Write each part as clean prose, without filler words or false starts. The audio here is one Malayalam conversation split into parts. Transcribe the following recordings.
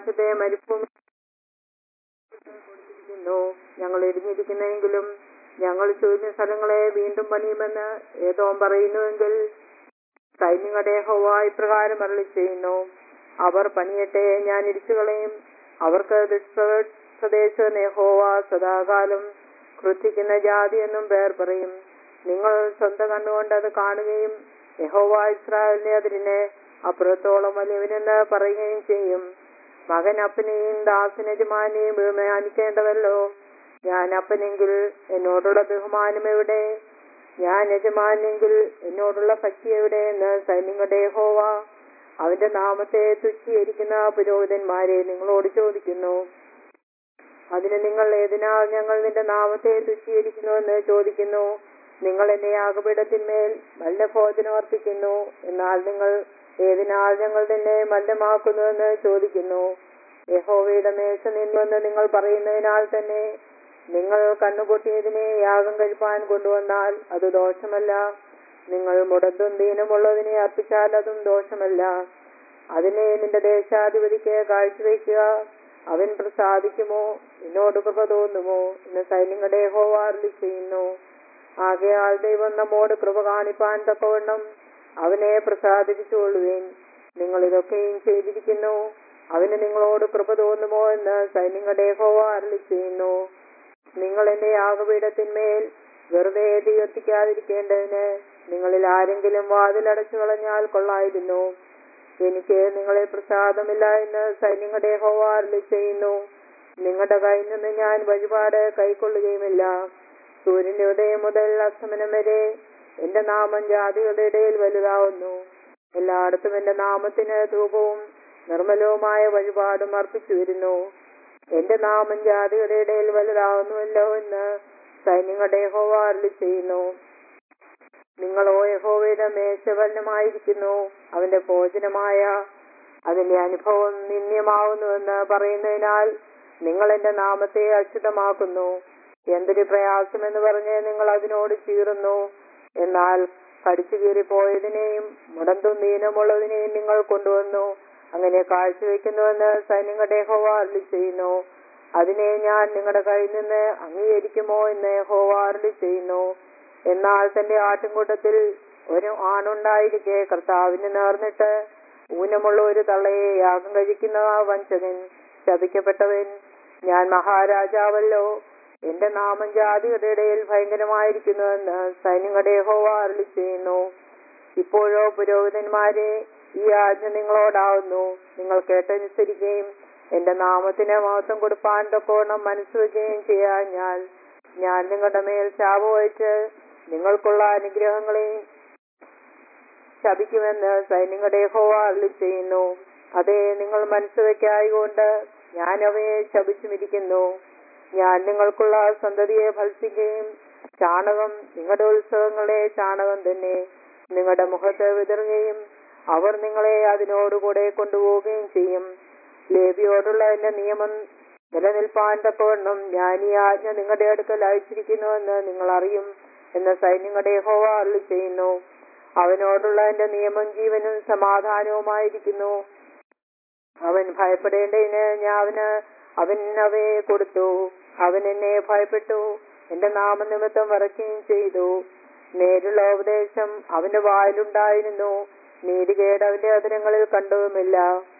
മരുഭൂമി ഞങ്ങൾ ഇടിഞ്ഞിരിക്കുന്നെങ്കിലും ഞങ്ങൾ ചൊരിഞ്ഞ സ്ഥലങ്ങളെ വീണ്ടും പണിയുമെന്ന് ഏദോം പറയുന്നുവെങ്കിൽ സൈന്യങ്ങളുടെ യഹോവ ഇപ്രകാരം അരുളി ചെയ്യുന്നു, അവർ പണിയട്ടെ, ഞാൻ ഇടിച്ചുകളയും. അവർക്ക് ദുഷ്പ്രദേശം യഹോവ സദാകാലം ക്രുദ്ധിക്കുന്ന ജാതി എന്നും പേർ പറയും. നിങ്ങൾ സ്വന്തം കണ്ണുകൊണ്ട് അത് കാണുകയും യഹോവ ഇസ്രായേലിനെ അതിനെ അപ്പുറത്തോളം വലിയവനെന്ന് പറയുകയും ചെയ്യും. മകൻ അപ്പനെയും ദാസൻ യജമാനെയും ബഹുമാനിക്കേണ്ടതല്ലോ. ഞാൻ അപ്പനെങ്കിൽ എന്നോടുള്ള ബഹുമാനം എവിടെ? ഞാൻ യജമാനെങ്കിൽ എന്നോടുള്ള ഭക്തി എവിടെ എന്ന് സൈന്യങ്ങളുടെ യഹോവ അവന്റെ നാമത്തെ തുച്ഛീകരിക്കുന്ന പുരോഹിതന്മാരെ നിങ്ങളോട് ചോദിക്കുന്നു. അതിന് നിങ്ങൾ ഏതിനാൽ ഞങ്ങൾ നിന്റെ നാമത്തെ തുച്ഛീകരിക്കുന്നു എന്ന് ചോദിക്കുന്നു? നിങ്ങൾ എന്നെ യാഗപീഠത്തിന്മേൽ മലിനഭോജനം അർപ്പിക്കുന്നു. എന്നാൽ നിങ്ങൾ ഏതിനാൽ ഞങ്ങൾ നിന്നെ മലിനമാക്കുന്നു എന്ന് ചോദിക്കുന്നു? യഹോവയുടെ മേശ നിന്നുവെന്ന് നിങ്ങൾ പറയുന്നതിനാൽ തന്നെ നിങ്ങൾ കണ്ണുപൊട്ടിയതിനെ യാഗം കഴിപ്പാൻ കൊണ്ടുവന്നാൽ അത് ദോഷമല്ല. നിങ്ങൾ മുടന്തും ദീനമുള്ളതിനെ അർപ്പിച്ചാൽ അതും ദോഷമല്ല. അതിനെ നിന്റെ ദേശാധിപതിക്ക് കാഴ്ചവെക്കുക. അവൻ പ്രസാദിക്കുമോ? എന്നോട് കൃപ തോന്നുമോ എന്ന് സൈന്യങ്ങളുടെ യഹോവ അരുളി ചെയ്യുന്നു. ആകയാൽ ദൈവം നമ്മോട് കൃപ കാണിപ്പാൻ തക്കവണ്ണം അവനെ പ്രസാദിപ്പിച്ചുകൊള്ളുവേൻ. നിങ്ങൾ ഇതൊക്കെയും ചെയ്തിരിക്കുന്നു, അവന് നിങ്ങളോട് കൃപ തോന്നുമോ എന്ന് സൈന്യങ്ങളുടെ യഹോവ അരുളി ചെയ്യുന്നു. നിങ്ങൾ എന്റെ യാഗപീഠത്തിന്മേൽ വെറുതെ തീ കത്തിക്കാതിരിക്കേണ്ടതിന് നിങ്ങളിൽ ആരെങ്കിലും വാതിലടച്ചു കളഞ്ഞാൽ കൊള്ളായിരുന്നു. എനിക്ക് നിങ്ങളെ പ്രസാദമില്ല എന്ന് സൈന്യങ്ങളുടെ യഹോവ അരുളി ചെയ്യുന്നു. നിങ്ങളുടെ കയ്യിൽ നിന്ന് ഞാൻ വഴിപാട് കൈക്കൊള്ളുകയുമില്ല. സൂര്യന്റെ ഉദയം മുതൽ അസ്തമനം വരെ എന്റെ നാമം ജാതികളുടെ ഇടയിൽ വലുതാവുന്നു. എല്ലായിടത്തും എന്റെ നാമത്തിന് ധൂപവും നിർമ്മലവുമായ വഴിപാടും അർപ്പിച്ചു വരുന്നു. എന്റെ നാമം ജാതികളുടെ ഇടയിൽ വലുതാവുന്നുവല്ലോ എന്ന് സൈന്യങ്ങളുടെ യഹോവ അരുളി ചെയ്യുന്നു. നിങ്ങളോ യഹോവയുടെ മേശവലനമായിരിക്കുന്നു, അവന്റെ ഭോജനമായ അതിന്റെ അനുഭവം നിന്ദ്യമാവുന്നുവെന്ന് പറയുന്നതിനാൽ നിങ്ങൾ എന്റെ നാമത്തെ അശുദ്ധമാക്കുന്നു. എന്തൊരു പ്രയാസമെന്ന് പറഞ്ഞ് നിങ്ങൾ അതിനോട് ചീറുന്നു. എന്നാൽ കടിച്ചു കീറിപ്പോയതിനെയും മുടന്തും ദീനമുള്ളതിനെയും നിങ്ങൾ കൊണ്ടുവന്നു അങ്ങനെ കാഴ്ചവെക്കുന്നുവെന്ന് സൈന്യങ്ങളുടെ യഹോവ അരുളി ചെയ്യുന്നു. അതിനെ ഞാൻ നിങ്ങളുടെ കയ്യിൽ നിന്ന് അംഗീകരിക്കുമോ എന്ന് യഹോവ അരുളി ചെയ്യുന്നു. എന്നാൽ തന്റെ ആട്ടിൻകൂട്ടത്തിൽ ഒരു ആണുണ്ടായിരിക്കെ കർത്താവിന് നേർന്നിട്ട് ഊനമുള്ള ഒരു തള്ളയെ യാഗം കഴിക്കുന്ന വഞ്ചകൻ ശപിക്കപ്പെട്ടവൻ. ഞാൻ മഹാരാജാവല്ലോ, എന്റെ നാമം ജാതിയുടെ ഇടയിൽ ഭയങ്കരമായിരിക്കുന്നുവെന്ന് സൈന്യങ്ങളുടെ യഹോവ അരുളി ചെയ്യുന്നു. ഇപ്പോഴോ പുരോഹിതന്മാരെ, ഈ ആജ്ഞ നിങ്ങളോടാവുന്നു. നിങ്ങൾ കേട്ടനുസരിക്കുകയും എന്റെ നാമത്തിന് മഹത്വം കൊടുപ്പാൻ തക്കോണം മനസ്സുവെക്കുകയും ചെയ്യാഞ്ഞാൽ ഞാൻ നിങ്ങളുടെ മേൽ ശാപം വഹിച്ച് നിങ്ങൾക്കുള്ള അനുഗ്രഹങ്ങളെയും ശപിക്കുമെന്ന് സൈന്യങ്ങളുടെ യഹോവ അരുളി ചെയ്യുന്നു. അതേ, നിങ്ങൾ മനസ്സുവെക്കായകൊണ്ട് ഞാൻ അവയെ ശപിച്ചുമിരിക്കുന്നു. ഞാൻ നിങ്ങൾക്കുള്ള സന്തതിയെ ഭത്സിക്കുകയും ചാണകം നിങ്ങളുടെ ഉത്സവങ്ങളെ ചാണകം തന്നെ നിങ്ങളുടെ മുഖത്ത് വിതറുകയും അവർ നിങ്ങളെ അതിനോടുകൂടെ കൊണ്ടുപോവുകയും ചെയ്യും. ലേവിയോടുള്ള എന്റെ നിയമം നിലനിൽപ്പാൻ തക്കവണ്ണം ഞാൻ ഈ ആജ്ഞ നിങ്ങളുടെ അടുക്കൽ അയച്ചിരിക്കുന്നുവെന്ന് നിങ്ങൾ അറിയും എന്ന് സൈന്യങ്ങളുടെ യഹോവ അരുളി ചെയ്യുന്നു. അവനോടുള്ള എന്റെ നിയമം ജീവനും സമാധാനവുമായിരിക്കുന്നു. അവൻ ഭയപ്പെടേണ്ടതിന് അവൻ അവയെ കൊടുത്തു. അവൻ എന്നെ ഭയപ്പെട്ടു, എന്റെ നാമനിമിത്തം വിറയ്ക്കുകയും ചെയ്തു. നേരുള്ള ഉപദേശം അവന്റെ വായിലുണ്ടായിരുന്നു, നീതികേട് അവന്റെ അധരങ്ങളിൽ കണ്ടതുമില്ല.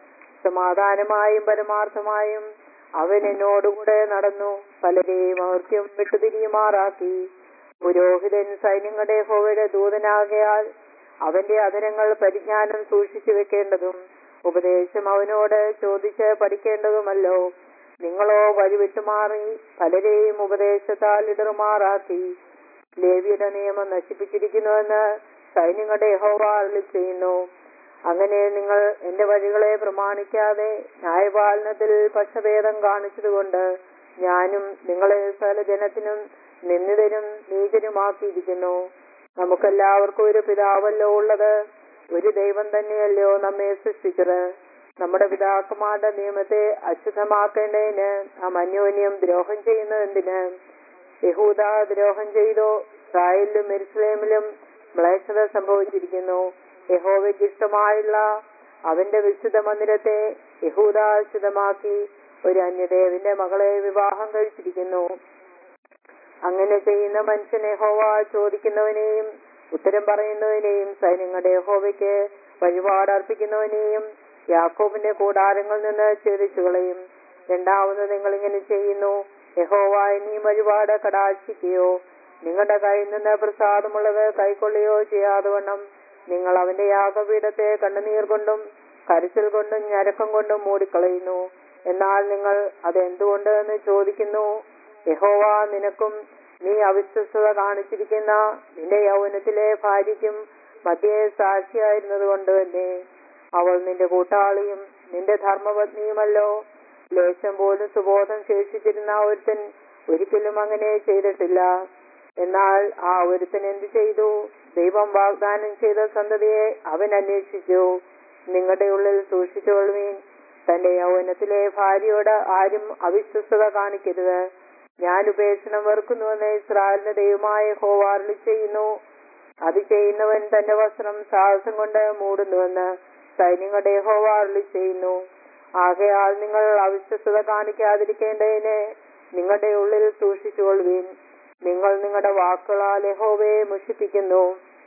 സമാധാനമായും പരമാർത്ഥമായും അവൻ എന്നോടുകൂടെ നടന്നു, പലരെയും അവർക്കും വിട്ടുതിരിയുമാറാക്കി. പുരോഹിതൻ സൈന്യങ്ങളുടെ യഹോവയുടെ ദൂതനാകയാൽ അവന്റെ അധരങ്ങൾ പരിജ്ഞാനം സൂക്ഷിച്ചു വെക്കേണ്ടതും ഉപദേശം അവനോട് ചോദിച്ച് പഠിക്കേണ്ടതുമല്ലോ. നിങ്ങളോ വഴിവിട്ടുമാറി പലരെയും ഉപദേശത്താൽ ഇടറുമാറാക്കി. ലേവിയുടെ നിയമം നശിപ്പിച്ചിരിക്കുന്നുവെന്ന് സൈന്യങ്ങളുടെ യഹോവ അരുളി ചെയ്യുന്നു. അങ്ങനെ നിങ്ങൾ എന്റെ വഴികളെ പ്രമാണിക്കാതെ ന്യായപാലനത്തിൽ പക്ഷഭേദം കാണിച്ചതുകൊണ്ട് ഞാനും നിങ്ങളെ സകല ജനത്തിനും നിന്ദിതനും നീചനുമാക്കിയിരിക്കുന്നു. നമുക്കെല്ലാവർക്കും ഒരു പിതാവല്ലോ ഉള്ളത്, ഒരു ദൈവം തന്നെയല്ലോ നമ്മെ സൃഷ്ടിച്ചത്. നമ്മുടെ പിതാക്കന്മാരുടെ നിയമത്തെ അശുദ്ധമാക്കേണ്ടതിന് നാം അന്യോന്യം ദ്രോഹം ചെയ്യുന്നത് എന്തിന്? യഹൂദ ദ്രോഹം ചെയ്തോ? ഇസ്രായേലിലും യെരൂശലേമിലും മ്ലേച്ഛത സംഭവിച്ചിരിക്കുന്നു. യഹോവയ്ക്ക് ഇഷ്ടമായുള്ള അവന്റെ വിശുദ്ധ മന്ദിരത്തെ യഹൂദ ശുദ്ധമാക്കി ഒരു അന്യദേവന്റെ മകളെ വിവാഹം കഴിച്ചിരിക്കുന്നു. അങ്ങനെ ചെയ്യുന്ന മനുഷ്യൻ യഹോവ ചോദിക്കുന്നവനെയും ഉത്തരം പറയുന്നവനെയും സൈന്യങ്ങളുടെ യഹോവയ്ക്ക് വഴിപാടർപ്പിക്കുന്നവനെയും യാക്കോബിന്റെ കൂടാരങ്ങളിൽ നിന്ന് ഛേദിച്ചു കളയും. രണ്ടാമത് നിങ്ങൾ ഇങ്ങനെ ചെയ്യുന്നു, യഹോവ നീ വഴിപാട് കടാക്ഷിക്കുകയോ നിങ്ങളുടെ കയ്യിൽ നിന്ന് പ്രസാദമുള്ളത് കൈക്കൊള്ളുകയോ ചെയ്യാതെ വണ്ണം നിങ്ങൾ അവന്റെ യാഗപീഠത്തെ കണ്ണുനീർ കൊണ്ടും കരച്ചിൽ കൊണ്ടും ഞരക്കം കൊണ്ടും മൂടിക്കളയുന്നു. എന്നാൽ നിങ്ങൾ അതെന്തുകൊണ്ട് എന്ന് ചോദിക്കുന്നു. യഹോവ നിനക്കും നീ അവിശ്വസ്തത കാണിച്ചിരിക്കുന്ന നിന്റെ യൗവനത്തിലെ ഭാര്യയ്ക്കും മധ്യേ സാക്ഷിയായിരുന്നത് കൊണ്ട് തന്നെ. അവൾ നിന്റെ കൂട്ടാളിയും നിന്റെ ധർമ്മപത്നിയുമല്ലോ. ലേശം പോലും സുബോധം ശേഷിച്ചിരുന്ന ഒരുത്തൻ ഒരിക്കലും അങ്ങനെ ചെയ്തിട്ടില്ല. എന്നാൽ ആ ഒരുത്തൻ എന്തു ചെയ്തു? ദൈവം വാഗ്ദാനം ചെയ്ത സന്തതിയെ അവൻ അന്വേഷിച്ചു. നിങ്ങളുടെ ഉള്ളിൽ സൂക്ഷിച്ചുകൊള്ളുവീൻ. തന്റെ യൗവനത്തിലെ ഭാര്യയോട് ആരും അവിശ്വസ്തത കാണിക്കരുത്. ഞാൻ ഉപേക്ഷണം വെറുക്കുന്നുവെന്ന് ഇസ്രായേലിന്റെ ദൈവമായ യഹോവ അരുളി ചെയ്യുന്നു. അത് ചെയ്യുന്നവൻ തന്റെ വസ്ത്രം സാഹസം കൊണ്ട് മൂടുന്നുവെന്ന് സൈന്യങ്ങളുടെ യഹോവ അരുളി ചെയ്യുന്നു. ആകയാൽ നിങ്ങൾ അവിശ്വസ്തത കാണിക്കാതിരിക്കേണ്ടതിന് നിങ്ങളുടെ ഉള്ളിൽ സൂക്ഷിച്ചുകൊള്ളുവീൻ. നിങ്ങൾ നിങ്ങളുടെ വാക്കുകളാൽ യഹോവയെ മുഷിപ്പിക്കുന്നു.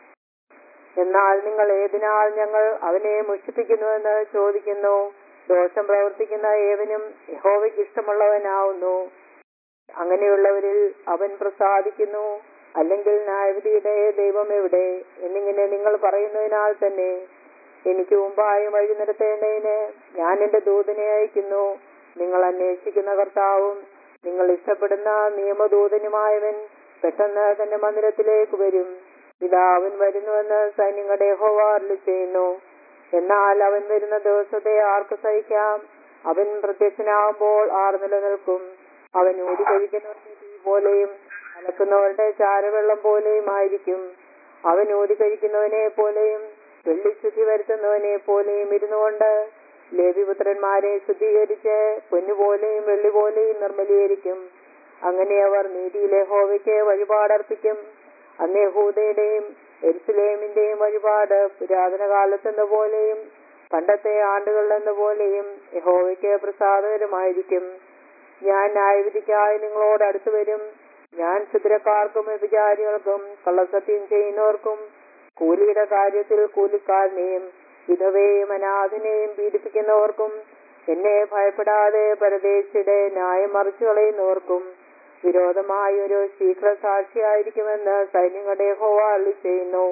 എന്നാൽ നിങ്ങൾ ഏതിനാൽ ഞങ്ങൾ അവനെ മുഷിപ്പിക്കുന്നുവെന്ന് ചോദിക്കുന്നു. ദോഷം പ്രവർത്തിക്കുന്ന ഏവനും യഹോവയ്ക്ക് ഇഷ്ടമുള്ളവനാവുന്നു. അങ്ങനെയുള്ളവരിൽ അവൻ പ്രസാദിക്കുന്നു. അല്ലെങ്കിൽ ന്യായവിധിയുടെ ദൈവം എവിടെ എന്നിങ്ങനെ നിങ്ങൾ പറയുന്നതിനാൽ തന്നെ എനിക്ക് മുമ്പായി വഴി നിരത്തേണ്ടതിന് ഞാൻ എന്റെ ദൂതനെ അയക്കുന്നു. നിങ്ങൾ അന്വേഷിക്കുന്ന കർത്താവും നിങ്ങൾ ഇഷ്ടപ്പെടുന്ന നിയമദൂതനുമായവൻ പെട്ടെന്ന് തന്റെ മന്ദിരത്തിലേക്ക് വരും. ഇതാ അവൻ വരുന്നുവെന്ന് സൈന്യങ്ങളുടെ യഹോവ അരുളി ചെയ്യുന്നു. എന്നാൽ അവൻ വരുന്ന ദിവസത്തെ ആർക്ക് സഹിക്കാം? അവൻ പ്രത്യക്ഷനാകുമ്പോൾ ആർ നിലനിൽക്കും? അവൻ ഊതിക്കഴിക്കുന്നവരുടെ തീ പോലെയും അലക്കുന്നവരുടെ ചാരവെള്ളം പോലെയും ആയിരിക്കും. അവൻ ഊതിക്കഴിക്കുന്നവനെ പോലെയും വെള്ളിശുദ്ധി വരുത്തുന്നവനെ പോലെയും ഇരുന്നുകൊണ്ട് ലേവിപുത്രന്മാരെ ശുദ്ധീകരിച്ച് പൊന്നുപോലെയും വെള്ളി പോലെയും നിർമ്മലീകരിക്കും. അങ്ങനെ അവർ നീതിയിലെ യഹോവയ്ക്ക് വഴിപാടർപ്പിക്കും. അന്ന് യഹൂദയുടെയും യെരൂശലേമിന്റെയും വഴിപാട് പുരാതന കാലത്തെന്ന പോലെയും പണ്ടത്തെ ആണ്ടുകളിലെന്ന പോലെയും യഹോവയ്ക്ക് പ്രസാദകരമായിരിക്കും. ഞാൻ ന്യായവിധിക്കായി നിങ്ങളോട് അടുത്തു വരും. ഞാൻ ക്ഷുദ്രക്കാർക്കും വ്യഭിചാരികൾക്കും കള്ളസത്യം ചെയ്യുന്നവർക്കും കൂലിയുടെ കാര്യത്തിൽ കൂലിക്കാരനെയും വിധവയെയും അനാഥനെയും പീഡിപ്പിക്കുന്നവർക്കും എന്നെ ഭയപ്പെടാതെ പരദേശിയുടെ ന്യായം മറിച്ചു കളയുന്നവർക്കും വിരോധമായി ഒരു ശീഘ്ര സാക്ഷിയായിരിക്കുമെന്ന് സൈന്യങ്ങളുടെ യഹോവ അരുളി ചെയ്യുന്നു.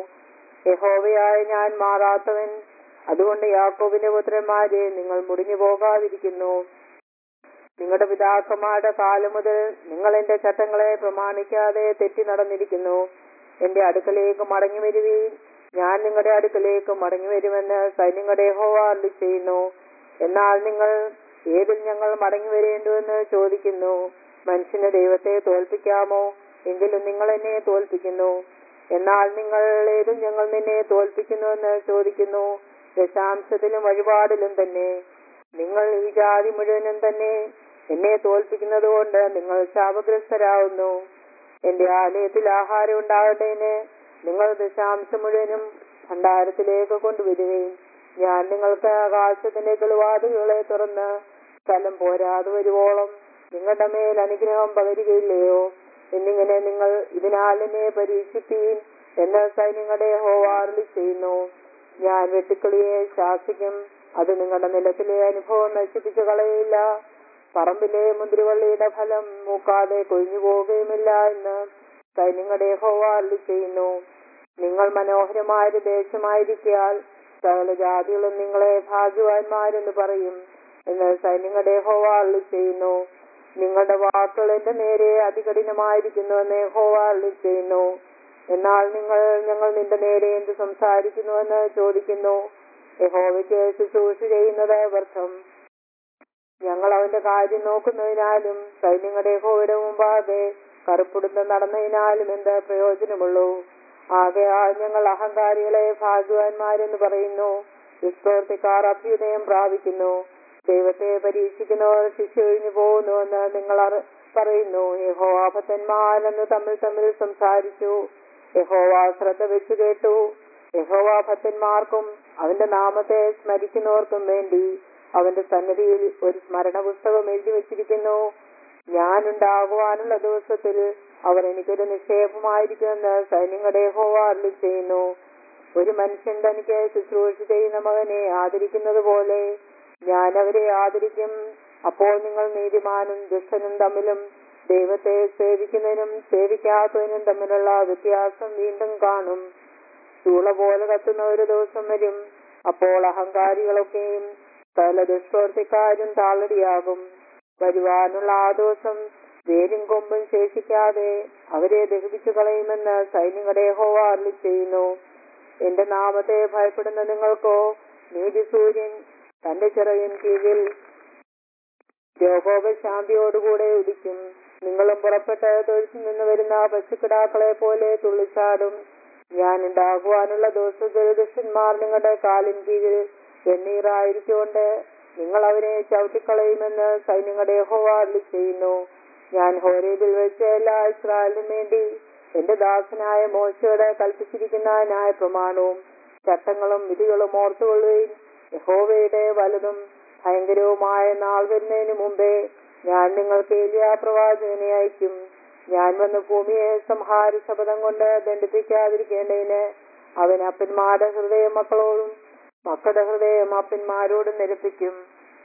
യഹോവയായ ഞാൻ മാറാത്തവൻ. അതുകൊണ്ട് യാക്കോബിന്റെ പുത്രന്മാരെ നിങ്ങൾ മുടിഞ്ഞു പോകാതിരിക്കുന്നു. നിങ്ങളുടെ പിതാക്കന്മാരുടെ കാലം മുതൽ നിങ്ങൾ എന്റെ ചട്ടങ്ങളെ പ്രമാണിക്കാതെ തെറ്റി നടന്നിരിക്കുന്നു. എന്റെ അടുക്കലേക്ക് മടങ്ങി വരുവീൻ. ഞാൻ നിങ്ങളുടെ അടുക്കലേക്ക് മടങ്ങി വരുമെന്ന് സൈന്യങ്ങളുടെ യഹോവ അരുളി ചെയ്യുന്നു. എന്നാൽ നിങ്ങൾ ഏതിൽ ഞങ്ങൾ മടങ്ങി വരേണ്ടുവെന്ന് ചോദിക്കുന്നു. മനുഷ്യന് ദൈവത്തെ തോൽപ്പിക്കാമോ? എങ്കിലും നിങ്ങൾ എന്നെ തോൽപ്പിക്കുന്നു. എന്നാൽ നിങ്ങൾ ഏതും ഞങ്ങൾ നിന്നെ തോൽപ്പിക്കുന്നുവെന്ന് ചോദിക്കുന്നു. ദശാംശത്തിലും വഴിപാടിലും തന്നെ. നിങ്ങൾ ഈ ജാതി മുഴുവനും തന്നെ എന്നെ തോൽപ്പിക്കുന്നത് കൊണ്ട് നിങ്ങൾ ശാപഗ്രസ്തരാകുന്നു. എന്റെ ആലയത്തിൽ ആഹാരം ഉണ്ടാകട്ടേന് നിങ്ങൾ ദശാംശം മുഴുവനും ഭണ്ഡാരത്തിലേക്ക് കൊണ്ടുവരുകയും ഞാൻ നിങ്ങൾക്ക് ആകാശത്തിന്റെ കിളിവാതിലുകളെ തുറന്ന് സ്ഥലം പോരാതെ വരുവോളം നിങ്ങളുടെ മേൽ അനുഗ്രഹം പകരുകയില്ലയോ? എന്നിങ്ങനെ നിങ്ങൾ ഇതിനാൽ എന്നെ പരീക്ഷിപ്പീൻ എന്ന് സൈന്യങ്ങളുടെ യഹോവ അരുളി ചെയ്യുന്നു. ഞാൻ വെട്ടുക്കിളിയെ ശാസിക്കും. അത് നിങ്ങളുടെ നിലത്തിലെ അനുഭവം നശിപ്പിച്ചു കളയില്ല. പറമ്പിലെ മുന്തിരിവള്ളിയുടെ ഫലം മൂക്കാതെ കൊഴിഞ്ഞു പോവുകയുമില്ല എന്ന് സൈന്യങ്ങളുടെ യഹോവ അരുളി ചെയ്യുന്നു. നിങ്ങൾ മനോഹരമായൊരു ദേശമായിരിക്കാൽ സകല ജാതികളും നിങ്ങളെ ഭാഗ്യവാന്മാരെന്ന് പറയും എന്ന് സൈന്യങ്ങളുടെ യഹോവ അരുളി ചെയ്യുന്നു. നിങ്ങളുടെ വാക്കുകൾ എന്റെ നേരെ അതികഠിനമായിരിക്കുന്നുവെന്ന് യഹോവ അരുളി ചെയ്യുന്നു. എന്നാൽ ഞങ്ങൾ നിന്റെ നേരെ എന്ത് സംസാരിക്കുന്നുവെന്ന് ചോദിക്കുന്നു. യഹോവയ്ക്ക് ശുശ്രൂഷ ചെയ്യുന്നത് വ്യർത്ഥം. ഞങ്ങൾ അവന്റെ കാര്യം നോക്കുന്നതിനാലും സൈന്യങ്ങളുടെ യഹോവയുടെ മുമ്പാകെ കറുപ്പുടുത്ത് നടന്നതിനാലും എന്ത് പ്രയോജനമുള്ളൂ? ആകയാൽ ഞങ്ങൾ അഹങ്കാരികളെ ഭാഗ്യവാന്മാരെന്ന് പറയുന്നു. ദുഷ്പ്രവൃത്തിക്കാർ അഭ്യുദയം പ്രാപിക്കുന്നു. ദൈവത്തെ പരീക്ഷിക്കുന്നവർ ശിക്ഷ ഒഴിഞ്ഞു പോകുന്നുവെന്ന് നിങ്ങൾ പറയുന്നു. യഹോവ ഭക്തന്മാരെന്ന് തമ്മിൽ സംസാരിച്ചു. യഹോവ ശ്രദ്ധ വെച്ചു കേട്ടു. യഹോവ ഭക്തന്മാർക്കും അവന്റെ നാമത്തെ സ്മരിക്കുന്നവർക്കും വേണ്ടി അവന്റെ സന്നിധിയിൽ ഒരു സ്മരണ പുസ്തകം എഴുതി വച്ചിരിക്കുന്നു. ഞാനുണ്ടാകുവാനുള്ള ദിവസത്തിൽ അവർ എനിക്കൊരു നിക്ഷേപമായിരിക്കുമെന്ന് സൈന്യങ്ങളുടെ യഹോവ അരുളിച്ചെയ്യുന്നു. ഒരു മനുഷ്യൻ തനിക്ക് ശുശ്രൂഷ ചെയ്യുന്ന മകനെ ആദരിക്കുന്നത് പോലെ ഞാൻ അവരെ ആദരിക്കും. അപ്പോൾ നിങ്ങൾ നീതിമാനും ദുഷ്ടനും തമ്മിലും ദൈവത്തെ സേവിക്കുന്നതിനും സേവിക്കാത്തതിനും തമ്മിലുള്ള വ്യത്യാസം വീണ്ടും കാണും. ചൂള പോലെ കത്തുന്ന ഒരു ദിവസം വരും. അപ്പോൾ അഹങ്കാരികളൊക്കെയും സകല ദുഷ്പ്രവൃത്തിക്കാരും താളടിയാകും. വരുവാനുള്ള ആ ദിവസം വേരും കൊമ്പും ശേഷിക്കാതെ അവരെ ദഹിപ്പിച്ചു കളയുമെന്ന് സൈന്യങ്ങളുടെ യഹോവ അരുളിച്ചെയ്യുന്നു. എന്റെ നാമത്തെ ഭയപ്പെടുന്ന നിങ്ങൾക്കോ നീതി സൂര്യൻ തന്റെ ചിറകിൻ കീഴിൽ രോഗോപശാന്തിയോടുകൂടെ ഉദിക്കും. നിങ്ങളും പുറപ്പെട്ട് തൊഴുത്തിൽ നിന്ന് വരുന്ന പശുക്കിടാക്കളെ പോലെ തുള്ളിച്ചാടും. ഞാൻ ഉണ്ടാകുവാനുള്ള ദിവസത്തിൽ ദുഷ്ടന്മാർ നിങ്ങളുടെ കാലിൻ കീഴിൽ വെണ്ണീറായിരിക്കൊണ്ട് നിങ്ങൾ അവരെ ചവിട്ടിക്കളയുമെന്ന് സൈന്യങ്ങളുടെ യഹോവ അരുളിച്ചെയ്യുന്നു. ഞാൻ ഹോരേബിൽ വെച്ച് എല്ലാ ഇസ്രായേലിനും വേണ്ടി എന്റെ ദാസനായ മോശയോട് കൽപ്പിച്ചിരിക്കുന്ന ന്യായപ്രമാണവും ചട്ടങ്ങളും വിധികളും ഓർത്തുകൊള്ളുകയും യഹോവയുടെ വലുതും ഭയങ്കരവുമായ നാൾ വരുന്നതിന് മുമ്പേ ഞാൻ നിങ്ങൾക്ക് ഏലിയാ പ്രവാചകനെ അയക്കും. ഞാൻ വന്ന് ഭൂമിയെ സംഹാര ശപഥം കൊണ്ട് ദണ്ഡിപ്പിക്കാതിരിക്കേണ്ടതിന് അവൻ അപ്പന്മാരുടെ ഹൃദയം മക്കളോടും മക്കളുടെ ഹൃദയം അപ്പന്മാരോടും നിരപ്പിക്കും.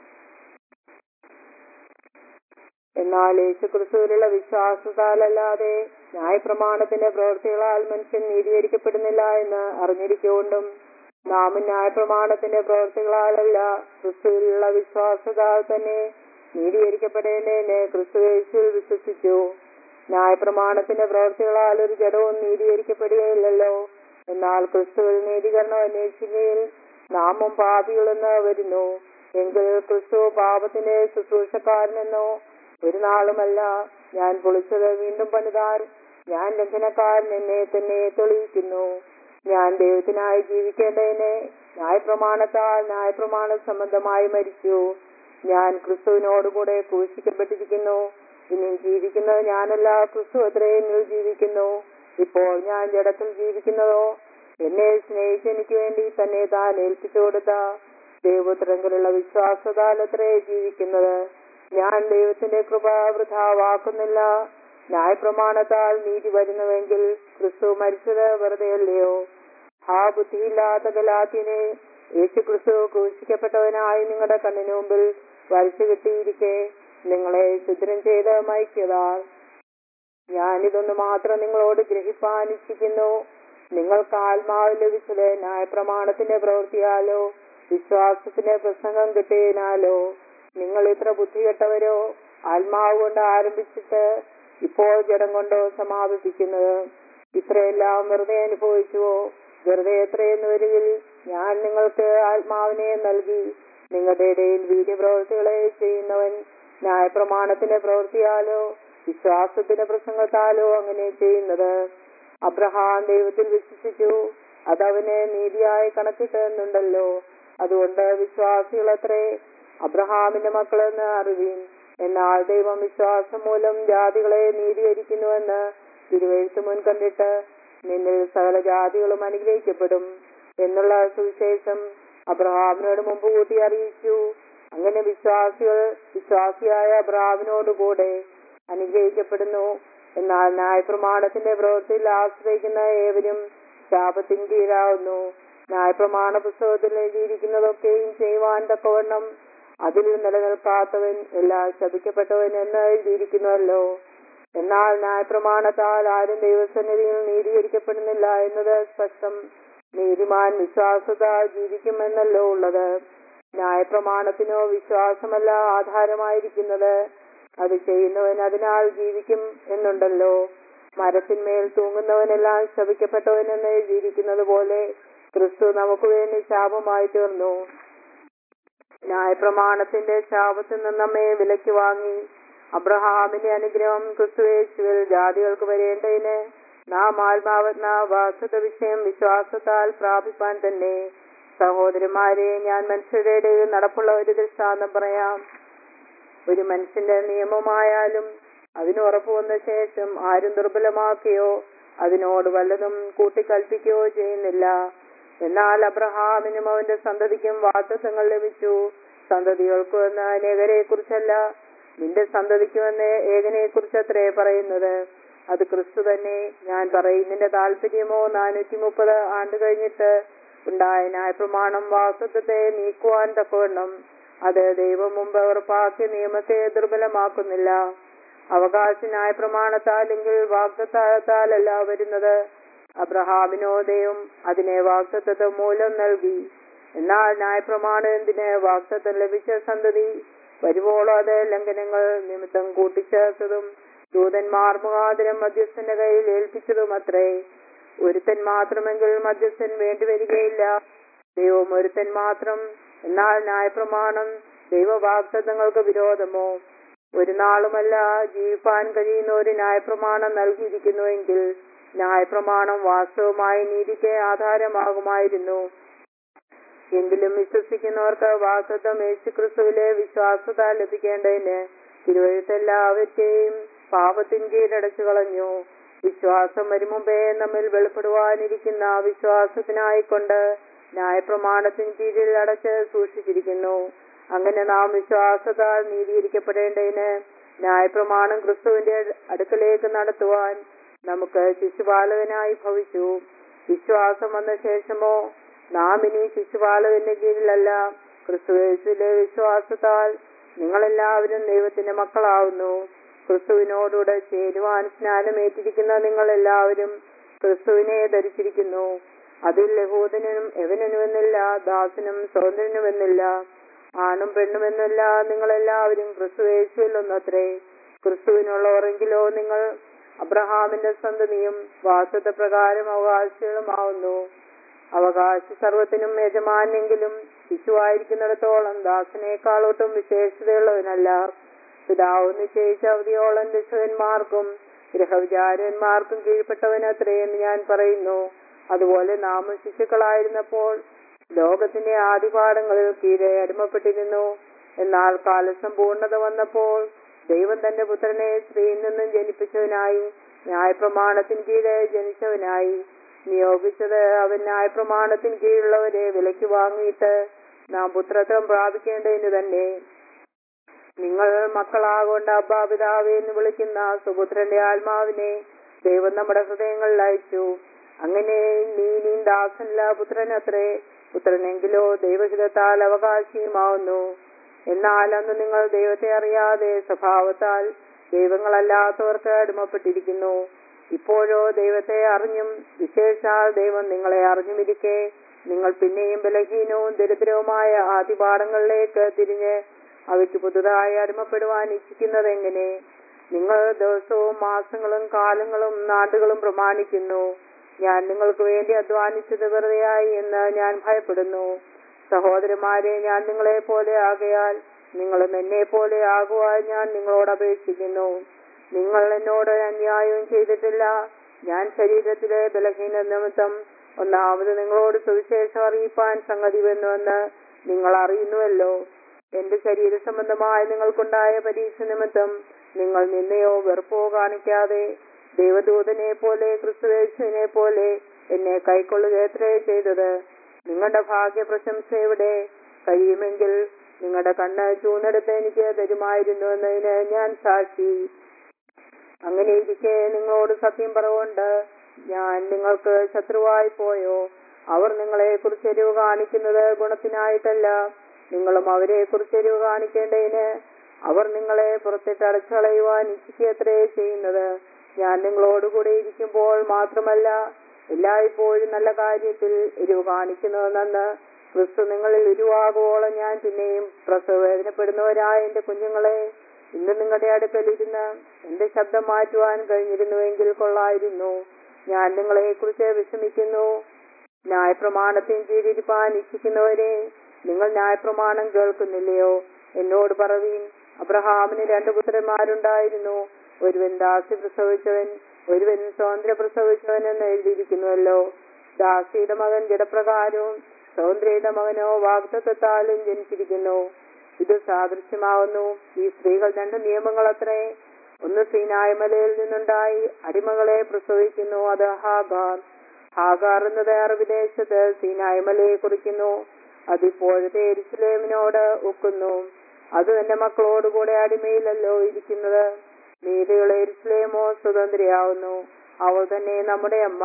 എന്നാൽ യേശുക്രിസ്തുവിലുള്ള വിശ്വാസത്താലല്ലാതെ ന്യായപ്രമാണത്തിന്റെ പ്രവൃത്തികളാൽ മനുഷ്യൻ നീതീകരിക്കപ്പെടുന്നില്ല എന്ന് അറിഞ്ഞിരിക്കൊണ്ടും നാം ന്യായപ്രമാണത്തിന്റെ പ്രവൃത്തികളാലല്ല ക്രിസ്തുവിലുള്ള വിശ്വാസത്താൽ തന്നെ നീതീകരിക്കപ്പെടേണ്ടതിന് ക്രിസ്തു യേശുവിൽ വിശ്വസിച്ചു. ന്യായപ്രമാണത്തിന്റെ പ്രവൃത്തികളാൽ ഒരു ജഡവും നീതീകരിക്കപ്പെടുകയില്ലല്ലോ. എന്നാൽ ക്രിസ്തുവിൽ നീതീകരണം അന്വേഷിക്കുകയിൽ നാമും പാപികളെന്ന് വരുന്നു. എങ്കിൽ ക്രിസ്തു പാപത്തിന്റെ ശുശ്രൂഷക്കാരനെന്നോ ഒരു നാളുമല്ല. ഞാൻ പൊളിച്ചത് വീണ്ടും പണിതാൽ ഞാൻ ലംഘനക്കാരൻ എന്നെ തന്നെ തെളിയിക്കുന്നു. ഞാൻ ദൈവത്തിനായി ജീവിക്കേണ്ടതിന് ന്യായപ്രമാണത്താൽ ന്യായപ്രമാണ സംബന്ധമായി മരിച്ചു. ഞാൻ ക്രിസ്തുവിനോടുകൂടെ ക്രൂശിക്കപ്പെട്ടിരിക്കുന്നു. ഇനി ജീവിക്കുന്നത് ഞാനല്ല, ക്രിസ്തു അത്രേ എന്നിൽ ജീവിക്കുന്നു. ഇപ്പോൾ ഞാൻ ജഡത്തിൽ ജീവിക്കുന്നതോ എന്നെ സ്നേഹിച്ച് എനിക്ക് വേണ്ടി തന്നെ താൻ ഏൽപ്പിച്ചു കൊടുത്ത ദൈവപുത്രങ്കലുള്ള വിശ്വാസത്താൽ അത്രേ ജീവിക്കുന്നത്. ഞാൻ ദൈവത്തിന്റെ കൃപ വൃഥാവാക്കുന്നില്ല. ന്യായപ്രമാണത്താൽ നീതി വരുന്നുവെങ്കിൽ ക്രിസ്തു മരിച്ചത് വെറുതെയല്ലയോ? ആ ബുദ്ധിയില്ലാത്ത ഗലാത്യനെ, യേശു ക്രിസ്തു ക്രൂശിക്കപ്പെട്ടവനായി നിങ്ങളുടെ കണ്ണിന് മുമ്പിൽ വരച്ചു കിട്ടിയിരിക്കെ നിങ്ങളെ ശുദ്രം ചെയ്ത് മയക്കിയതാൽ ഞാനിതൊന്നു മാത്രം നിങ്ങളോട് ഗ്രഹിപ്പാനിച്ഛിക്കുന്നു. നിങ്ങൾക്ക് ആത്മാവ് ലഭിച്ചത് ന്യായപ്രമാണത്തിന്റെ പ്രവൃത്തിയാലോ വിശ്വാസത്തിന്റെ പ്രസംഗം കിട്ടിയതിനാലോ? നിങ്ങൾ ഇത്ര ബുദ്ധികെട്ടവരോ? ആത്മാവ് കൊണ്ട് ആരംഭിച്ചിട്ട് ഇപ്പോൾ ജഡം കൊണ്ടോ സമാപിപ്പിക്കുന്നത്? ഇത്രയെല്ലാം വെറുതെ അനുഭവിച്ചുവോ? വെറുതെ എത്രയെന്ന് വരികിൽ ഞാൻ നിങ്ങൾക്ക് ആത്മാവിനെ നൽകി. നിങ്ങളുടെ ഇടയിൽ വീര്യപ്രവൃത്തികളെ ചെയ്യുന്നവൻ ന്യായപ്രമാണത്തിന്റെ പ്രവൃത്തിയാലോ വിശ്വാസത്തിന്റെ പ്രസംഗത്താലോ അങ്ങനെ ചെയ്യുന്നത്? അബ്രഹാം ദൈവത്തിൽ വിശ്വസിച്ചു, അതവന് നീതിയായി കണക്കിട്ടെന്നുണ്ടല്ലോ. അതുകൊണ്ട് വിശ്വാസികളത്രേ അബ്രഹാമിന്റെ മക്കളെന്ന് അറിവീൻ. എന്നാൽ ദൈവം വിശ്വാസം മൂലം ജാതികളെ നീതീകരിക്കുന്നുവെന്ന് തിരുവെഴുത്ത് മുൻകണ്ടിട്ട് നിന്നിൽ സകല ജാതികളും അനുഗ്രഹിക്കപ്പെടും എന്നുള്ള സുവിശേഷം അബ്രഹാമിനോട് മുമ്പ് കൂട്ടി അറിയിച്ചു. അങ്ങനെ വിശ്വാസിയായ അബ്രഹാമിനോടുകൂടെ അനുഗ്രഹിക്കപ്പെടുന്നു. എന്നാൽ ന്യായപ്രമാണത്തിന്റെ പ്രവൃത്തിയിൽ ആശ്രയിക്കുന്ന ഏവരും ശാപത്തിന് കീഴാവുന്നു. ന്യായപ്രമാണ പുസ്തകത്തിൽ എഴുതിയിരിക്കുന്നതൊക്കെയും ചെയ്യുവാൻ തക്കവണ്ണം അതിൽ നിലനിൽക്കാത്തവൻ എല്ലാം ശപിക്കപ്പെട്ടവൻ എന്ന് എഴുതിയിരിക്കുന്നുവല്ലോ. എന്നാൽ ന്യായപ്രമാണത്താൽ ആരും ദൈവസന്നിധിയിൽ നീതീകരിക്കപ്പെടുന്നില്ല എന്നത് സ്പഷ്ടം. നീതിമാൻ വിശ്വാസത്താൽ ജീവിക്കുമെന്നല്ലോ ഉള്ളത്. ന്യായപ്രമാണത്തിനോ വിശ്വാസമല്ല ആധാരമായിരിക്കുന്നത്, അത് ചെയ്യുന്നവൻ അതിനാൽ ജീവിക്കും എന്നുണ്ടല്ലോ. മരത്തിന്മേൽ തൂങ്ങുന്നവനെല്ലാം ശപിക്കപ്പെട്ടവനെന്ന് എഴുതിയിരിക്കുന്നത് പോലെ ക്രിസ്തു നമുക്ക് വേണ്ടി ശാപമായി തീർന്നു. ന്യായപ്രമാണത്തിന്റെ ശാപത്തിൽ നിന്ന് നമ്മെ വിലയ്ക്ക് വാങ്ങി അബ്രഹാമിന്റെ അനുഗ്രഹം ക്രിസ്തുയേശുവിൽ ജാതികൾക്ക് വരേണ്ടതിന് നാം ആത്മാവെന്ന വാസ്തവ വിഷയം വിശ്വാസത്താൽ പ്രാപിപ്പാൻ തന്നെ. സഹോദരന്മാരെ, ഞാൻ മനുഷ്യരുടെ ഇടയിൽ നടപ്പുള്ള ഒരു ദൃഷ്ടാന്തം പറയാം. ഒരു മനുഷ്യന്റെ നിയമമായാലും അതിന് ഉറപ്പ് വന്ന ശേഷം ആരും ദുർബലമാക്കുകയോ അതിനോട് വല്ലതും കൂട്ടിക്കൽപ്പിക്കുകയോ ചെയ്യുന്നില്ല. എന്നാൽ അബ്രഹാമിനും അവന്റെ സന്തതിക്കും വാഗ്ദത്തങ്ങൾ ലഭിച്ചു. സന്തതികൾക്കുമെന്ന് അനേകരെ കുറിച്ചല്ല, നിന്റെ സന്തതിക്കുമെന്ന് ഏകനെ കുറിച്ചത്രേ പറയുന്നത്. അത് ക്രിസ്തു തന്നെ. ഞാൻ പറയും, നിന്റെ താല്പര്യമോ 430 ആണ്ട് കഴിഞ്ഞിട്ട് ഉണ്ടായ ന്യായപ്രമാണം വാഗ്ദത്തത്തെ നീക്കുവാൻ തക്കവണ്ണം അത് ദൈവം മുമ്പ് ഉറപ്പാക്കിയ നിയമത്തെ ദുർബലമാക്കുന്നില്ല. അവകാശ ന്യായപ്രമാണത്താലെങ്കിൽ വാഗ്ദത്തത്താലല്ല വരുന്നത്. അബ്രഹാമിനോ ദൈവം അതിനെ വാഗ്ദത്തം മൂലം നൽകി. എന്നാൽ ന്യായപ്രമാണം എന്തിന്? വാഗ്ദത്തം ലഭിച്ച സന്തതി വരുവോളം അത് ലംഘനങ്ങൾ നിമിത്തം കൂട്ടിച്ചേർത്തതും ദൂതന്മാർ മുഖാന്തരം മധ്യസ്ഥന്റെ കയ്യിൽ ഏൽപ്പിച്ചതും അത്രേ. ഒരുത്തൻ മാത്രമെങ്കിൽ മധ്യസ്ഥൻ വേണ്ടിവരികയില്ല, ദൈവം ഒരുത്തൻ മാത്രം. എന്നാൽ ന്യായപ്രമാണം ദൈവവാഗ്ദത്തങ്ങൾക്ക് വിരോധമോ? ഒരു നാളുമല്ല ജീവിപ്പാൻ കഴിയുന്ന ഒരു ന്യായപ്രമാണം നൽകിയിരിക്കുന്നുവെങ്കിൽ ന്യായപ്രമാണം വാസ്തവമായി നീതിക്ക് ആധാരമാകുമായിരുന്നു. എങ്കിലും വിശ്വസിക്കുന്നവർക്ക് വാഗ്ദത്തം യേശുക്രിസ്തുവിലെ വിശ്വാസത്താൽ ലഭിക്കേണ്ടതിന് തിരുവെഴുത്ത് എല്ലാവരെയും പാപത്തിൻ കീഴടച്ചു കളഞ്ഞു. വിശ്വാസം വരും മുമ്പേ നമ്മിൽ വെളിപ്പെടുവാനിരിക്കുന്ന വിശ്വാസത്തിനായിക്കൊണ്ട് ന്യായപ്രമാണത്തിന് കീഴിൽ അടച്ച് സൂക്ഷിച്ചിരിക്കുന്നു. അങ്ങനെ നാം വിശ്വാസത്താൽ നീതീകരിക്കപ്പെടേണ്ടതിന് ന്യായപ്രമാണം ക്രിസ്തുവിന്റെ അടുക്കലേക്ക് നടത്തുവാൻ നമുക്ക് ശിശുപാലകനായി ഭവിച്ചു. വിശ്വാസം വന്ന ശേഷമോ നാം ഇനി ശിശുപാലകന്റെ കീഴിലല്ല, ക്രിസ്തുവിലെ വിശ്വാസത്താൽ നിങ്ങളെല്ലാവരും ദൈവത്തിന്റെ മക്കളാവുന്നു. ക്രിസ്തുവിനോടുകൂടെ ചേരുവാൻ സ്നാനമേറ്റിരിക്കുന്ന നിങ്ങളെല്ലാവരും ക്രിസ്തുവിനെ ധരിച്ചിരിക്കുന്നു. അതിൽ യഹൂദനും യവനനുമെന്നില്ല, ദാസനും സ്വതന്ത്രനുമെന്നില്ല, ആണും പെണ്ണുമെന്നല്ല, നിങ്ങളെല്ലാവരും ക്രിസ്തുയേശുവിൽ ഒന്നത്രേ. ക്രിസ്തുവിനുള്ളവരെങ്കിലോ നിങ്ങൾ അബ്രഹാമിന്റെ സന്തതിയും വാഗ്ദത്ത പ്രകാരം അവകാശികളുമാവുന്നു. അവകാശി സർവത്തിനും യജമാനെങ്കിലും ശിശുവായിരിക്കുന്നിടത്തോളം ദാസനേക്കാളൊട്ടും വിശേഷതയുള്ളവനല്ല. പിതാവ് നിശ്ചയിച്ച അവധിയോളം രക്ഷകന്മാർക്കും ഗൃഹവിചാരന്മാർക്കും കീഴ്പ്പെട്ടവനത്രേ എന്ന് ഞാൻ പറയുന്നു. അതുപോലെ നാമും ശിശുക്കളായിരുന്നപ്പോൾ ലോകത്തിന്റെ ആദിപാഠങ്ങളിൽ കീഴെ അടിമപ്പെട്ടിരുന്നു. എന്നാൽ കാലസമ്പൂർണത വന്നപ്പോൾ ദൈവം തന്റെ പുത്രനെ സ്ത്രീയിൽ നിന്നും ജനിപ്പിച്ചവനായി ന്യായപ്രമാണത്തിന് കീഴെ ജനിച്ചവനായി നിയോഗിച്ചത്. അവൻ ന്യായപ്രമാണത്തിന് കീഴുള്ളവരെ വിലയ്ക്ക് വാങ്ങിയിട്ട് നാം പുത്രത്വം പ്രാപിക്കേണ്ടതിന് തന്നെ. നിങ്ങൾ മക്കളാകൊണ്ട് അബ്ബാ പിതാവേ എന്ന് വിളിക്കുന്ന സുപുത്രന്റെ ആത്മാവിനെ ദൈവം നമ്മുടെ ഹൃദയങ്ങളിൽ അയച്ചു. അങ്ങനെ നീ ദാസനല്ല പുത്രനത്രേ. പുത്രനെങ്കിലോ ദൈവഹിതത്താൽ അവകാശിയുമാവുന്നു. എന്നാൽ അന്ന് നിങ്ങൾ ദൈവത്തെ അറിയാതെ സ്വഭാവത്താൽ ദൈവങ്ങളല്ലാത്തവർക്ക് അടിമപ്പെട്ടിരിക്കുന്നു. ഇപ്പോഴോ ദൈവത്തെ അറിഞ്ഞും വിശേഷാൽ ദൈവം നിങ്ങളെ അറിഞ്ഞുമിരിക്കെ നിങ്ങൾ പിന്നെയും ബലഹീനവും ദരിദ്രവുമായ ആദിപാഠങ്ങളിലേക്ക് തിരിഞ്ഞ് അവയ്ക്ക് പുതുതായി അടിമപ്പെടുവാൻ ഇച്ഛിക്കുന്നത് എങ്ങനെ? നിങ്ങൾ ദിവസവും മാസങ്ങളും കാലങ്ങളും നാടുകളും പ്രമാണിക്കുന്നു. ഞാൻ നിങ്ങൾക്ക് വേണ്ടി അധ്വാനിച്ചത് വെറുതെയായി എന്ന് ഞാൻ ഭയപ്പെടുന്നു. സഹോദരന്മാരെ, ഞാൻ നിങ്ങളെ പോലെ ആകയാൽ നിങ്ങളും എന്നെ പോലെ ആകുവാൻ ഞാൻ നിങ്ങളോട് അപേക്ഷിക്കുന്നു. നിങ്ങൾ എന്നോട് അന്യായവും ചെയ്തിട്ടില്ല. ഞാൻ ശരീരത്തിലെ ബലഹീന നിമിത്തം ഒന്നാമത് നിങ്ങളോട് സുവിശേഷം അറിയിപ്പാൻ സംഗതി വന്നുവെന്ന് നിങ്ങൾ അറിയുന്നുവല്ലോ. എന്റെ ശരീര സംബന്ധമായി നിങ്ങൾക്കുണ്ടായ പരീക്ഷ നിമിത്തം നിങ്ങൾ നിന്നെയോ വെറുപ്പോ കാണിക്കാതെ ദൈവദൂതനെ പോലെ ക്രിസ്തുയേശുവിനെ പോലെ എന്നെ കൈക്കൊള്ളുക എത്രേ ചെയ്തത്. നിങ്ങളുടെ ഭാഗ്യ പ്രശംസ എവിടെ? കഴിയുമെങ്കിൽ നിങ്ങളുടെ കണ്ണ് ചൂന്നെടുത്ത് എനിക്ക് തരുമായിരുന്നു എന്നതിന് ഞാൻ സാക്ഷി. അങ്ങനെ ഇരിക്കെ നിങ്ങളോട് സത്യം പറയുകൊണ്ട് ഞാൻ നിങ്ങൾക്ക് ശത്രുവായി പോയോ? അവർ നിങ്ങളെ കുറിച്ച് എരിവ് കാണിക്കുന്നത് ഗുണത്തിനായിട്ടല്ല, നിങ്ങളും അവരെ കുറിച്ച് എരിവ് കാണിക്കേണ്ടതിന്. അവർ നിങ്ങളെ പുറത്തിട്ട് അടച്ചു കളയുവാൻ ഇച്ഛിക്കത്രേ ചെയ്യുന്നത്. ഞാൻ നിങ്ങളോടുകൂടെ ഇരിക്കുമ്പോൾ മാത്രമല്ല, എല്ലായ്പ്പോഴും നല്ല കാര്യത്തിൽ എരിവ് കാണിക്കുന്നത് നന്ന്. ക്രിസ്തു നിങ്ങളിൽ ഉരുവാകുവോളം ഞാൻ പിന്നെയും പ്രസവവേദനപ്പെടുന്നവരായ എന്റെ കുഞ്ഞുങ്ങളെ ഇന്ന് നിങ്ങളുടെ അടുക്കലിരുന്ന് എന്റെ ശബ്ദം മാറ്റുവാൻ കഴിഞ്ഞിരുന്നുവെങ്കിൽ കൊള്ളായിരുന്നു. ഞാൻ നിങ്ങളെ കുറിച്ച് വിഷമിക്കുന്നു. ന്യായപ്രമാണത്തിന് കീഴിരിപ്പാൻ ഇച്ഛിക്കുന്നവരെ, നിങ്ങൾ ന്യായപ്രമാണം കേൾക്കുന്നില്ലയോ? എന്നോട് പറവീൻ. അബ്രഹാമിന് 2 പുത്രന്മാരുണ്ടായിരുന്നു. ഒരുവൻ ദാസി പ്രസവിച്ചവൻ, ഒരുവൻ സ്വതന്ത്ര പ്രസവിച്ചവൻ എന്ന് എഴുതിയിരിക്കുന്നുവല്ലോ. ദാസിയുടെ മകൻ ജഡപ്രകാരവും സ്വതന്ത്രയുടെ മകനോ വാഗ്ദത്തത്താലും ജനിച്ചിരിക്കുന്നു. ഇത് സാദൃശ്യമാവുന്നു. ഈ സ്ത്രീകൾ 2 നിയമങ്ങളത്രേ. ഒന്ന് സീനായ് മലയിൽ നിന്നുണ്ടായി അടിമകളെ പ്രസവിക്കുന്നു, അത് ഹാഗാർ. ഹാഗാർ എന്നത് അറബ് ദേശത്ത് സീനായ് മലയെ കുറിക്കുന്നു. അതിപ്പോഴത്തെ യെരൂശലേമിനോട് ഒക്കുന്നു. അത് തന്റെ മക്കളോടുകൂടെ അടിമയിലല്ലോ ഇരിക്കുന്നത്. നീതിയുള്ള യെരൂശലേമോ സ്വതന്ത്രയാവുന്നു. അവൾ തന്നെ നമ്മുടെ അമ്മ.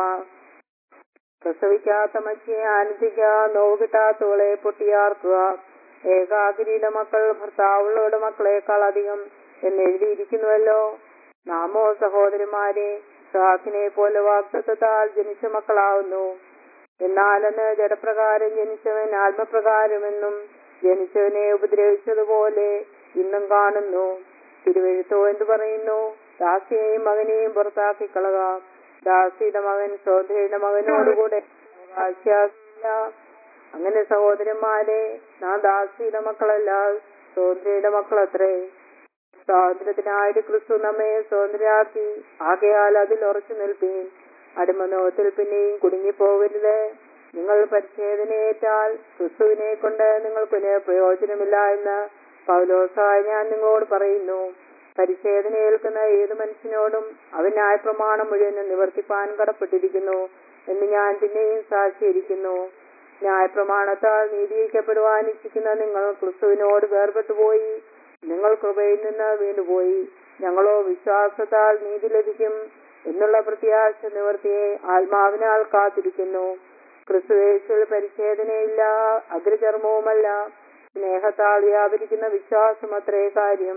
പ്രസവിക്കാത്ത മച്ചിയെ ആനന്ദിക്കുക, നോവ് കിട്ടാത്തവളെ പൊട്ടിയാർക്കുക. ഏകാകിരിയുടെ മക്കൾ ഭർത്താവുള്ളവരുടെ മക്കളെക്കാൾ അധികം എന്നെഴുതിയിരിക്കുന്നുവല്ലോ. നാമോ സഹോദരന്മാരെ ഇസ്ഹാക്കിനെ പോലെ വാഗ്ദത്തത്താൽ ജനിച്ച മക്കളാവുന്നു. എന്നാലെന്ന് ജഡപ്രകാരം ജനിച്ചവൻ ആത്മപ്രകാരമെന്നും ജനിച്ചവനെ ഉപദ്രവിച്ചതുപോലെ ഇന്നും കാണുന്നു. തിരുവെഴുത്തോ എന്ത് പറയുന്നു? ദാസിയെയും മകനെയും പുറത്താക്കി കളക. ദാസിയുടെ മകൻ സഹോദരിയുടെ മകനോടുകൂടെ അവകാശിയാകില്ല. അങ്ങനെ സഹോദരന്മാരെ, നാം ദാസിയുടെ മക്കളല്ല, സഹോദരിയുടെ മക്കളത്രേ. സ്വാതന്ത്ര്യത്തിനായിട്ട് ക്രിസ്തു നമ്മെ സ്വതന്ത്രരാക്കി. ആകയാൽ അതിൽ ഉറച്ചു നിൽപ്പീൻ. അടിമനോഹത്തിൽ പിന്നെയും കുടുങ്ങിപ്പോകരുത്. നിങ്ങൾ പരിച്ഛേദനയേറ്റാൽ ക്രിസ്തുവിനെ കൊണ്ട് നിങ്ങൾക്കൊരു പ്രയോജനമില്ല എന്ന് പൗലോസായ ഞാൻ നിങ്ങളോട് പറയുന്നു. പരിച്ഛേദനയേൽക്കുന്ന ഏത് മനുഷ്യനോടും അവൻ ന്യായപ്രമാണം മുഴുവനും നിവർത്തിപ്പാൻ കടപ്പെട്ടിരിക്കുന്നു എന്ന് ഞാൻ പിന്നെയും സാക്ഷിയിരിക്കുന്നു. ന്യായപ്രമാണത്താൽ നീതീകരിക്കപ്പെടുവാൻ ഇച്ഛിക്കുന്ന നിങ്ങൾ ക്രിസ്തുവിനോട് വേർപെട്ടുപോയി. നിങ്ങൾ കൃപയിൽ നിന്ന് വീണ്ടുപോയി. ഞങ്ങളോ വിശ്വാസത്താൽ നീതി ലഭിക്കും എന്നുള്ള പ്രത്യാശ നിവർത്തിയെ ആത്മാവിനാൽ കാത്തിരിക്കുന്നു. ക്രിസ്തുയേശുവിൽ പരിച്ഛേദനയില്ല, അഗ്രചർമ്മവുമല്ല, സ്നേഹത്താൽ വ്യാപരിക്കുന്ന വിശ്വാസം അത്രേ കാര്യം.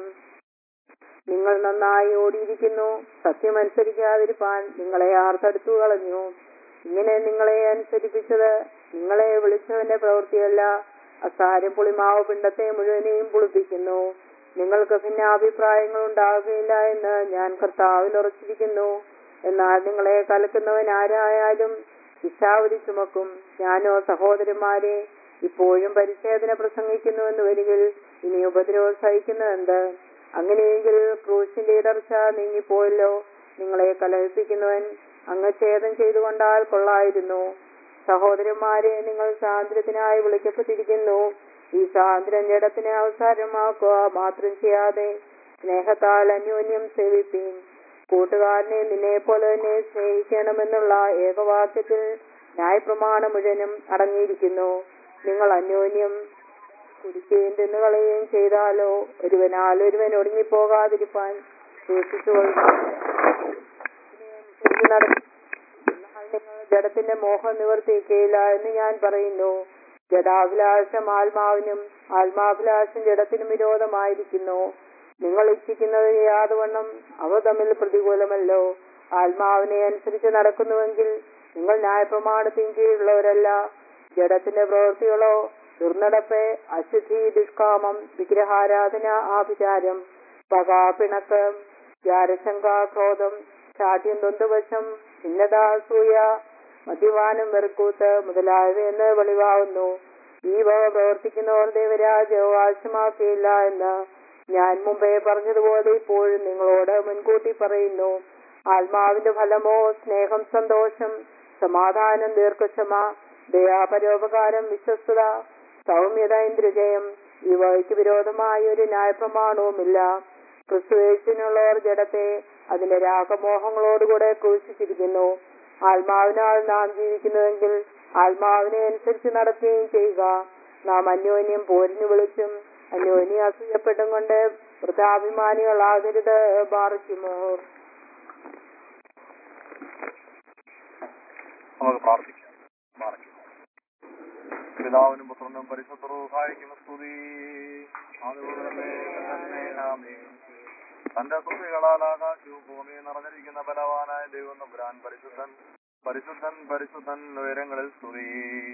നിങ്ങൾ നന്നായി ഓടിയിരിക്കുന്നു. സത്യമനുസരിക്കാതിരിപ്പാൻ നിങ്ങളെ ആർ തടുത്തു കളഞ്ഞു? ഇങ്ങനെ നിങ്ങളെ അനുസരിപ്പിച്ചത് നിങ്ങളെ വിളിച്ചവന്റെ പ്രവൃത്തിയല്ല. അസാരം പുളിമാവ് പിണ്ടത്തെ മുഴുവനെയും പുളിപ്പിക്കുന്നു. നിങ്ങൾക്ക് ഭിന്നാഭിപ്രായങ്ങൾ ഉണ്ടാകുകയില്ല എന്ന് ഞാൻ കർത്താവിൽ ഉറച്ചിരിക്കുന്നു. എന്നാൽ നിങ്ങളെ കലക്കുന്നവൻ ആരായാലും ശിക്ഷാവിധി ചുമക്കും. ഞാനോ സഹോദരന്മാരെ ഇപ്പോഴും പരിച്ഛേദന പ്രസംഗിക്കുന്നുവെന്ന് വരികിൽ ഇനി ഉപദ്രവം സഹിക്കുന്നതെന്ത്? അങ്ങനെയെങ്കിൽ ക്രൂശിന്റെ ഇടർച്ച നീങ്ങിപ്പോയല്ലോ. നിങ്ങളെ കലഹിപ്പിക്കുന്നവൻ അംഗച്ഛേദം ചെയ്തുകൊണ്ടാൽ കൊള്ളായിരുന്നു. സഹോദരന്മാരെ, നിങ്ങൾ സ്വാതന്ത്ര്യത്തിനായി വിളിക്കപ്പെട്ടിരിക്കുന്നു. ഈ സ്വാതന്ത്ര്യം ജഡത്തിന് അവസരമാക്കുക മാത്രം ചെയ്യാതെ സ്നേഹത്താൽ അന്യോന്യം സേവിപ്പീൻ. കൂട്ടുകാരനെ നിന്നെ പോലെ തന്നെ സ്നേഹിക്കണമെന്നുള്ള ഏകവാക്യത്തിൽ ന്യായപ്രമാണം മുഴുവനും അടങ്ങിയിരിക്കുന്നു. നിങ്ങൾ അന്യോന്യം കുടിക്കുകയും തിന്നുകളയുകയും ചെയ്താലോ ഒരുവനാൽ ഒരുവൻ ഒടുങ്ങിപ്പോകാതിരിപ്പാൻ സൂക്ഷിച്ചുകൊള്ളുക. നിങ്ങൾ ജഡത്തിന്റെ മോഹം നിവർത്തിക്കുകയില്ല എന്ന് ഞാൻ പറയുന്നു. ജഡാഭിലാഷം ആത്മാവിനും ആത്മാഭിലാഷം ജഡത്തിനും വിരോധമായിരിക്കുന്നു. നിങ്ങൾ ഇച്ഛിക്കുന്നത് യാതൊവണ്ണം അവ തമ്മിൽ പ്രതികൂലമല്ലോ. ആത്മാവിനെ അനുസരിച്ച് നടക്കുന്നുവെങ്കിൽ നിങ്ങൾ ന്യായപ്രമാണത്തിന് കീഴുള്ളവരല്ല. ജഡത്തിന്റെ പ്രവൃത്തികളോ ദുർനടപ്പ്, അശുദ്ധി, ദുഷ്കാമം, വിഗ്രഹാരാധന, ആഭിചാരം, പക, പിണക്ക്, ജാരശങ്ക, ക്രോധം, ശാഠ്യം, തൊണ്ടുവശം, ഭിന്നത, അസൂയ, മദ്യപാനം, വെറുക്കൂത്ത് മുതലായവയെന്ന് വെളിവാകുന്നു. ഈ വക പ്രവർത്തിക്കുന്നവർ ദൈവരാജ്യം അവകാശമാക്കുകയില്ല എന്ന് ഞാൻ മുമ്പേ പറഞ്ഞതുപോലെ ഇപ്പോഴും നിങ്ങളോട് മുൻകൂട്ടി പറയുന്നു. ആത്മാവിന്റെ ഫലമോ സ്നേഹം, സന്തോഷം, സമാധാനം, ദീർഘക്ഷമ, ദയാ, പരോപകാരം, വിശ്വസ്തത, സൗമ്യത, ഇന്ദ്രിയജയം. ഇവയ്ക്ക് വിരോധമായ ഒരു ന്യായപ്രമാണവുമില്ല. ക്രിസ്തുയേശുവിനുള്ളവർ ജഡത്തെ അതിന്റെ രാഗമോഹങ്ങളോടുകൂടെ ക്രൂശിച്ചിരിക്കുന്നു. ആത്മാവിനാൽ നാം ജീവിക്കുന്നുവെങ്കിൽ ആത്മാവിനെ അനുസരിച്ച് നടക്കുകയും ചെയ്യുക. നാം അന്യോന്യം പോരിന് വിളിച്ചും അന്യോന്യം അസൂയപ്പെട്ടും കൊണ്ട് വൃഥാഭിമാനികളാകരുത്. ബാറയ്ക്കുമോ. നമുക്ക് പ്രാർത്ഥിക്കാം. പിതാവിനും പുത്രനും പരിശുദ്ധ റൂഹായിക്കും സ്തുതി. തന്റെ സ്തുതികളാൽ ആകാശവും ഭൂമിയും നിറഞ്ഞിരിക്കുന്ന ബലവാനായ ദൈവം തമ്പുരാൻ പരിശുദ്ധൻ പരിശുദ്ധൻ പരിശുദ്ധൻ ഉയരങ്ങളിൽ സ്തുതി.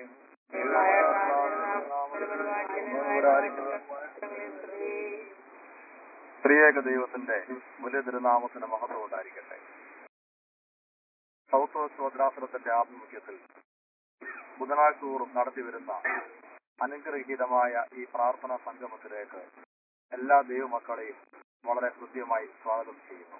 ത്രിയേക ദൈവത്തിന്റെ വലിയ തിരുനാമത്തിന് മഹത്വം ഉണ്ടായിരിക്കട്ടെ. സൗത്ത് വെസ്റ്റ് ഭദ്രാസനത്തിന്റെ ആഭിമുഖ്യത്തിൽ ബുധനാഴ്ച തോറും നടത്തിവരുന്ന അനുഗ്രഹീതമായ ഈ പ്രാർത്ഥനാ സംഗമത്തിലേക്ക് എല്ലാ ദൈവമക്കളെയും വളരെ കൃത്യമായി സ്വാഗതം ചെയ്യുന്നു.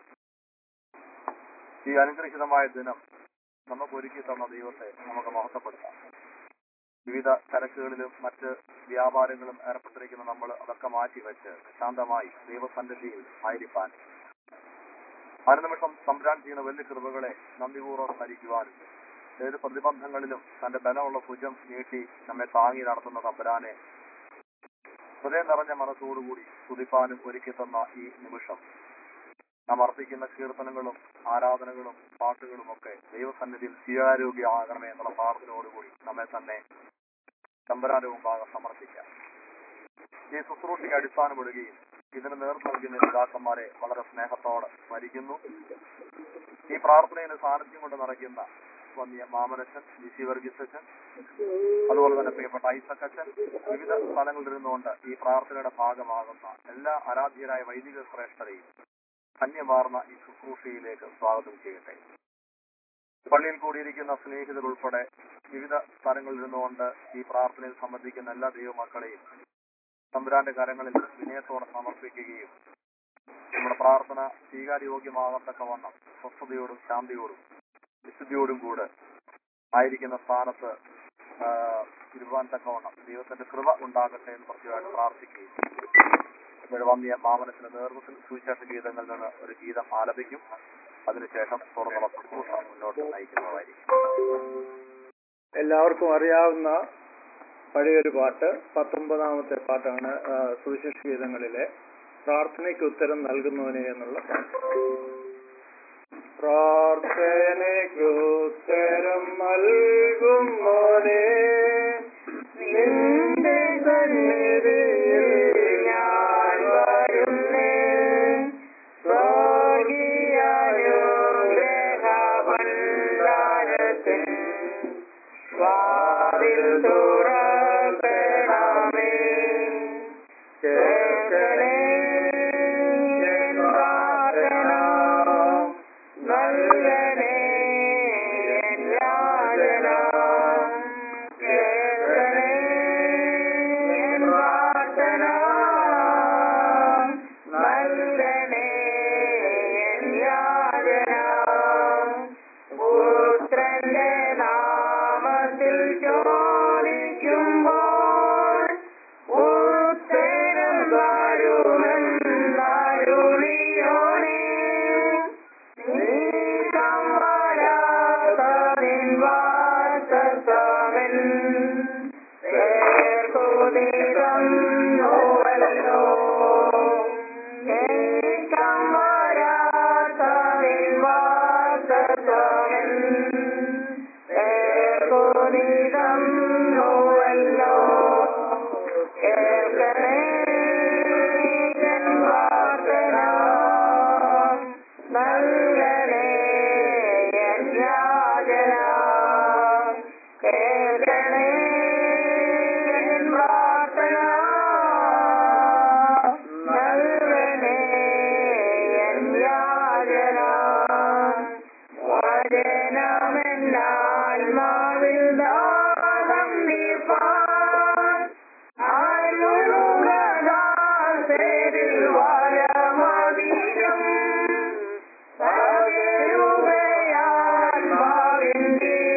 ഈ അനുഗ്രഹീതമായ ദിനം നമുക്ക് ഒരുക്കി തന്ന ദൈവത്തെ നമുക്ക് മഹത്വപ്പെടുത്താം. വിവിധ തിരക്കുകളിലും മറ്റ് വ്യാപാരങ്ങളും ഏർപ്പെട്ടിരിക്കുന്ന നമ്മൾ അതൊക്കെ മാറ്റിവെച്ച് ശാന്തമായി ദൈവസന്നിധിയിൽ ആയിരിക്കാൻ അനുനിമിഷം സംഭ്രാൻ ചെയ്യുന്ന വലിയ കൃപകളെ നന്ദിപൂർവ്വം സ്മരിക്കുവാനും ഏത് പ്രതിബന്ധങ്ങളിലും തന്റെ ബലമുള്ള ഭുജം നീട്ടി നമ്മെ താങ്ങി നടത്തുന്ന തമ്പുരാനെ ഹൃദയം നിറഞ്ഞ മനസ്സോടുകൂടി സ്തുതിപ്പാനും ഒരുക്കി തന്ന ഈ നിമിഷം നാം അർപ്പിക്കുന്ന കീർത്തനങ്ങളും ആരാധനകളും പാട്ടുകളും ഒക്കെ ദൈവസന്നിധിയിൽ സ്വീകാര്യോഗ്യമാകണമേ എന്നുള്ള പ്രാർത്ഥനയോടുകൂടി നമ്മെ തന്നെ തമ്പുരാന്റെ മുമ്പാകെ സമർപ്പിക്കാം. ഈ ശുശ്രൂഷയ്ക്ക് അടിസ്ഥാനമിടുകയും ഇതിന് നേതൃത്വം നൽകുന്ന പിതാക്കന്മാരെ വളരെ സ്നേഹത്തോടെ സ്മരിക്കുന്നു. ഈ പ്രാർത്ഥനയിൽ സാന്നിധ്യം കൊണ്ട് നിറയ്ക്കുന്ന വന്നിയ മാമനച്ചൻ, ജിസി വർഗീസച്ചൻ, അതുപോലെ തന്നെ പ്രിയപ്പെട്ട ഐസക്കച്ചൻ, വിവിധ സ്ഥലങ്ങളിൽ ഇരുന്നുകൊണ്ട് ഈ പ്രാർത്ഥനയുടെ ഭാഗമാകുന്ന എല്ലാ ആരാധ്യരായ വൈദിക ശ്രേഷ്ഠരെയും ധന്യമാർന്ന ഈ ശുശ്രൂഷയിലേക്ക് സ്വാഗതം ചെയ്യട്ടെ. പള്ളിയിൽ കൂടിയിരിക്കുന്ന സ്നേഹിതർ ഉൾപ്പെടെ വിവിധ സ്ഥലങ്ങളിൽ ഇരുന്നുകൊണ്ട് ഈ പ്രാർത്ഥനയിൽ സംബന്ധിക്കുന്ന എല്ലാ ദൈവമക്കളെയും തമ്പുരാന്റെ കരങ്ങളിൽ വിനയത്തോടെ സമർപ്പിക്കുകയും നമ്മുടെ പ്രാർത്ഥന സ്വീകാര്യോഗ്യമാകത്തക്കവണ്ണം സ്വസ്ഥതയോടും ശാന്തിയോടും വിശുദ്ധിയോടും കൂടെ ആയിരിക്കുന്ന സ്ഥാനത്ത് ഇരുവാൻ തക്കവണ്ണം ദൈവത്തിന്റെ കൃപ ഉണ്ടാകട്ടെ എന്ന് പ്രത്യേകമായിട്ട് പ്രാർത്ഥിക്കുകയും വന്നിയ മാമനത്തിന്റെ നേതൃത്വത്തിൽ സുവിശേഷ ഗീതങ്ങളിൽ നിന്ന് ഒരു ഗീതം ആലപിക്കും. അതിനുശേഷം തുറന്നുള്ള ശുശ്രൂഷ മുന്നോട്ട് നയിക്കുന്നതായിരിക്കും. എല്ലാവർക്കും അറിയാവുന്ന പഴയൊരു പാട്ട്, 19ാമത്തെ പാട്ടാണ് സുവിശേഷ ഗീതങ്ങളിലെ പ്രാർത്ഥനയ്ക്ക് ഉത്തരം നൽകുന്നവനെ എന്നുള്ള പാട്ട്. പ്രാർത്ഥനയ്ക്ക് ഉത്തരം നൽകുന്നവനെ നിന്റെ സന്നിധിയിൽ ഞാൻ വരുന്നേ, സ്വർഗീയാനുഗ്രഹഭണ്ഡാരത്തിൻ വാതിൽ തുറക്കണമേ. കേൾക്കണേ എൻ പ്രാർത്ഥന, നൽകണേ എൻ യാചന. കേൾക്കണേ എൻ പ്രാർത്ഥന, നൽകണേ എൻ യാചന. പുത്രന്റെ നാമത്തിൽ ചോദിക്കുമ്പോൾ ഉത്തരം വരുമെന്നരുളിയോനേ, നീക്കം വരാത്തതിൻ വാസസ്ഥലൻ പേർക്കുതിരുന്നുവല്ലോ. നീക്കം വരാത്തതിൻ വാസസ്ഥലൻ പേർക്കുതിരുന്നുവല്ലോ. കേൾക്കണേ എൻ പ്രാർത്ഥന, നൽകണേ എൻ യാചന. കേൾക്കണേ എൻ പ്രാർത്ഥന, നൽകണേ എൻ യാചന. വചനമെന്നാത്മാവിൽ ദാഹം നീപ്പാൻ അരുളുകദാസരിൽ വരമധികം പകരുകയാത്മാവിൻ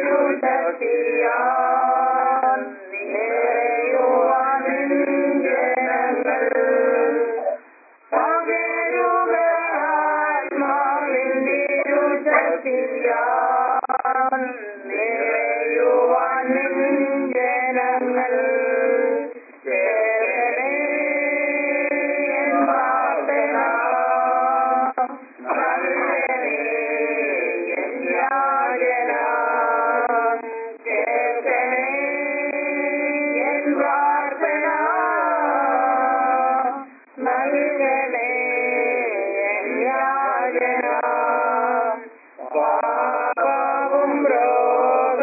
തിരുശക്തിയാൽ നിറയുവാൻ നിൻ ജനങ്ങൾ. പകരുകയാത്മാവിൻ തിരുശക്തിയാൽ നിറയുവാൻ നിൻ ജനങ്ങൾ. കേൾക്കണേ എൻ പ്രാർത്ഥന, നൽകണേ എൻ യാചന. കേൾക്കണേ എൻ പ്രാർത്ഥന, നൽകണേ എൻ യാചന. പാപവും രോഗവും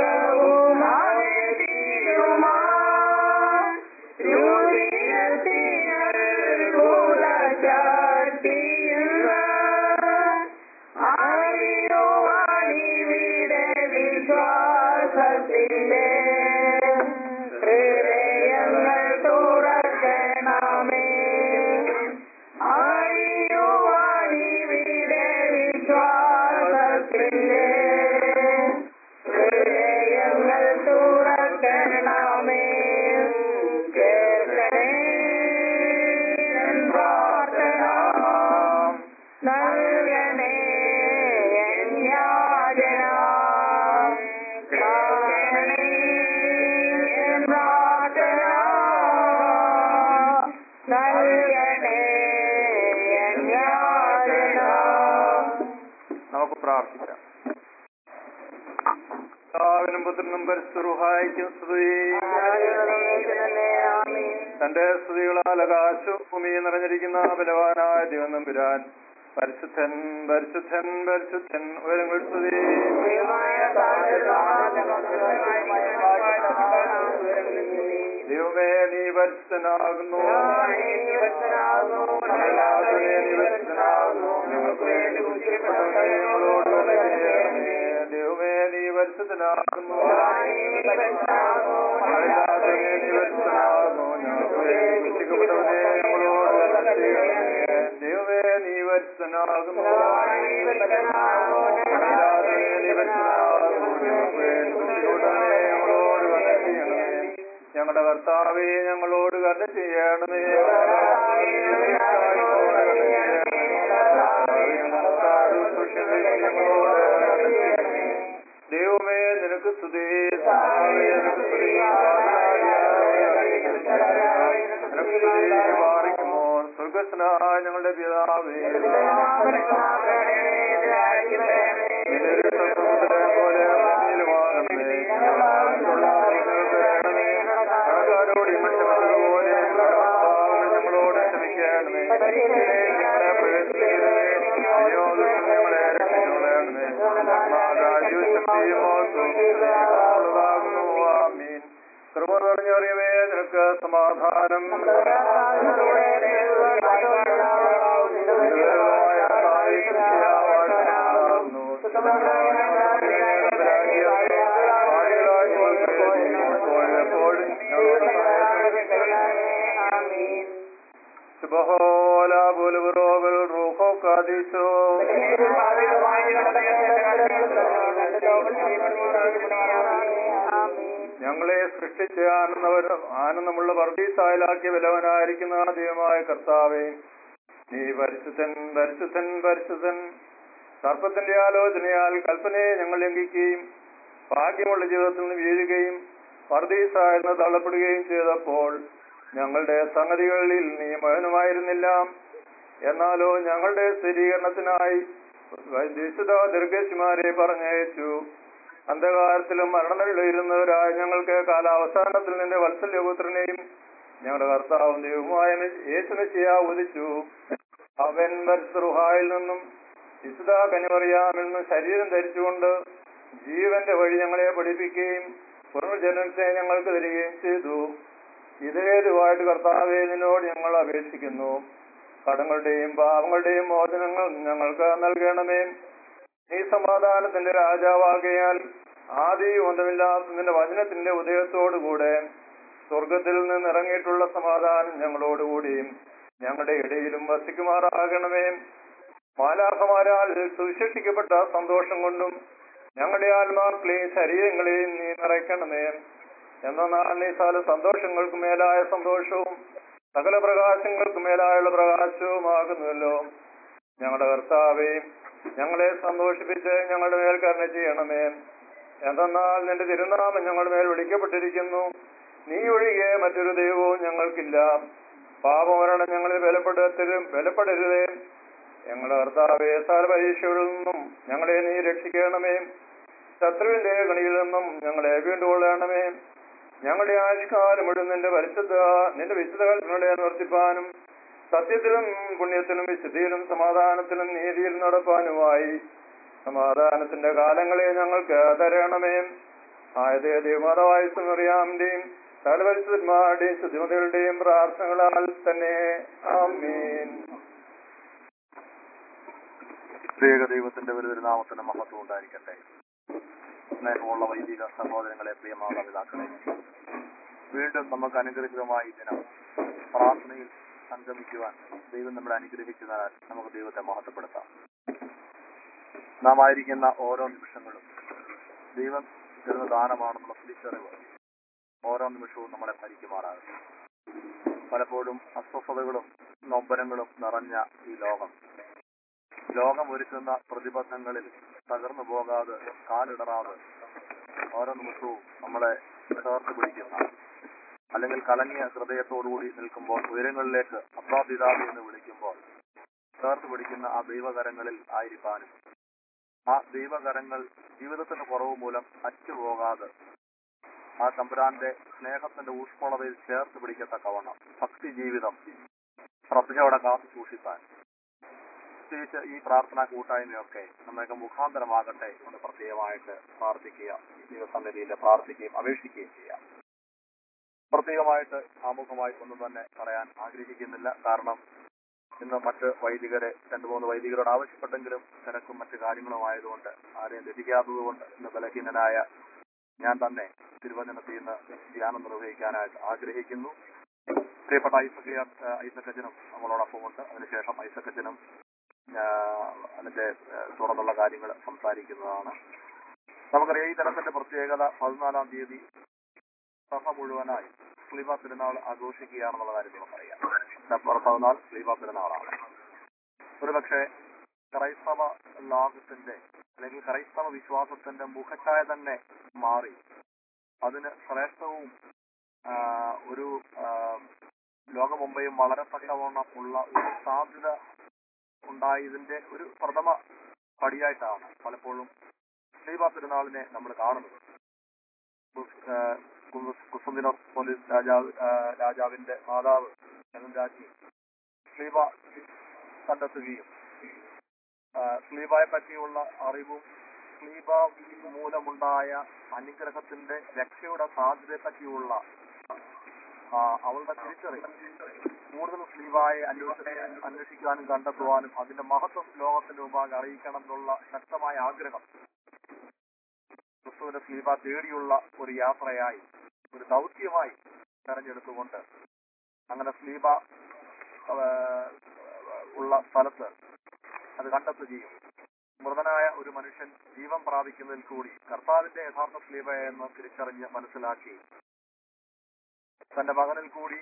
പ്രാർത്ഥിക്കാം. പിതാവിനും പുത്രനും പരിശുദ്ധ സ്തുതി. തന്റെ സ്തുതികളാൽ ആകാശവും ഭൂമിയും നിറഞ്ഞിരിക്കുന്ന ബലവാനായ ദൈവം തമ്പുരാൻ പരിശുദ്ധൻ പരിശുദ്ധൻ പരിശുദ്ധൻ ഉയരങ്ങൾ സ്തുതി. ദൈവമേ നീ പരിശുദ്ധനാകുന്നു, ഞങ്ങൾക്ക് വേണ്ടി കുരിശിക്കപ്പെട്ടവനെ ഞങ്ങളോട് കരുണ ചെയ്യണമേ. ദൈവമേ നീ പരിശുദ്ധനാകുന്നു, ഞങ്ങൾക്ക് വേണ്ടി കുരിശിക്കപ്പെട്ടവനെ ഞങ്ങളോട് കരുണ ചെയ്യണമേ. ദൈവമേ നീ പരിശുദ്ധനാകുന്നു, ഞങ്ങളുടെ കർത്താവേ ഞങ്ങളോട് കരുണ ചെയ്യണമേ. ദൈവമേ നിനക്ക് സ്തുതി, പാറിക്കുമോ സ്വർഗസ്നായ ഞങ്ങളുടെ പിതാവേ, പോലെ കടക്കാരോട് ക്ഷമിച്ചതുപോലെ ഞങ്ങളോട് ക്ഷമിക്കണമേ. ഞങ്ങളെ പ്രവേശിക്കരുതേ, ഞങ്ങളെ രക്ഷിക്കണമേ. ആമീൻ. കൃപ നിറഞ്ഞറിയവേ നിനക്ക് സമാധാനം. ഞങ്ങളെ സൃഷ്ടിച്ച് ആനന്ദമുള്ള പർദീസായിലാക്കിയ ബലവനായിരിക്കുന്ന ദൈവമായ കർത്താവേ, നീ പരിശുദ്ധൻ പരിശുദ്ധൻ പരിശുദ്ധൻ. സർപ്പത്തിന്റെ ആലോചനയാൽ കൽപ്പനയെ ഞങ്ങൾ ലംഘിക്കുകയും ഭാഗ്യമുള്ള ജീവിതത്തിൽ നിന്ന് വീഴുകയും പർദീസായെന്ന് തള്ളപ്പെടുകയും ചെയ്തപ്പോൾ ഞങ്ങളുടെ സംഗതികളിൽ നീ മൗനമായിരുന്നില്ല. എന്നാലോ ഞങ്ങളുടെ സ്ഥിരീകരണത്തിനായി വിശുദ്ധ ദീർഘശിമാരെ പറഞ്ഞയച്ചു. അന്ധകാരത്തിലും മരണനിലയിരുന്നവരായ ഞങ്ങൾക്ക് കാലാവസാനത്തിൽ നിന്റെ വത്സല്യപുത്രനെയും ഞങ്ങളുടെ കർത്താവും ദൈവമായ യേശുമെശിഹാ ഉദിച്ചു. അവൻ പരിശുദ്ധയിൽ നിന്നും വിശുദ്ധ കന്യമറിയാമിൽ നിന്നും ശരീരം ധരിച്ചുകൊണ്ട് ജീവന്റെ വഴി ഞങ്ങളെ പഠിപ്പിക്കുകയും പുനർജന്മത്തെ ഞങ്ങൾക്ക് തരികയും ചെയ്തു. ഇതേതുമായിട്ട് കർത്താവേ നിന്നോട് ഞങ്ങൾ അപേക്ഷിക്കുന്നു. കടങ്ങളുടെയും പാപങ്ങളുടെയും മോചനങ്ങൾ ഞങ്ങൾക്ക് നൽകണമേ. നീ സമാധാനത്തിന്റെ രാജാവാകയാൽ ആദിയും ഒന്നുമില്ലാത്ത നിന്റെ വചനത്തിന്റെ ഉദയത്തോടുകൂടെ സ്വർഗത്തിൽ നിന്ന് ഇറങ്ങിയിട്ടുള്ള സമാധാനം ഞങ്ങളോടുകൂടിയും ഞങ്ങളുടെ ഇടയിലും വസിക്കുമാറാകണമേ. മാലാഖമാരാൽ സുവിശേഷിക്കപ്പെട്ട സന്തോഷം കൊണ്ടും ഞങ്ങളുടെ ആത്മാക്കളെയും ശരീരങ്ങളെയും നീ നിറയ്ക്കണമേ. എന്നാൽ നീ സകല സന്തോഷങ്ങൾക്ക് മേലായ സന്തോഷവും സകല പ്രകാശങ്ങൾക്ക് മേലായുള്ള പ്രകാശവുമാകുന്നുവല്ലോ. ഞങ്ങളുടെ കർത്താവേ, ഞങ്ങളെ സന്തോഷിപ്പിച്ച് ഞങ്ങളുടെ മേൽ കരുണ ചെയ്യണമേ. എന്തെന്നാൽ നിന്റെ തിരുനാമം ഞങ്ങളുടെ മേൽ വിളിക്കപ്പെട്ടിരിക്കുന്നു. നീ ഒഴികെ മറ്റൊരു ദൈവവും ഞങ്ങൾക്കില്ല. പാപമരണം ഞങ്ങളിൽ ബലപ്പെടരുതേ. ഞങ്ങളുടെ കർത്താവേ, സകല പരീക്ഷകളിൽ നിന്നും ഞങ്ങളെ നീ രക്ഷിക്കണമേ. ശത്രുവിന്റെ കണിയിൽ നിന്നും ഞങ്ങളെ വീണ്ടുകൊള്ളണമേ. ഞങ്ങളുടെ ആയുഷ്കാലം മുഴുവൻ നിന്റെ വിശുദ്ധ കൽപ്പനകളെ നിവർത്തിപ്പാനും സത്യത്തിലും പുണ്യത്തിലും വിശുദ്ധിയിലും സമാധാനത്തിലും നീതിയിലും നടപ്പാനുമായി സമാധാനത്തിന്റെ കാലങ്ങളെ ഞങ്ങൾക്ക് തരണമേ. ആയത് ദൈവമാതാവായുടെയും സകലപരിശുദ്ധന്മാരുടെയും ശുദ്ധിമതികളുടെയും പ്രാർത്ഥനകളാൽ തന്നെ ആമീൻ. ദൈവത്തിന്റെ വലിയൊരു നാമത്തിന് മഹത്വം ഉണ്ടായിരിക്കട്ടെ. സ്നേഹമുള്ള വൈദിക സഹോദരങ്ങളെ, പ്രിയ മാതാപിതാക്കളെ, വീണ്ടും നമുക്ക് അനുഗ്രഹിതമായി ദിനം പ്രാർത്ഥനയിൽ സംഗമിക്കുവാൻ ദൈവം നമ്മളെ അനുഗ്രഹിച്ചതിനാൽ നമുക്ക് ദൈവത്തെ മഹത്വപ്പെടുത്താം. നാം ആയിരിക്കുന്ന ഓരോ നിമിഷങ്ങളും ദൈവം തരുന്ന ദാനമാണെന്നുള്ള തിരിച്ചറിവ് ഓരോ നിമിഷവും നമ്മളെ ഭരിക്കുമാറാകും. പലപ്പോഴും അസ്വസ്ഥതകളും നൊമ്പരങ്ങളും നിറഞ്ഞ ഈ ലോകം ഒരുക്കുന്ന പ്രതിബന്ധങ്ങളിൽ തകർന്നു പോകാതെ കാലിടറാതെ ഓരോ നിമിഷവും നമ്മളെ ചേർത്ത് പിടിക്കുന്ന, അല്ലെങ്കിൽ കലങ്ങിയ ഹൃദയത്തോടുകൂടി നിൽക്കുമ്പോൾ ഉയരങ്ങളിലേക്ക് അപ്രാപിതാവി എന്ന് വിളിക്കുമ്പോൾ ചേർത്ത് പിടിക്കുന്ന ആ ദൈവകരങ്ങളിൽ ആയിരിക്കാനും ആ ദൈവകരങ്ങൾ ജീവിതത്തിന്റെ കുറവ് മൂലം അറ്റുപോകാതെ ആ തമ്പുരാന്റെ സ്നേഹത്തിന്റെ ഊഷ്മളതയിൽ ചേർത്ത് പിടിക്കത്തക്കവണ്ണം ഭക്തി ജീവിതം ശ്രദ്ധയോടെ കാത്തു സൂക്ഷിക്കാൻ പ്രത്യേകിച്ച് ഈ പ്രാർത്ഥനാ കൂട്ടായ്മയൊക്കെ നമ്മൾക്ക് മുഖാന്തരമാകട്ടെ എന്ന് പ്രത്യേകമായിട്ട് പ്രാർത്ഥിക്കുക, ദൈവസന്നിധിയിൽ പ്രാർത്ഥിക്കുകയും അപേക്ഷിക്കുകയും ചെയ്യാം. പ്രത്യേകമായിട്ട് ആമുഖമായി ഒന്നും തന്നെ പറയാൻ ആഗ്രഹിക്കുന്നില്ല. കാരണം ഇന്ന് മറ്റ് വൈദികരെ 2-3 വൈദികരോട് ആവശ്യപ്പെട്ടെങ്കിലും തിരക്കും മറ്റു കാര്യങ്ങളുമായതുകൊണ്ട് ആരെയും ലഭിക്കാത്തതുകൊണ്ട് ഇന്ന് ബലഹീനനായ ഞാൻ തന്നെ തിരുവചനത്തിൽ നിന്ന് ധ്യാനം നിർവഹിക്കാനായിട്ട് ആഗ്രഹിക്കുന്നു. പ്രിയപ്പെട്ട ഐസക്കച്ചനും നമ്മളോടൊപ്പമുണ്ട്. അതിനുശേഷം ഐസക്കച്ചനും അതിന്റെ തുടർന്നുള്ള കാര്യങ്ങൾ സംസാരിക്കുന്നതാണ്. നമുക്കറിയാം ഈ ദിനത്തിന്റെ പ്രത്യേകത 14-ാം തീയതി സഭ മുഴുവനായി സ്ലീബ പെരുന്നാൾ ആഘോഷിക്കുകയാണെന്നുള്ള കാര്യം നമുക്കറിയാം. സെപ്റ്റംബർ 14 സ്ലീബ പെരുന്നാളാണ്. ഒരുപക്ഷെ ക്രൈസ്തവ ലോകത്തിന്റെ അല്ലെങ്കിൽ ക്രൈസ്തവ വിശ്വാസത്തിന്റെ മുഖച്ഛായ തന്നെ മാറി അതിന് ശ്രേഷ്ഠവും ഒരു ലോകമുമ്പയും വളരെ തക്കവണ്ണം ഉള്ള ഒരു സാധ്യത ഉണ്ടായതിന്റെ ഒരു പ്രഥമ പടിയായിട്ടാണ് പലപ്പോഴും സ്ലീബ പെരുന്നാളിനെ നമ്മൾ കാണുന്നത്. കുസ്തുന്തിനോസ് പോലീസ് രാജാവിന്റെ മാതാവ് രാജ്ഞി സ്ലീബ കണ്ടെത്തുകയും സ്ലീബയെ പറ്റിയുള്ള അറിവും സ്ലീബ മൂലമുണ്ടായ അനുഗ്രഹത്തിന്റെ രക്ഷയുടെ സാധ്യതയെ പറ്റിയുള്ള അവളുടെ തിരിച്ചറിവ് കൂടുതൽ സ്ലീബായെ അന്വേഷിക്കാനും കണ്ടെത്തുവാനും അതിന്റെ മഹത്വം ലോകത്തിന്റെ മുമ്പാകെ അറിയിക്കണം എന്നുള്ള ശക്തമായ ആഗ്രഹം ക്രിസ്തുവിന്റെ സ്ലീബ തേടിയുള്ള ഒരു യാത്രയായി, ഒരു ദൗത്യമായി തെരഞ്ഞെടുത്തുകൊണ്ട് അങ്ങനെ സ്ലീബ ഉള്ള സ്ഥലത്ത് അത് കണ്ടെത്തുകയും മൃതനായ ഒരു മനുഷ്യൻ ജീവൻ പ്രാപിക്കുന്നതിൽ കൂടി കർത്താവിന്റെ യഥാർത്ഥ സ്ലീബയെന്ന് തിരിച്ചറിഞ്ഞ് മനസ്സിലാക്കി തന്റെ മകനിൽ കൂടി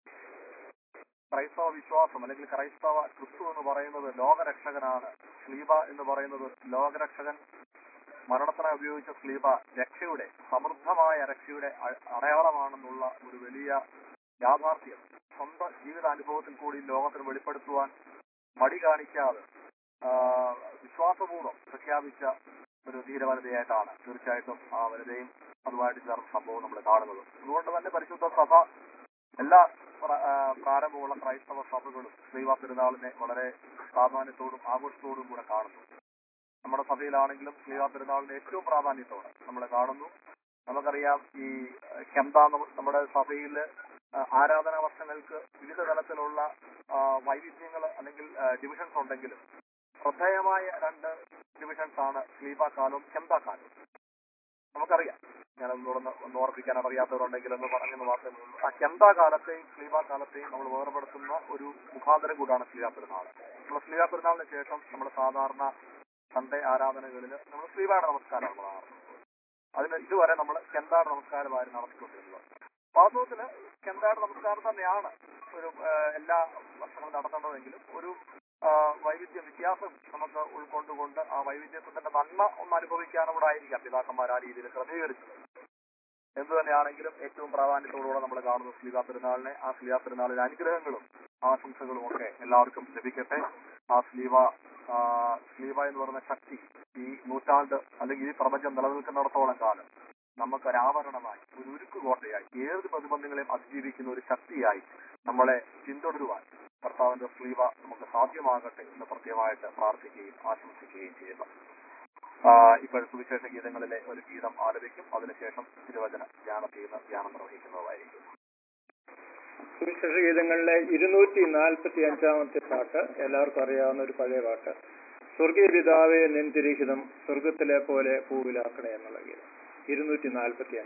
ക്രൈസ്തവ വിശ്വാസം അല്ലെങ്കിൽ ക്രൈസ്തവ ക്രിസ്തു എന്ന് പറയുന്നത് ലോകരക്ഷകനാണ്, സ്ലീബ എന്ന് പറയുന്നത് ലോകരക്ഷകൻ മരണത്തിനായി ഉപയോഗിച്ച സ്ലീബ രക്ഷയുടെ സമൃദ്ധമായ രക്ഷയുടെ അടയാളമാണെന്നുള്ള ഒരു വലിയ യാഥാർത്ഥ്യം സ്വന്തം ജീവിതാനുഭവത്തിൽ കൂടി ലോകത്തിന് വെളിപ്പെടുത്തുവാൻ മടി കാണിക്കാതെ വിശ്വാസപൂർവ്വം പ്രഖ്യാപിച്ച ഒരു ധീരവനിതയായിട്ടാണ് തീർച്ചയായിട്ടും ആ വനിതയും അതുമായിട്ട് ചേർന്ന സംഭവം നമ്മൾ കാണുന്നത്. അതുകൊണ്ട് തന്നെ പരിശുദ്ധ സഭ എല്ലാ പ്രാരംഭമുള്ള ക്രൈസ്തവ സഭകളും സ്ലീബ പെരുന്നാളിനെ വളരെ പ്രാധാന്യത്തോടും ആഘോഷത്തോടും കൂടെ കാണുന്നു. നമ്മുടെ സഭയിലാണെങ്കിലും സ്ലീബ പെരുന്നാളിന് ഏറ്റവും പ്രാധാന്യത്തോടെ നമ്മൾ കാണുന്നു. നമുക്കറിയാം ഈ ഹെംദ നമ്മുടെ സഭയിൽ ആരാധനാ വർഷങ്ങൾക്ക് വിവിധ തലത്തിലുള്ള വൈവിധ്യങ്ങൾ അല്ലെങ്കിൽ ഡിവിഷൻസ് ഉണ്ടെങ്കിലും ശ്രദ്ധേയമായ 2 ഡിവിഷൻസ് ആണ് സ്ലീബ കാലവും ഹെംദ കാലവും. നമുക്കറിയാം, ഞാനൊന്ന് ഓർപ്പിക്കാൻ അറിയാത്തവരുണ്ടെങ്കിൽ എന്ന് പറഞ്ഞെന്ന് മാത്രമേ ഉള്ളൂ. ആ ഹെംദ കാലത്തെയും സ്ലീബ കാലത്തെയും നമ്മൾ വേർപെടുത്തുന്ന ഒരു മുഖാന്തരം കൂടാണ് സ്ലീബ പെരുന്നാൾ. നമ്മൾ സ്ലീബ പെരുന്നാളിന് ശേഷം നമ്മൾ സാധാരണ സൺഡേ ആരാധനകളിൽ നമ്മൾ സ്ലീബയുടെ നമസ്കാരമാണ് നടത്തുന്നത്. അതിന് ഇതുവരെ നമ്മൾ ഹെംദയുടെ നമസ്കാരമായിരുന്നു നടത്തിക്കൊണ്ടിരുന്നത്. വാസ്തവത്തില് ഹെംദയുടെ നമസ്കാരം തന്നെയാണ് ഒരു എല്ലാ വർഷങ്ങളും നടത്തേണ്ടതെങ്കിലും ഒരു വ്യത്യാസം നമുക്ക് ഉൾക്കൊണ്ടുകൊണ്ട് ആ വൈവിധ്യത്തിന്റെ നന്മ ഒന്ന് അനുഭവിക്കാനൂടെ ആയിരിക്കാം പിതാക്കന്മാർ ആ രീതിയിൽ ക്രമീകരിച്ചത്. എന്തു തന്നെയാണെങ്കിലും ഏറ്റവും പ്രാധാന്യത്തോടുകൂടെ നമ്മൾ കാണുന്ന സ്ലീബ പെരുന്നാളിനെ, ആ സ്ലീബ പെരുന്നാളിലെ അനുഗ്രഹങ്ങളും ആശംസകളും ഒക്കെ എല്ലാവർക്കും ലഭിക്കട്ടെ. ആ സ്ലീബ എന്ന് പറയുന്ന ശക്തി ഈ നൂറ്റാണ്ട് അല്ലെങ്കിൽ ഈ പ്രപഞ്ചം നിലനിൽക്കുന്നിടത്തോളം കാലം നമുക്കൊരാവരണമായി, ഒരു ഉരുക്കുകോട്ടയായി, ഏത് പ്രതിബന്ധങ്ങളെയും അതിജീവിക്കുന്ന ഒരു ശക്തിയായി നമ്മളെ പിന്തുടരുവാൻ കർത്താവിന്റെ സ്ലീബ നമുക്ക് സാധ്യമാകട്ടെ എന്ന് പ്രത്യേകമായിട്ട് പ്രാർത്ഥിക്കുകയും ആശംസിക്കുകയും ചെയ്യുന്നു. ഇപ്പോൾ സുവിശേഷ ഗീതങ്ങളിലെ ഒരു ഗീതം ആലപിക്കും. അതിനുശേഷം തിരുവചന ധ്യാനം നിർവഹിക്കുന്നതായിരിക്കും. സുവിശേഷ ഗീതങ്ങളിലെ 245-ാമത്തെ പാട്ട് എല്ലാവർക്കും അറിയാവുന്ന ഒരു പഴയ പാട്ട്, സ്വർഗീയ പിതാവേ നിൻ തിരുഹിതം സ്വർഗത്തിലെ പോലെ ഭൂവിലാക്കണേ എന്നുള്ള ഗീതം. 245.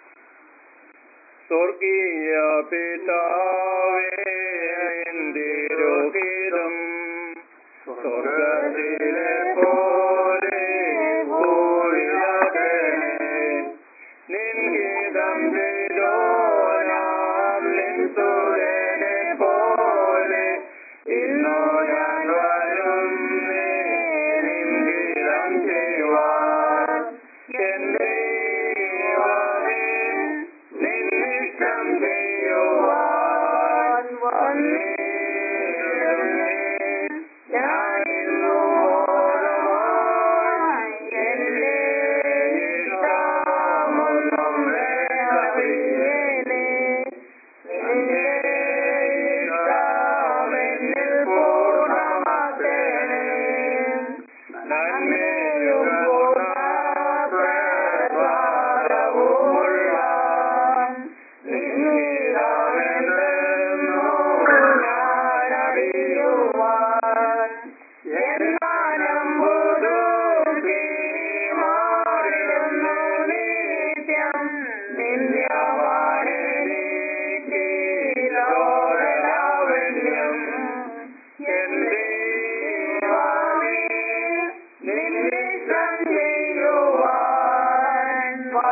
സ്വർഗീയ പിതാവേ തിരുഹിതം സ്വർഗത്തിലെ പോലെ ഭൂവിലാക്കണേ, നിൻ ഗീതം ചെയ്തോരാം നിൻ സുരനെ പോലെ ഇന്നോ ഞാൻ വരുന്നേ നിൻ ഗീതം ചെയ്യുവാൻ. എന്റെ നിന്നിഷ്ടം ചെയ്യുവാൻ വന്നേരുന്നേ ഞാനിന്നു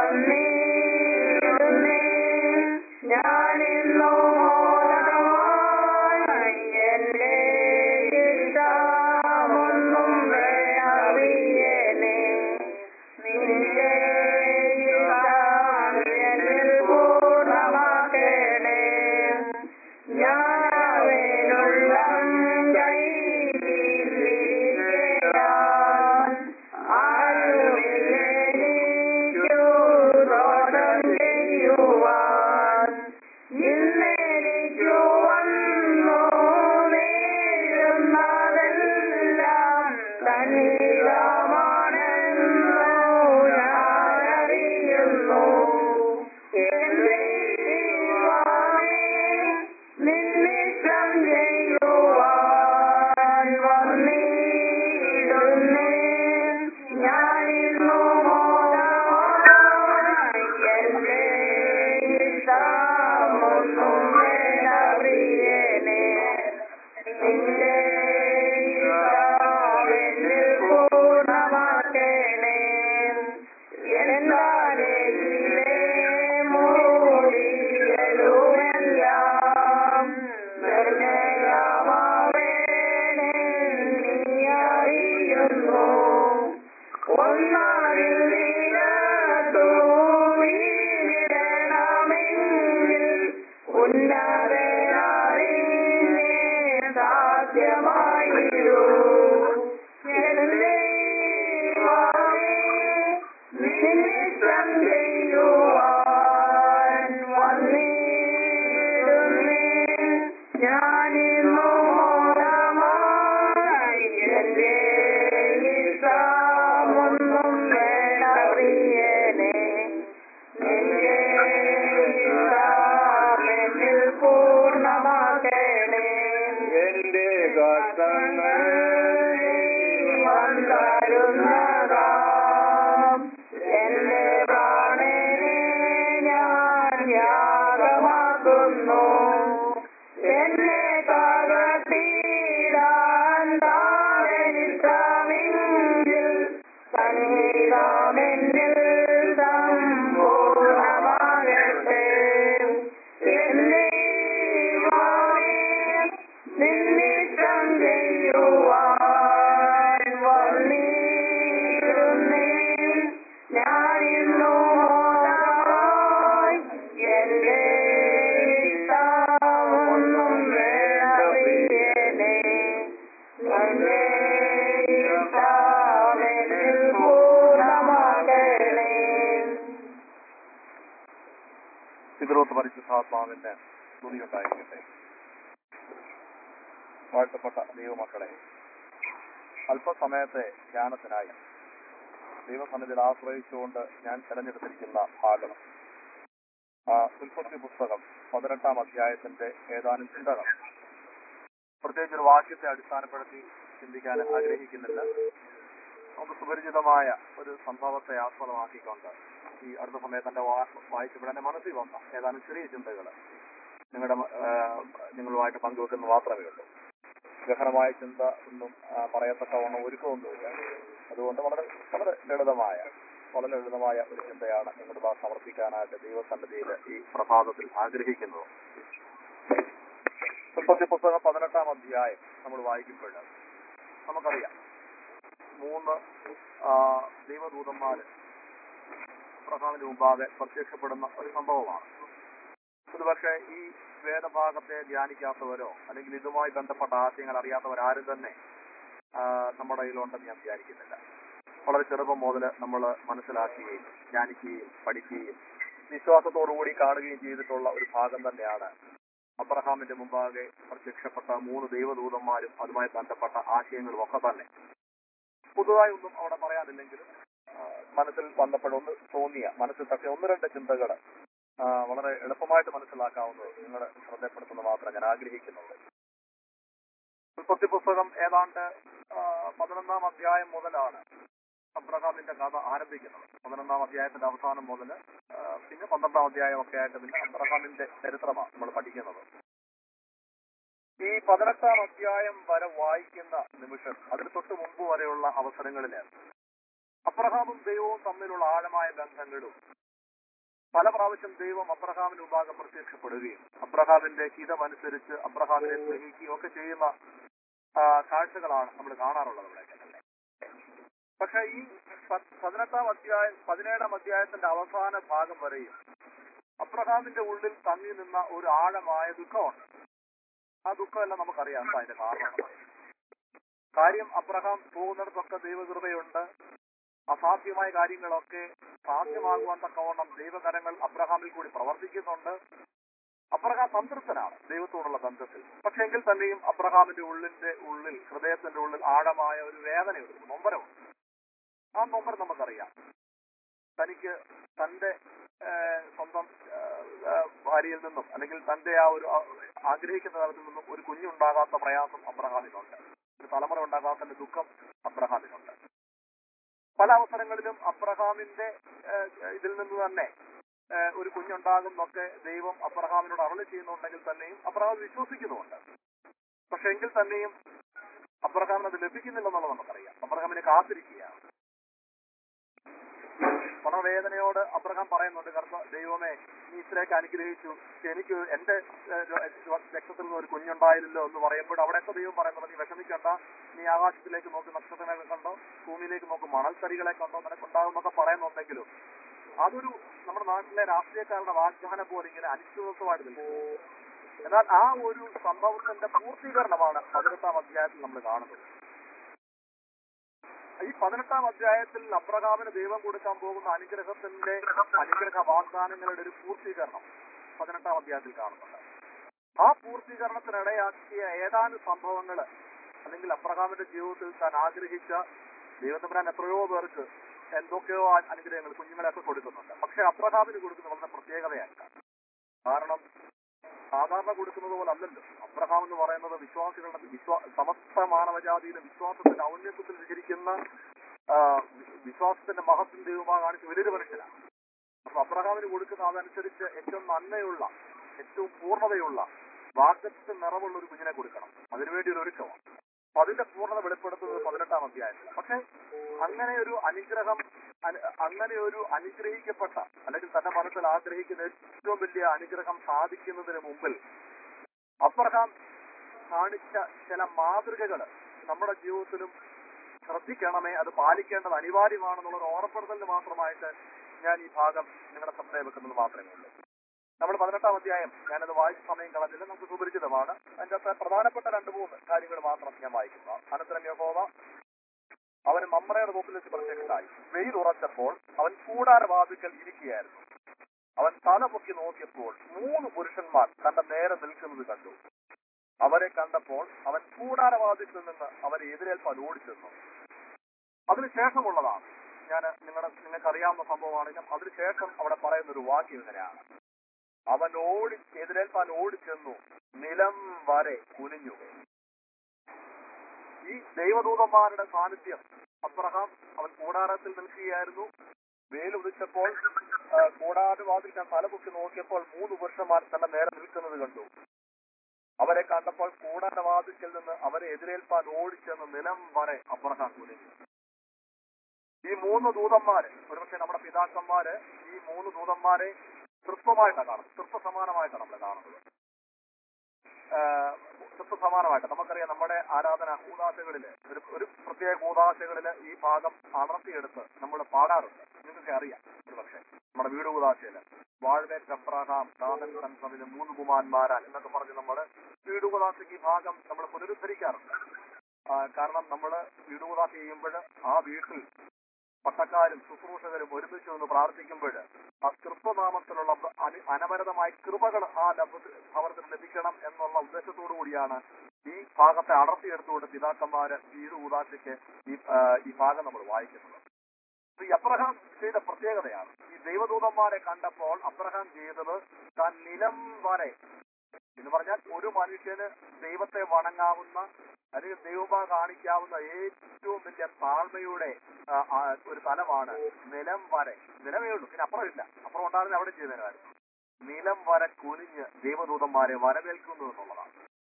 വന്നിടുന്നേ ഞാനിന്നു മോദമായി എന്റെ ഇഷ്ടമൊന്നും അറിയണേ നിന്റെ ഇഷ്ടം എന്നിൽ പൂർണ്ണമാക്കണേ ഞാനുള്ളം കൈയിലിരിക്കാൻ ആരുമില്ലെനിക്കു ദോഷം ചെയ്യുവാൻ ഇന്നെനിക്കു വന്നു നേരുന്നതെല്ലാം തന്നിതമാണെന്നു ഞാനറിയുന്നു എന്റെ ദൈവമേ നിന്നിഷ്ടം ചെയ്യുവാൻ വന്നിടുന്നേ ഞാനിന്നു മോദമായി എന്റെ ഇഷ്ടമൊന്നും വേണ്ട പ്രിയനേ നിന്റെ ഇഷ്ടം എന്നിൽ പൂർണ്ണമാക്കണേ എന്നാലെങ്കിലേ മൂടിയലുമെല്ലാം നിർണയമാവേണേ നീ അറിയുന്നു ഒന്നാളിൽ നിരത്തു വീണിടണമെങ്കിൽ ഉന്നതനാളിനെ സാധ്യമായിരൂ എന്റെ ദൈവമേ നിന്നിഷ്ടം ചെയ്യുവാൻ വന്നിടുന്നേ ഞാനിന്നു മോദമായി എന്റെ ഇഷ്ടമൊന്നും വേണ്ട പ്രിയനേ നിന്റെ ഇഷ്ടം എന്നിൽ പൂർണ്ണമാക്കണേ എന്റെ കഷ്ടങ്ങൾ വന്നരുന്നതാം എന്റെ പ്രാണനെ ഞാൻ യാഗമാക്കുന്നു എന്നെ തകർത്തിടാൻ താനിഷ്ടമെങ്കിൽ സംഗീതമെന്നിൽ സമ്പൂർണ്ണമാകട്ടെ എന്റെ ദൈവമേ നിന്നിഷ്ടം ചെയ്യുവാൻ വന്നിടുന്നേ ഞാനിന്നു മോദമായി എന്റെ ഇഷ്ടമൊന്നും വേണ്ട പ്രിയനേ നിന്റെ ഇഷ്ടം എന്നിൽ പൂർണ്ണമാക്കണേ പിതൃത്വ പരിശുദ്ധാത്മാവിന്റെ സ്തുതിയുണ്ടായിരിക്കട്ടെ. വാഴ്ത്തപ്പെട്ട ദൈവമക്കളെ, അല്പസമയത്തെ ധ്യാനത്തിനായി ദൈവസന്നിധിയിൽ ആശ്രയിച്ചുകൊണ്ട് ഞാൻ തിരഞ്ഞെടുത്തിരിക്കുന്ന ഭാഗം ഉൽപ്പത്തി പുസ്തകം 18-ാം അധ്യായത്തിന്റെ ഏതാനും ചിന്തകൾ. പ്രത്യേകിച്ച് ഒരു വാക്യത്തെ അടിസ്ഥാനപ്പെടുത്തി ചിന്തിക്കാൻ ആഗ്രഹിക്കുന്നില്ല. നമുക്ക് സുപരിചിതമായ ഒരു സംഭവത്തെ ആസ്പദമാക്കിക്കൊണ്ട് ഈ അടുത്ത സമയത്ത് എന്റെ വായിച്ചപ്പോൾ എന്റെ മനസ്സിൽ വന്ന ഏതാനും ചെറിയ ചിന്തകൾ നിങ്ങളുമായിട്ട് പങ്കുവെക്കുന്ന മാത്രമേ ഉള്ളൂ. ഗഹനമായ ചിന്ത ഒന്നും പറയത്തക്കവണ്ണം ഒരുക്കമൊന്നുമില്ല. അതുകൊണ്ട് വളരെ വളരെ ലളിതമായ ഒരു ചിന്തയാണ് നിങ്ങളുടെ ഭാഗം സമർപ്പിക്കാനായിട്ട് ദൈവസന്നിധിയിൽ ഈ പ്രഭാതത്തിൽ ആഗ്രഹിക്കുന്നത്. ഉൽപ്പത്തി പുസ്തകം 18-ാം അധ്യായം നമ്മൾ വായിക്കുമ്പോൾ നമുക്കറിയാം 3 ദൈവദൂതന്മാര് അബ്രഹാമിന് മുമ്പാകെ പ്രത്യക്ഷപ്പെടുന്ന ഒരു സംഭവമാണ്. ഇത് പക്ഷേ ഈ വേദഭാഗത്തെ ധ്യാനിക്കാത്തവരോ അല്ലെങ്കിൽ ഇതുമായി ബന്ധപ്പെട്ട ആശയങ്ങൾ അറിയാത്തവരാരും തന്നെ നമ്മുടെ കയ്യിലുണ്ടെന്ന് ഞാൻ വിചാരിക്കുന്നില്ല. വളരെ ചെറുപ്പം മുതൽ നമ്മൾ മനസ്സിലാക്കുകയും ധ്യാനിക്കുകയും പഠിക്കുകയും വിശ്വാസത്തോടുകൂടി കാണുകയും ചെയ്തിട്ടുള്ള ഒരു ഭാഗം തന്നെയാണ് അബ്രഹാമിന്റെ മുമ്പാകെ പ്രത്യക്ഷപ്പെട്ട 3 ദൈവദൂതന്മാരും അതുമായി ബന്ധപ്പെട്ട ആശയങ്ങളും ഒക്കെ തന്നെ. പുതുതായി ഒന്നും അവിടെ പറയാനില്ലെങ്കിലും മനസ്സിൽ വന്നപ്പോഴൊന്ന് തോന്നിയ മനസ്സിൽ തട്ടിയ 1-2 ചിന്തകൾ വളരെ എളുപ്പമായിട്ട് മനസ്സിലാക്കാവുന്നത് നിങ്ങളെ ശ്രദ്ധപ്പെടുത്തുന്ന മാത്രം ഞാൻ ആഗ്രഹിക്കുന്നുള്ളൂ. ഉൽപ്പത്തി പുസ്തകം ഏതാണ്ട് 11-ാം അധ്യായം മുതലാണ് അബ്രഹാമിന്റെ കഥ ആരംഭിക്കുന്നത്. 11-ാം അധ്യായത്തിന്റെ അവസാനം മുതൽ പിന്നെ 12-ാം അധ്യായം ഒക്കെ ആയിട്ട് പിന്നെ അബ്രഹാമിന്റെ ചരിത്രമാണ് നമ്മൾ പഠിക്കുന്നത്. ഈ 18-ാം അധ്യായം വരെ വായിക്കുന്ന നിമിഷം അതിന് തൊട്ട് മുമ്പ് വരെയുള്ള അവസരങ്ങളിൽ അബ്രഹാമും ദൈവവും തമ്മിലുള്ള ആഴമായ ബന്ധങ്ങളും പല പ്രാവശ്യം ദൈവം അബ്രഹാമിന് മുമ്പാകെ പ്രത്യക്ഷപ്പെടുകയും അബ്രഹാമിന്റെ ഹിതമനുസരിച്ച് അബ്രഹാമിനെ സ്നേഹിക്കുകയും ഒക്കെ ചെയ്യുന്ന കാഴ്ചകളാണ് നമ്മൾ കാണാറുള്ളത് ഇവിടെയൊക്കെ തന്നെ. പക്ഷെ ഈ 17-ാം അധ്യായത്തിന്റെ അവസാന ഭാഗം വരെയും അബ്രഹാമിന്റെ ഉള്ളിൽ തങ്ങി നിന്ന ഒരു ആഴമായ ദുഃഖമുണ്ട്. ആ ദുഃഖമെല്ലാം നമുക്കറിയാം എന്താ അതിന്റെ കാരണം. കാര്യം അബ്രഹാം പോകുന്നിടത്തൊക്കെ ദൈവകൃപയുണ്ട്. അസാധ്യമായ കാര്യങ്ങളൊക്കെ സാധ്യമാകുവാൻ തക്കവണ്ണം ദൈവകരങ്ങൾ അബ്രഹാമിൽ കൂടി പ്രവർത്തിക്കുന്നുണ്ട്. അബ്രഹാം സംതൃപ്തനാണ് ദൈവത്തോടുള്ള ബന്ധത്തിൽ. പക്ഷെ എങ്കിൽ തന്നെയും അബ്രഹാമിന്റെ ഉള്ളിൽ ഹൃദയത്തിന്റെ ഉള്ളിൽ ആഴമായ ഒരു വേദനയുണ്ട്, നൊമ്പരമുണ്ട്. ആ നൊമ്പരം നമുക്കറിയാം. തനിക്ക് തന്റെ സ്വന്തം ഭാര്യയിൽ നിന്നും അല്ലെങ്കിൽ തന്റെ ആ ഒരു ആഗ്രഹിക്കുന്ന തലത്തിൽ നിന്നും ഒരു കുഞ്ഞുണ്ടാകാത്ത പ്രയാസം അബ്രഹാമിനുണ്ട്. ഒരു തലമുറ ഉണ്ടാകാത്തതിന്റെ ദുഃഖം അബ്രഹാമിനുണ്ട്. പല അവസരങ്ങളിലും അബ്രഹാമിന്റെ ഇതിൽ നിന്ന് തന്നെ ഒരു കുഞ്ഞുണ്ടാകും എന്നൊക്കെ ദൈവം അബ്രഹാമിനോട് അരുളി ചെയ്യുന്നുണ്ടെങ്കിൽ തന്നെയും അബ്രഹാം വിശ്വസിക്കുന്നുമുണ്ട്. പക്ഷെ എങ്കിൽ തന്നെയും അബ്രഹാമിന് അത് ലഭിക്കുന്നില്ലെന്നുള്ളത് നമുക്കറിയാം. അബ്രഹാമിനെ കാത്തിരിക്കുകയാണ്. മനോവേദനയോട് അബ്രഹാം പറയുന്നുണ്ട്, ദൈവമേ നീ ഇത്രയൊക്കെ അനുഗ്രഹിച്ചു, എനിക്ക് എന്റെ രക്തത്തിൽ നിന്ന് ഒരു കുഞ്ഞുണ്ടായില്ലല്ലോ എന്ന് പറയുമ്പോൾ അവിടെയൊക്കെ ദൈവം പറയുന്നത്, നീ വിഷമിക്കണ്ട, നീ ആകാശത്തിലേക്ക് നോക്കി നക്ഷത്രങ്ങളെ കണ്ടോ, ഭൂമിയിലേക്ക് നോക്കി മണൽത്തരികളെ കണ്ടോ, നിനക്കുണ്ടാകും എന്നൊക്കെ പറയുന്നുണ്ടെങ്കിലും അതൊരു നമ്മുടെ നാട്ടിലെ രാഷ്ട്രീയക്കാരുടെ വാഗ്ദാനം പോലെ ഇങ്ങനെ അനിശ്ചിതത്വമായിട്ട് നിൽക്കുന്നു. എന്നാൽ ആ ഒരു സംഭവത്തിന്റെ പൂർത്തീകരണമാണ് 18-ാം അധ്യായത്തിൽ നമ്മൾ കാണുന്നത്. ഈ 18-ാം അധ്യായത്തിൽ അബ്രഹാമിന് ദൈവം കൊടുക്കാൻ പോകുന്ന അനുഗ്രഹ വാഗ്ദാനങ്ങളുടെ ഒരു പൂർത്തീകരണം 18-ാം അധ്യായത്തിൽ കാണുന്നുണ്ട്. ആ പൂർത്തീകരണത്തിനിടയാക്കിയ ഏതാനും സംഭവങ്ങൾ അല്ലെങ്കിൽ അബ്രഹാമിന്റെ ജീവിതത്തിൽ താൻ ആഗ്രഹിച്ച ദൈവത്തമ്പുരാൻ എത്രയോ പേർക്ക് എന്തൊക്കെയോ അനുഗ്രഹങ്ങൾ കുഞ്ഞുങ്ങളെയൊക്കെ കൊടുക്കുന്നുണ്ട്. പക്ഷെ അബ്രഹാമിന് കൊടുക്കുന്ന വളരെ പ്രത്യേകതയല്ല. കാരണം സാധാരണ കൊടുക്കുന്നത് പോലെ അല്ലല്ലോ. അബ്രഹാം എന്ന് പറയുന്നത് വിശ്വാസികളുടെ സമസ്ത മാനവജാതിയിലെ വിശ്വാസത്തിന്റെ ഔന്നത്യത്തിൽ വിചരിക്കുന്ന വിശ്വാസത്തിന്റെ മഹത്വം ദൈവമായി കാണിച്ച വലിയൊരു മനുഷ്യനാണ്. അപ്പൊ അബ്രഹാമിന് കൊടുക്കുന്ന അതനുസരിച്ച് ഏറ്റവും നന്മയുള്ള, ഏറ്റവും പൂർണ്ണതയുള്ള, വാഗ്ദത്തത്തിൽ നിറവുള്ള ഒരു കുഞ്ഞിനെ കൊടുക്കണം. അതിനുവേണ്ടി ഒരു ഒരുക്കമാണ്. അപ്പൊ അതിന്റെ പൂർണ്ണത വെളിപ്പെടുത്തുന്നത് 18-ാം അധ്യായത്തിൽ. പക്ഷെ അങ്ങനെ ഒരു അനുഗ്രഹിക്കപ്പെട്ട അല്ലെങ്കിൽ തന്റെ മനസ്സിൽ ആഗ്രഹിക്കുന്ന ഏറ്റവും വലിയ അനുഗ്രഹം സാധിക്കുന്നതിന് മുമ്പിൽ അബ്രഹാം കാണിച്ച ചില മാതൃകകൾ നമ്മുടെ ജീവിതത്തിലും ശ്രദ്ധിക്കണമേ, അത് പാലിക്കേണ്ടത് അനിവാര്യമാണെന്നുള്ള ഓർമ്മപ്പെടുത്തലിന് മാത്രമായിട്ട് ഞാൻ ഈ ഭാഗം നിങ്ങളുടെ ശ്രദ്ധയെ വെക്കുന്നത് മാത്രമേ ഉള്ളൂ. നമ്മൾ 18-ാം അധ്യായം ഞാനത് വായിച്ച സമയം കളഞ്ഞില്ല, നമുക്ക് സുപരിചിതമാണ്. അതിന്റെ അകത്ത് പ്രധാനപ്പെട്ട 2-3 കാര്യങ്ങൾ മാത്രം ഞാൻ വായിക്കുന്നു. അനന്തരം യഹോവ അവന് മമ്രയുടെ തോപ്പിൽ വെച്ച് പ്രത്യക്ഷനായി. വെയിൽ ഉറച്ചപ്പോൾ അവൻ കൂടാരവാതിക്കൽ ഇരിക്കുകയായിരുന്നു. അവൻ തല പൊക്കി നോക്കിയപ്പോൾ 3 പുരുഷന്മാർ തന്റെ നേരെ നിൽക്കുന്നത് കണ്ടു. അവരെ കണ്ടപ്പോൾ അവൻ കൂടാരവാതിക്കൽ നിന്ന് അവരെ എതിരേൽപ്പാൻ ഓടിച്ചെന്നു. അതിനുശേഷമുള്ളതാണ് നിങ്ങൾക്ക് അറിയാവുന്ന സംഭവമാണെങ്കിലും അതിനുശേഷം അവിടെ പറയുന്ന ഒരു വാക്യം ഇങ്ങനെയാണ്: അവൻ എതിരേൽപ്പാൻ ഓടിച്ചെന്നു, നിലം വരെ കുനിഞ്ഞു. ഈ ദൈവദൂതന്മാരുടെ സാന്നിധ്യം അബ്രഹാം അവൻ കൂടാരത്തിൽ നിൽക്കുകയായിരുന്നു. വെയിൽ ഉദിച്ചപ്പോൾ കൂടാരവാതിൽ ഞാൻ തലപൊക്കി നോക്കിയപ്പോൾ 3 പുരുഷന്മാർ തന്റെ നേരെ നിൽക്കുന്നത് കണ്ടു. അവരെ കണ്ടപ്പോൾ കൂടാരവാതിക്കൽ നിന്ന് അവരെ എതിരേൽപ്പാൻ ഓടിച്ചെന്ന് നിലം വരെ അബ്രഹാം കുനിഞ്ഞു. ഈ 3 ദൂതന്മാര്, ഒരുപക്ഷെ നമ്മുടെ പിതാക്കന്മാര് ഈ 3 ദൂതന്മാരെ തൃത്വമായിട്ടാണ് കാണുന്നത്, തൃത്വസമാനമായിട്ടാണ് നമ്മൾ കാണുന്നത്. തൃത്വസമാനമായിട്ട് നമുക്കറിയാം, നമ്മുടെ ആരാധന കൂദാശകളില് ഒരു പ്രത്യേക കൂദാശകളില് ഈ ഭാഗം അടർത്തിയെടുത്ത് നമ്മൾ പാടാറുണ്ട്. നിങ്ങൾക്കൊക്കെ അറിയാം. ഒരുപക്ഷെ നമ്മുടെ വീട് കൂദാശയില് വാഴ്വേറ്റ അബ്രഹാം ദാതൻ തൻ സമിതി 3 കുമാരന്മാരാൻ എന്നൊക്കെ പറഞ്ഞ് നമ്മള് വീട് കൂദാശയ്ക്ക് ഈ ഭാഗം നമ്മൾ പുനരുദ്ധരിക്കാറുണ്ട്. കാരണം നമ്മള് വീട് കൂദാശ ചെയ്യുമ്പോൾ ആ വീട്ടിൽ പട്ടക്കാരും ശുശ്രൂഷകരും ഒരുമിച്ച് നിന്ന് പ്രാർത്ഥിക്കുമ്പോൾ ആ കൃത്വനാമത്തിലുള്ള അനവരതമായ കൃപകൾ ആ ഭവനത്തിന് ലഭിക്കണം എന്നുള്ള ഉദ്ദേശത്തോടു കൂടിയാണ് ഈ ഭാഗത്തെ അടർത്തിയെടുത്തുകൊണ്ട് പിതാക്കന്മാര് വീട് കൂദാശയ്ക്ക് ഈ ഭാഗം നമ്മൾ വായിക്കുന്നത്. ഈ അബ്രഹാം ചെയ്ത പ്രത്യേകതയാണ്. ഈ ദൈവദൂതന്മാരെ കണ്ടപ്പോൾ അബ്രഹാം ചെയ്തത് താൻ നിലം വരെ എന്ന് പറഞ്ഞാൽ ഒരു മനുഷ്യന് ദൈവത്തെ വണങ്ങാവുന്ന അല്ലെങ്കിൽ ദൈവമാ കാണിക്കാവുന്ന ഏറ്റവും വലിയ താഴ്മയുടെ ഒരു തലമാണ് നിലം വരെ. നിലമേ ഉള്ളൂ, പിന്നെ അപ്പുറമില്ല. അപ്പുറം ഉണ്ടാകുന്ന അവിടെ ചെയ്തേരായിരുന്നു. നിലം വരെ കുനിഞ്ഞ് ദൈവദൂതന്മാരെ വരവേൽക്കുന്നു എന്നുള്ളതാണ്.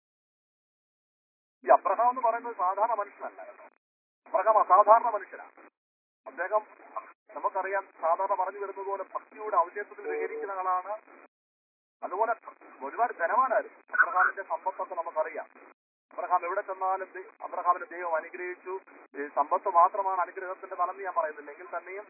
ഈ അബ്രഹാം എന്ന് പറയുന്നത് സാധാരണ മനുഷ്യനല്ല കേട്ടോ. അബ്രഹാം അസാധാരണ മനുഷ്യനാണ്. അദ്ദേഹം നമുക്കറിയാം സാധാരണ പറഞ്ഞു വരുന്നത് പോലെ ഭക്തിയുടെ ഔചേത്യത്തിൽ വിഹരിക്കുന്ന ആളാണ്. അതുപോലെ ഒരുപാട് ധനവാനായിരുന്നു. അബ്രഹാമിന്റെ സമ്പത്തൊക്കെ നമുക്കറിയാം. അബ്രഹാം എവിടെ ചെന്നാലും അബ്രഹാമിന്റെ ദൈവം അനുഗ്രഹിച്ചു. ഈ സമ്പത്ത് മാത്രമാണ് അനുഗ്രഹത്തിന്റെ തലം ഞാൻ പറയുന്നില്ല. എങ്കിൽ തന്നെയും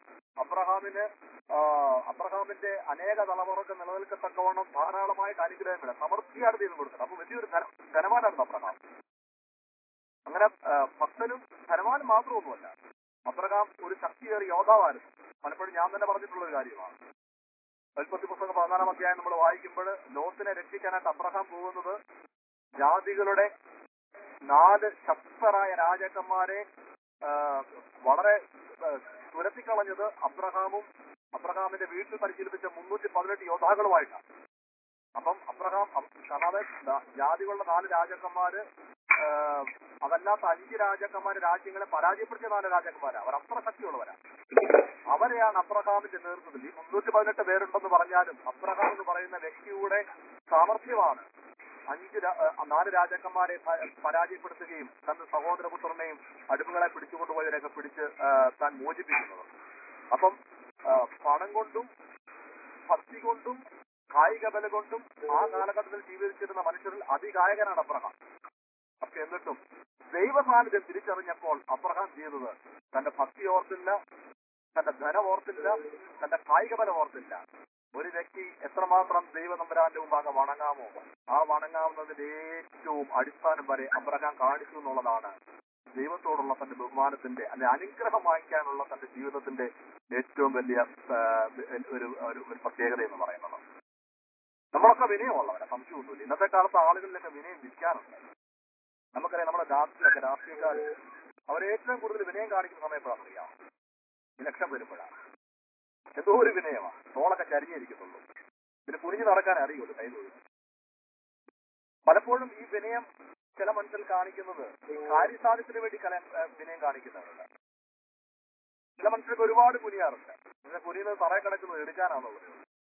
അബ്രഹാമിന്റെ അനേക തലമുറക്ക് നിലനിൽക്കത്തക്കവണ്ണം ധാരാളമായിട്ട് അനുഗ്രഹങ്ങൾ സമൃദ്ധിയാണ് ദൈവം കൊടുത്തത്. അപ്പൊ വലിയൊരു ധനവാനായിരുന്നു അബ്രഹാം. അങ്ങനെ ഭക്തനും ധനവാനും മാത്രമൊന്നുമല്ല, അബ്രഹാം ഒരു ശക്തിയേറിയ യോദ്ധാവായിരുന്നു. പലപ്പോഴും ഞാൻ തന്നെ പറഞ്ഞിട്ടുള്ള ഒരു കാര്യമാണ്. ഉൽപ്പത്തി പുസ്തകം 14-ാം അധ്യായം നമ്മൾ വായിക്കുമ്പോൾ ലോത്തിനെ രക്ഷിക്കാനായിട്ട് അബ്രഹാം പോകുന്നത് ജാതികളുടെ 4 ശക്തരായ രാജാക്കന്മാരെ വളരെ തുരത്തിക്കളഞ്ഞത് അബ്രഹാമിന്റെ വീട്ടിൽ പരിശീലിപ്പിച്ച 318 യോദ്ധാക്കളുമായിട്ടാണ്. അപ്പം അബ്രഹാം ജാതികളുടെ 4 രാജാക്കന്മാര്, അതല്ലാത്ത 5 രാജാക്കന്മാര് രാജ്യങ്ങളെ പരാജയപ്പെടുത്തിയ 4 രാജാക്കന്മാരാണ്. അവർ അത്ര ശക്തിയുള്ളവരാണ്. അവരെയാണ് അബ്രഹാമിന്റെ നേതൃത്വത്തിൽ ഈ 318 പേരുണ്ടെന്ന് പറഞ്ഞാലും അബ്രഹാം എന്ന് പറയുന്ന വ്യക്തിയുടെ സാമർഥ്യമാണ് 4 രാജാക്കന്മാരെ പരാജയപ്പെടുത്തുകയും തന്റെ സഹോദരപുത്രനെയും അടിമകളെ പിടിച്ചുകൊണ്ടുപോയവരെയൊക്കെ പിടിച്ച് താൻ മോചിപ്പിക്കുന്നത്. അപ്പം പണം കൊണ്ടും ഭക്തി കൊണ്ടും കായിക ബല കൊണ്ടും ആ കാലഘട്ടത്തിൽ ജീവിച്ചിരുന്ന മനുഷ്യരിൽ അതികായകനാണ് അബ്രഹാം. പക്ഷെ എന്നിട്ടും ദൈവ സാന്നിധ്യം തിരിച്ചറിഞ്ഞപ്പോൾ അബ്രഹാം ചെയ്തത് തന്റെ ഭക്തി ഓർത്തില്ല, തന്റെ ധനം ഓർത്തില്ല, തന്റെ കായിക ബലം ഓർത്തില്ല. ഒരു വ്യക്തി എത്രമാത്രം ദൈവനമ്പരാന്റെ മുമ്പാകെ വണങ്ങാമോ ആ വണങ്ങാവുന്നതിന്റെ ഏറ്റവും അടിസ്ഥാനം വരെ അബ്രഹാം കാണിച്ചു എന്നുള്ളതാണ് ദൈവത്തോടുള്ള തന്റെ ബഹുമാനത്തിന്റെ അല്ലെ അനുഗ്രഹം വാങ്ങിക്കാനുള്ള തന്റെ ജീവിതത്തിന്റെ ഏറ്റവും വലിയ ഒരു പ്രത്യേകത എന്ന് പറയുന്നത്. നമ്മളൊക്കെ വിനയമുള്ളവരാ, സംശയമൊന്നുമില്ല. ഇന്നത്തെ കാലത്ത് ആളുകളിലൊക്കെ വിനയം വിൽക്കാറുണ്ട്. നമുക്കറിയാം നമ്മുടെ രാഷ്ട്രീയക്കാർ അവരേറ്റവും കൂടുതൽ വിനയം കാണിക്കുന്ന സമയപ്പോഴാണ് അറിയാം, ഇലക്ഷൻ വരുമ്പോഴാണ്. എന്തോ ഒരു വിനയമാണ്, തോളൊക്കെ ചരിഞ്ഞിരിക്കുന്നുള്ളൂ. പിന്നെ കുനിഞ്ഞു നടക്കാൻ അറിയുള്ളൂ കൈ തൊഴിൽ. പലപ്പോഴും ഈ വിനയം ചില മനുഷ്യർ കാണിക്കുന്നത് ഈ കാര്യസാധ്യത്തിന് വേണ്ടി വിനയം കാണിക്കുന്നവരുണ്ട്. ചില മനുഷ്യർക്ക് ഒരുപാട് കുനിയാറുണ്ട്. പിന്നെ കുനിയുന്നത് തറയെ കിടക്കുന്നത് എടുക്കാനാണുള്ളത്.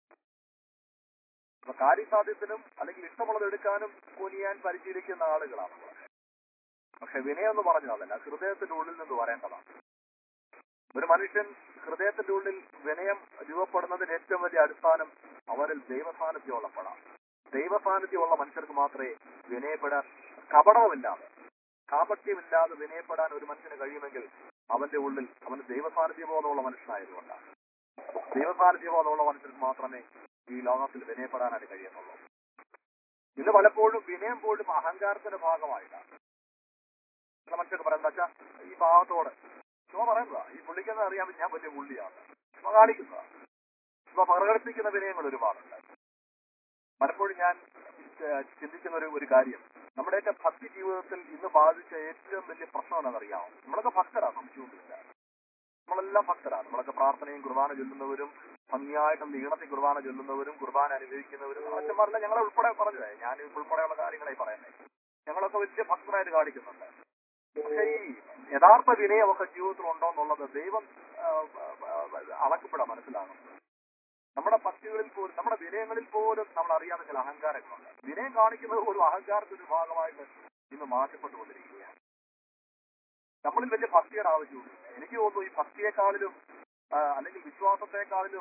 അപ്പൊ കാര്യസാധ്യത്തിനും അല്ലെങ്കിൽ ഇഷ്ടമുള്ളത് എടുക്കാനും കുനിയാൻ പരിശീലിക്കുന്ന ആളുകളാണ് നമ്മൾ. പക്ഷെ വിനയം എന്ന് പറഞ്ഞാൽ അതല്ല, ഹൃദയത്തിന്റെ ഉള്ളിൽ നിന്ന് വരേണ്ടതാണ്. ഒരു മനുഷ്യൻ ഹൃദയത്തിന്റെ ഉള്ളിൽ വിനയം രൂപപ്പെടുന്നതിന് ഏറ്റവും വലിയ അടിസ്ഥാനം അവരിൽ ദൈവസാന്നിധ്യമുള്ളപ്പോഴാണ്. ദൈവസാന്നിധ്യമുള്ള മനുഷ്യർക്ക് മാത്രമേ വിനയപ്പെടാൻ, കപടവുമില്ലാതെ കാപട്യമില്ലാതെ വിനയപ്പെടാൻ ഒരു മനുഷ്യന് കഴിയുമെങ്കിൽ അവന്റെ ഉള്ളിൽ അവന് ദൈവസാന്നിധ്യബോധമുള്ള മനുഷ്യനായതുകൊണ്ടാണ്. ദൈവസാന്നിധ്യബോധമുള്ള മനുഷ്യർക്ക് മാത്രമേ ഈ ലോകത്തിൽ വിനയപ്പെടാനായിട്ട് കഴിയുന്നുള്ളൂ. ഇന്ന് പലപ്പോഴും വിനയം പോലും അഹങ്കാരത്തിന്റെ ഭാഗമായിട്ടാണ്. ചില മനുഷ്യർക്ക് പറയാം, എന്താ ഈ ഭാഗത്തോട് ചുമ പറയുന്നതാ, ഈ പുള്ളിക്കെന്ന് അറിയാൻ ഞാൻ വലിയ പുള്ളിയാണ്, ചുമ കാണിക്കുന്നതാണ്, ചുമ പ്രകടിപ്പിക്കുന്ന വിനയങ്ങൾ ഒരുപാടുണ്ട്. പലപ്പോഴും ഞാൻ ചിന്തിക്കുന്ന ഒരു കാര്യം, നമ്മുടെയൊക്കെ ഭക്തി ജീവിതത്തിൽ ഇന്ന് ബാധിച്ച ഏറ്റവും വലിയ പ്രശ്നം എന്താണെന്നറിയാമോ? നമ്മളൊക്കെ ഭക്തരാ, സംശയമൊന്നുമില്ല. നമ്മളെല്ലാം ഭക്തരാണ്. നമ്മളൊക്കെ പ്രാർത്ഥനയും കുർബാന ചൊല്ലുന്നവരും ഭംഗിയായിട്ടും ഈണത്തിൽ കുർബാന ചൊല്ലുന്നവരും കുർബാന അനുഭവിക്കുന്നവരും അച്ഛന്മാരെല്ലാം ഞങ്ങളെ ഉൾപ്പെടെ പറഞ്ഞതേ, ഞാൻ ഉൾപ്പെടെയുള്ള കാര്യങ്ങളായി പറയുന്നത്. ഞങ്ങളൊക്കെ വലിയ ഭക്തരായിട്ട് കാണിക്കുന്നുണ്ട്. പക്ഷെ ഈ യഥാർത്ഥ വിനയമൊക്കെ ജീവിതത്തിൽ ഉണ്ടോ എന്നുള്ളത് ദൈവം അളക്കപ്പെടാൻ മനസ്സിലാകും. നമ്മുടെ ഭക്തികളിൽ പോലും നമ്മുടെ വിനയങ്ങളിൽ പോലും നമ്മൾ അറിയാതെ ചില അഹങ്കാരങ്ങളുണ്ട്. വിനയം കാണിക്കുന്നത് പോലും അഹങ്കാരത്തിന്റെ ഭാഗമായിട്ട് ഇന്ന് മാറ്റപ്പെട്ടുകൊണ്ടിരിക്കുകയാണ്. നമ്മളിൽ വലിയ ഭക്തിയുടെ ആവശ്യമുണ്ട്. എനിക്ക് തോന്നുന്നു ഈ ഭക്തിയെക്കാളിലും അല്ലെങ്കിൽ വിശ്വാസത്തെക്കാളിലും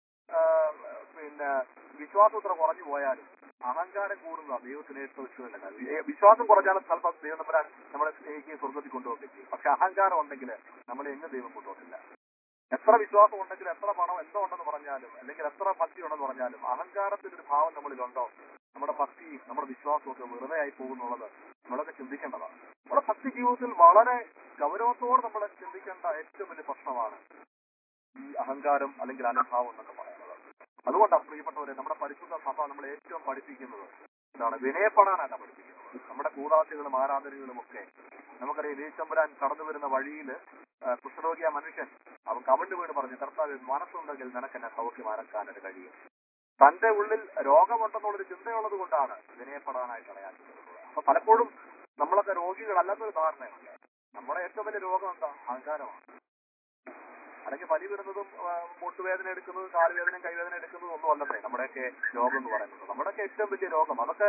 പിന്നെ വിശ്വാസത്ര കുറഞ്ഞു പോയാലും അഹങ്കാരം കൂടുന്ന ദൈവത്തിന് ഏറ്റവും ഇഷ്ടമല്ല കാര്യം. വിശ്വാസം കുറഞ്ഞാലും ചിലപ്പോൾ ദൈവം നമ്മളെ സ്നേഹിക്കുകയും സ്വർഗത്തിൽ കൊണ്ടുപോകുകയും ചെയ്യും. പക്ഷെ അഹങ്കാരം ഉണ്ടെങ്കിൽ നമ്മളെ എങ്ങും ദൈവം കൊണ്ടുപോകില്ല. എത്ര വിശ്വാസം ഉണ്ടെങ്കിലും എത്ര പണം എന്തോ ഉണ്ടെന്ന് പറഞ്ഞാലും അല്ലെങ്കിൽ എത്ര ഭക്തി ഉണ്ടെന്ന് പറഞ്ഞാലും അഹങ്കാരത്തിന്റെ ഒരു ഭാവം നമ്മളിലുണ്ടോ നമ്മുടെ ഭക്തിയും നമ്മുടെ വിശ്വാസവും ഒക്കെ വെറുതെ ആയി പോകുന്നുള്ളത് നമ്മളൊക്കെ ചിന്തിക്കേണ്ടതാണ്. നമ്മുടെ ഭക്തി ജീവിതത്തിൽ വളരെ ഗൗരവത്തോടെ നമ്മൾ ചിന്തിക്കേണ്ട ഏറ്റവും വലിയ പ്രശ്നമാണ് ഈ അഹങ്കാരം അല്ലെങ്കിൽ അലംഭാവം എന്നൊക്കെ പറയുന്നത്. അതുകൊണ്ടാണ് പ്രിയപ്പെട്ടവരെ നമ്മുടെ പരിശുദ്ധ സഭ നമ്മളെ ഏറ്റവും പഠിപ്പിക്കുന്നത് എന്താണ്? വിനയപ്പെടാനായിട്ടാണ് പഠിപ്പിക്കുന്നത്. നമ്മുടെ കൂടാശികളും ആരാധനകളും ഒക്കെ നമുക്കറിയാം. യേശുമ്പുരാൻ കടന്നു വരുന്ന വഴിയിൽ കുഷ്ഠരോഗിയ മനുഷ്യൻ അവൻ കവിണ്ട് വീണ് പറഞ്ഞു, കർത്താവ് മനസ്സുണ്ടെങ്കിൽ നിനക്ക് എന്നെ സൗഖ്യമാക്കാനായിട്ട് കഴിയും. തന്റെ ഉള്ളിൽ രോഗമുണ്ടെന്നുള്ളൊരു ചിന്തയുള്ളത് കൊണ്ടാണ് വിനയപ്പെടാനായിട്ട് ഇടയാക്കുന്നത്. അപ്പൊ പലപ്പോഴും നമ്മളൊക്കെ രോഗികളല്ലെന്നൊരു ധാരണയുണ്ട്. നമ്മുടെ ഏറ്റവും വലിയ രോഗം എന്താ? അഹങ്കാരമാണ്. അല്ലെങ്കിൽ പനി വരുന്നതും മുട്ടുവേദന എടുക്കുന്നതും കാലുവേദനയും കൈവേദന എടുക്കുന്നതും ഒന്നും അല്ലല്ലേ നമ്മുടെയൊക്കെ രോഗം എന്ന് പറയുന്നത്. നമ്മുടെയൊക്കെ ഏറ്റവും വലിയ രോഗം അതൊക്കെ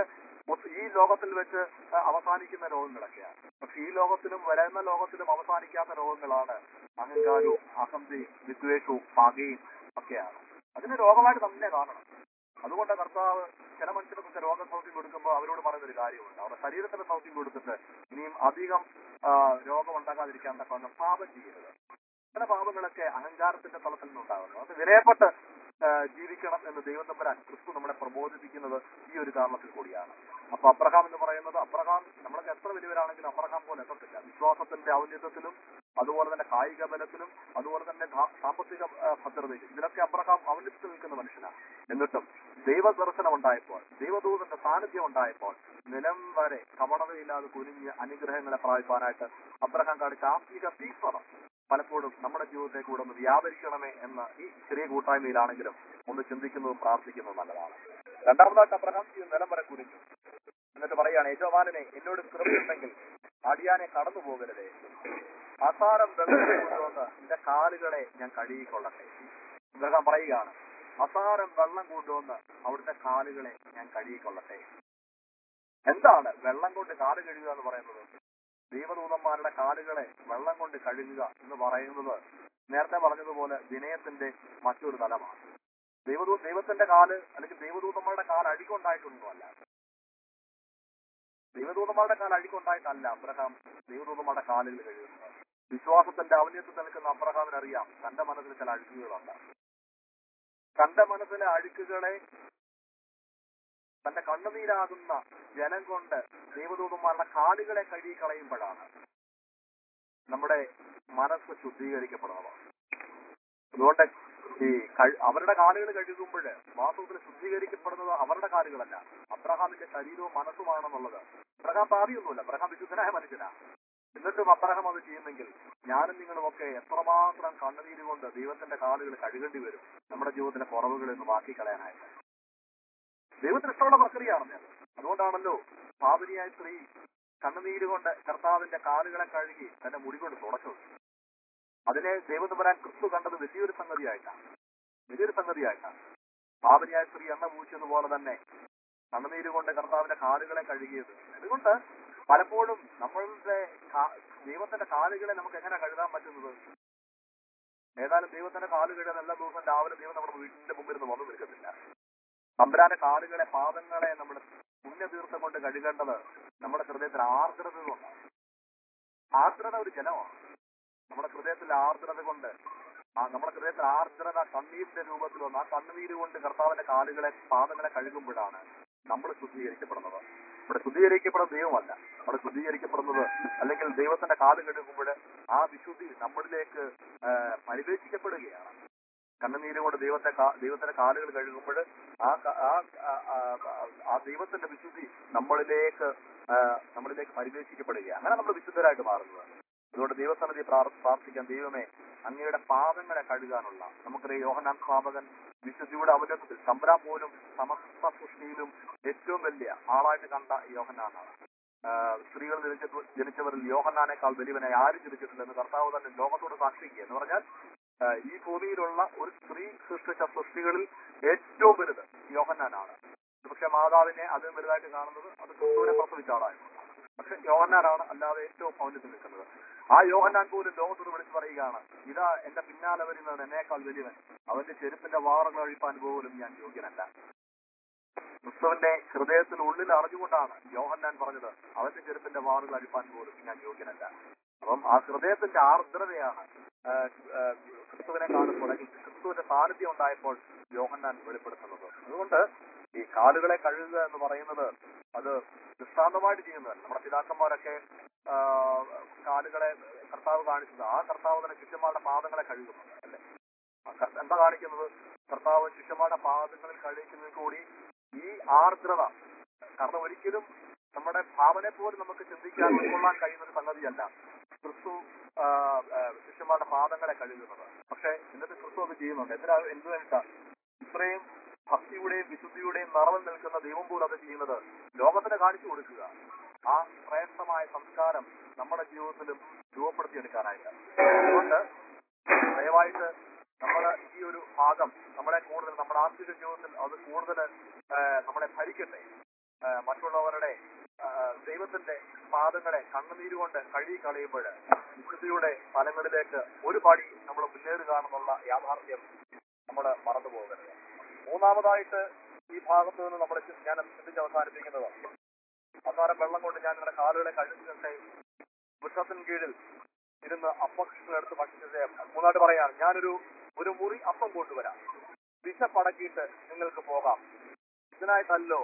ഈ ലോകത്തിൽ വെച്ച് അവസാനിക്കുന്ന രോഗങ്ങളൊക്കെയാണ്. പക്ഷെ ഈ ലോകത്തിലും വരുന്ന ലോകത്തിലും അവസാനിക്കാത്ത രോഗങ്ങളാണ് അഹങ്കാരവും അഹന്തയും വിദ്വേഷവും പകയും ഒക്കെയാണ്. അതിന് രോഗമായിട്ട് തന്നെ കാണണം. അതുകൊണ്ട് കർത്താവ് ചില മനുഷ്യർക്ക് രോഗം സൗഖ്യം കൊടുക്കുമ്പോൾ അവരോട് പറയുന്നൊരു കാര്യമുണ്ട്. അവരുടെ ശരീരത്തിന് സൗഖ്യം കൊടുത്തിട്ട് ഇനിയും അധികം രോഗം ഉണ്ടാകാതിരിക്കാൻ തക്കവണ്ണം പാപം ചെയ്യരുത്. ചില പാപങ്ങളൊക്കെ അഹങ്കാരത്തിന്റെ തലത്തിൽ നിന്നുണ്ടാകുന്നു. അത് വിനയപ്പെട്ട് ജീവിക്കണം എന്ന് ദൈവം തമ്പുരാൻ ക്രിസ്തു നമ്മളെ പ്രബോധിപ്പിക്കുന്നത് ഈ ഒരു കാരണത്തിൽ കൂടിയാണ്. അപ്പൊ അബ്രഹാം എന്ന് പറയുന്നത്, അബ്രഹാം നമ്മളൊക്കെ എത്ര വലിയവരാണെങ്കിലും അബ്രഹാം പോലെ എത്തത്തില്ല. വിശ്വാസത്തിന്റെ ഔന്നത്യത്തിലും അതുപോലെ തന്നെ കായിക ബലത്തിലും അതുപോലെ തന്നെ സാമ്പത്തിക ഭദ്രതയിലും ഇതിലൊക്കെ അബ്രഹാം ഔന്നത്യത്തിൽ നിൽക്കുന്ന മനുഷ്യനാണ്. എന്നിട്ടും ദൈവ ദർശനം ഉണ്ടായപ്പോൾ, ദൈവദൂതന്റെ സാന്നിധ്യം ഉണ്ടായപ്പോൾ നിലം വരെ കവണതയില്ലാതെ കുനിഞ്ഞ് അനുഗ്രഹങ്ങളെ പ്രാപിപ്പാനായിട്ട് അബ്രഹാം കാണിച്ച ആത്മീക തീക്ഷ്ണത പലപ്പോഴും നമ്മുടെ ജീവിതത്തെ കൂടെ ഒന്ന് വ്യാപരിക്കണമേ എന്ന ഈ ചെറിയ കൂട്ടായ്മയിലാണെങ്കിലും ഒന്ന് ചിന്തിക്കുന്നതും പ്രാർത്ഥിക്കുന്നതും നല്ലതാണ്. രണ്ടാമതായിട്ട് അബ്രഹാം നിലം വരെ കുനിഞ്ഞു. എന്നിട്ട് പറയുകയാണ്, യജമാനനെ എന്നോട് കൃപയുണ്ടെങ്കിൽ അടിയാനെ കടന്നു പോകരുതേ. അസാരം വെള്ളം കൊണ്ടുവന്ന് എന്റെ കാലുകളെ ഞാൻ കഴുകിക്കൊള്ളട്ടെ. അബ്രഹാം പറയുകയാണ്, അസാരം വെള്ളം കൊണ്ടുവന്ന് അവിടുത്തെ കാലുകളെ ഞാൻ കഴുകിക്കൊള്ളട്ടെ. എന്താണ് വെള്ളം കൊണ്ട് കാല് കഴുകുക എന്ന് പറയുന്നത്? ദൈവദൂതന്മാരുടെ കാലുകളെ വെള്ളം കൊണ്ട് കഴുകുക എന്ന് പറയുന്നത് നേരത്തെ പറഞ്ഞതുപോലെ വിനയത്തിന്റെ മറ്റൊരു തലമാണ്. ദൈവത്തിന്റെ കാല് അല്ലെങ്കിൽ ദൈവദൂതന്മാരുടെ കാല് അഴുക്കുണ്ടായിട്ടൊന്നുമല്ല. ദൈവദൂതന്മാരുടെ കാല് അഴുക്കുണ്ടായിട്ടല്ല അബ്രഹാം ദൈവദൂതന്മാരുടെ കാലുകൾ കഴുകുന്നത്. വിശ്വാസത്തിന്റെ ഔന്നത്യത്തിൽ നിൽക്കുന്ന അബ്രഹാമിനറിയാം തന്റെ മനസ്സിൽ ചില അഴുക്കുകളുണ്ട്. തന്റെ മനസ്സിലെ അഴുക്കുകളെ തന്റെ കണ്ണുനീരാകുന്ന ജലം കൊണ്ട് ദൈവദൂതന്മാരുടെ കാലുകളെ കഴുകി കളയുമ്പോഴാണ് നമ്മുടെ മനസ്സ് ശുദ്ധീകരിക്കപ്പെടുന്നത്. അതുകൊണ്ട് ഈ അവരുടെ കാലുകൾ കഴുകുമ്പോൾ വാസ്തവത്തിൽ ശുദ്ധീകരിക്കപ്പെടുന്നത് അവരുടെ കാലുകളല്ല, അബ്രഹാമിന്റെ ശരീരവും മനസ്സുമാണെന്നുള്ളത്. അബ്രഹാം പാപിയൊന്നുമില്ല, അബ്രഹാം വിശുദ്ധനായ മനുഷ്യനാണ്. എന്നിട്ടും അബ്രഹാം അത് ചെയ്യുന്നെങ്കിൽ ഞാനും നിങ്ങളുമൊക്കെ എത്രമാത്രം കണ്ണുനീര് കൊണ്ട് ദൈവത്തിന്റെ കാലുകൾ കഴുകേണ്ടി വരും നമ്മുടെ ജീവിതത്തിലെ കുറവുകളിൽ നിന്ന് മാറ്റി കളയാനായിട്ട്. ദൈവത്തിന് ഇഷ്ടമുള്ള പ്രക്രിയയാണെന്ന്. അതുകൊണ്ടാണല്ലോ പാപിനിയായ സ്ത്രീ കണ്ണുനീര് കൊണ്ട് കർത്താവിന്റെ കാലുകളെ കഴുകി തന്റെ മുടി കൊണ്ട് തുടച്ചത്. അതിനെ ദൈവം വരാൻ ക്രിസ്തു കണ്ടത് വലിയൊരു സംഗതിയായിട്ടാണ്. പാപിനിയായ സ്ത്രീ എണ്ണ പൂച്ചതുപോലെ തന്നെ കണ്ണുനീര് കൊണ്ട് കർത്താവിന്റെ കാലുകളെ കഴുകിയത്. അതുകൊണ്ട് പലപ്പോഴും നമ്മളുടെ ദൈവത്തിന്റെ കാലുകളെ നമുക്ക് എങ്ങനെ കഴുകാൻ പറ്റുന്നത്? ഏതായാലും ദൈവത്തിന്റെ കാല് കഴുകാൻ എല്ലാ ദിവസവും രാവിലെ ദൈവം നമ്മുടെ വീട്ടിന്റെ മുമ്പിൽ നിന്ന് വന്നു നിൽക്കത്തില്ല. തമ്പുരാന്റെ കാലുകളെ പാദങ്ങളെ നമ്മൾ പുണ്യതീർത്ഥം കൊണ്ട് കഴുകേണ്ടത് നമ്മുടെ ഹൃദയത്തിൽ ആർദ്രത കൊണ്ടാണ്. ആർദ്രത ഒരു ജലമാണ്. നമ്മുടെ ഹൃദയത്തിൽ ആർദ്രത കൊണ്ട് നമ്മുടെ ഹൃദയത്തിൽ ആർദ്രത കണ്ണീരിന്റെ രൂപത്തിൽ വന്ന് ആ കണ്ണുനീര് കൊണ്ട് കർത്താവിന്റെ കാലുകളെ പാദങ്ങളെ കഴുകുമ്പോഴാണ് നമ്മൾ ശുദ്ധീകരിക്കപ്പെടുന്നത്. ഇവിടെ ശുദ്ധീകരിക്കപ്പെടുന്ന ദൈവമല്ല, അവിടെ ശുദ്ധീകരിക്കപ്പെടുന്നത് അല്ലെങ്കിൽ ദൈവത്തിന്റെ കാല് കഴുകുമ്പോൾ ആ വിശുദ്ധി നമ്മളിലേക്ക് പരിവേശിക്കപ്പെടുകയാണ്. കണ്ണുനീര് കൊണ്ട് ദൈവത്തിന്റെ കാലുകൾ കഴുകുമ്പോൾ ആ ദൈവത്തിന്റെ വിശുദ്ധി നമ്മളിലേക്ക് പരിവേശിക്കപ്പെടുകയാണ്. അങ്ങനെ നമ്മൾ വിശുദ്ധരായിട്ട് മാറുന്നത്. അതുകൊണ്ട് ദൈവസന്നിധി പ്രാർത്ഥിക്കാൻ, ദൈവമേ അങ്ങയുടെ പാദങ്ങളെ കഴുകാനുള്ള നമുക്കറിയാം യോഹന്നാൻ സ്നാപകൻ വിശുദ്ധിയുടെ അവലോകത്തിൽ തമ്പുരാൻ പോലും സമസ്ത സൃഷ്ടിയിലും ഏറ്റവും വലിയ ആളായിട്ട് കണ്ട യോഹന്നാനാണ്. സ്ത്രീകൾ ജനിച്ചവരിൽ യോഹന്നാനേക്കാൾ വലിയവനെ ആരും ജനിച്ചിട്ടില്ലെന്ന് കർത്താവ് തന്നെ ലോകത്തോട് സാക്ഷിക്കുക. എന്ന് പറഞ്ഞാൽ ഈ ഭൂമിയിലുള്ള ഒരു സ്ത്രീ സൃഷ്ടിച്ച സൃഷ്ടികളിൽ ഏറ്റവും വലുത് യോഹന്നാനാണ്. പക്ഷെ മാതാവിനെ അതിന് വലുതായിട്ട് കാണുന്നത് അത് ക്രിസ്തുവിനെ പ്രസവിച്ച ആളായിരുന്നു. പക്ഷെ യോഹന്നാനാണ് അല്ലാതെ ഏറ്റവും ഔന്നത്യത്തിൽ നിൽക്കുന്നത്. ആ യോഹന്നാൻ പോലും ലോകത്തോട് വിളിച്ചു പറയുകയാണ്, ഇതാ എന്റെ പിന്നാലെ വരുന്നവൻ എന്നേക്കാൾ വലിയവൻ, അവന്റെ ചെരുപ്പിന്റെ വാറുകൾ അഴിപ്പാൻ പോലും ഞാൻ യോഗ്യനല്ല. ക്രിസ്തുവിന്റെ ഹൃദയത്തിനുള്ളിൽ അറിഞ്ഞുകൊണ്ടാണ് യോഹന്നാൻ പറഞ്ഞത്, അവന്റെ ചെരുപ്പിന്റെ വാറുകൾ അഴിപ്പാൻ പോലും ഞാൻ യോഗ്യനല്ല. അപ്പം ആ ഹൃദയത്തിന്റെ ആർദ്രതയാണ് ക്രിസ്തുവിനെ കാണുമ്പോൾ ക്രിസ്തുവിന്റെ സാന്നിധ്യം ഉണ്ടായപ്പോൾ യോഹന്നാൻ വെളിപ്പെടുത്തുന്നത്. അതുകൊണ്ട് ഈ കാലുകളെ കഴുകുക എന്ന് പറയുന്നത് അത് ദൃഷ്ടാന്തമായിട്ട് ചെയ്യുന്നതല്ല. നമ്മുടെ പിതാക്കന്മാരൊക്കെ കാലുകളെ കർത്താവ് കാണിച്ചത് ആ കർത്താവ് തന്നെ ശിഷ്യന്മാരുടെ പാദങ്ങളെ കഴുകുന്നുണ്ട് അല്ലെ. എന്താ കാണിക്കുന്നത്? കർത്താവ് ശിഷ്യന്മാരുടെ പാദങ്ങളിൽ കഴുകുന്നതിൽ കൂടി ഈ ആർദ്രത, കാരണം ഒരിക്കലും നമ്മുടെ ഭാവനെ പോലും നമുക്ക് ചിന്തിക്കാൻ ഉൾക്കൊള്ളാൻ കഴിയുന്ന ഒരു സംഗതിയല്ല ക്രിസ്തു ശിഷ്യന്മാരുടെ പാദങ്ങളെ കഴുകുന്നത്. പക്ഷെ എന്നിട്ട് ക്രിസ്തു അത് ചെയ്യുന്നുണ്ട്. എന്തുവേണ്ട ഇത്രയും ഭക്തിയുടെയും വിശുദ്ധിയുടെയും നിറവിൽ നിൽക്കുന്ന ദൈവം പോലും അത് ചെയ്യുന്നത് ലോകത്തിന് കാണിച്ചു കൊടുക്കുക, ആ ശ്രേഷ്ഠമായ സംസ്കാരം നമ്മുടെ ജീവിതത്തിലും രൂപപ്പെടുത്തിയെടുക്കാനായിട്ട്. അതുകൊണ്ട് ദയവായിട്ട് നമ്മൾ ഈ ഒരു ഭാഗം നമ്മുടെ ആത്മീയ ജീവിതത്തിൽ അത് കൂടുതൽ നമ്മളെ ഭരിക്കട്ടെ. മറ്റുള്ളവരുടെ ദൈവത്തിന്റെ പാദങ്ങളെ കണ്ണുനീരുകൊണ്ട് കഴുകി കളയുമ്പോൾ വിശുദ്ധിയുടെ ഫലങ്ങളിലേക്ക് ഒരു പടി നമ്മൾ മുന്നേറുക എന്നുള്ള യാഥാർത്ഥ്യം നമ്മൾ മറന്നു പോകരുത്. മൂന്നാമതായിട്ട് ഈ ഭാഗത്ത് നിന്ന് നമ്മൾ ഞാൻ ചിന്തിച്ച് അവസാനിപ്പിക്കുന്നത്, അവസാനം വെള്ളം കൊണ്ട് ഞാൻ നിങ്ങളുടെ കാലുകളെ കഴുകിട്ട് വൃക്ഷത്തിന് കീഴിൽ ഇരുന്ന് അപ്പക്ഷങ്ങളെടുത്ത് ഭക്ഷിച്ചത് മൂന്നായിട്ട് പറയാം, ഞാനൊരു മുറി അപ്പം കൊണ്ടുവരാം, വിശപ്പടക്കിയിട്ട് നിങ്ങൾക്ക് പോകാം, ഇതിനായിട്ടല്ലോ.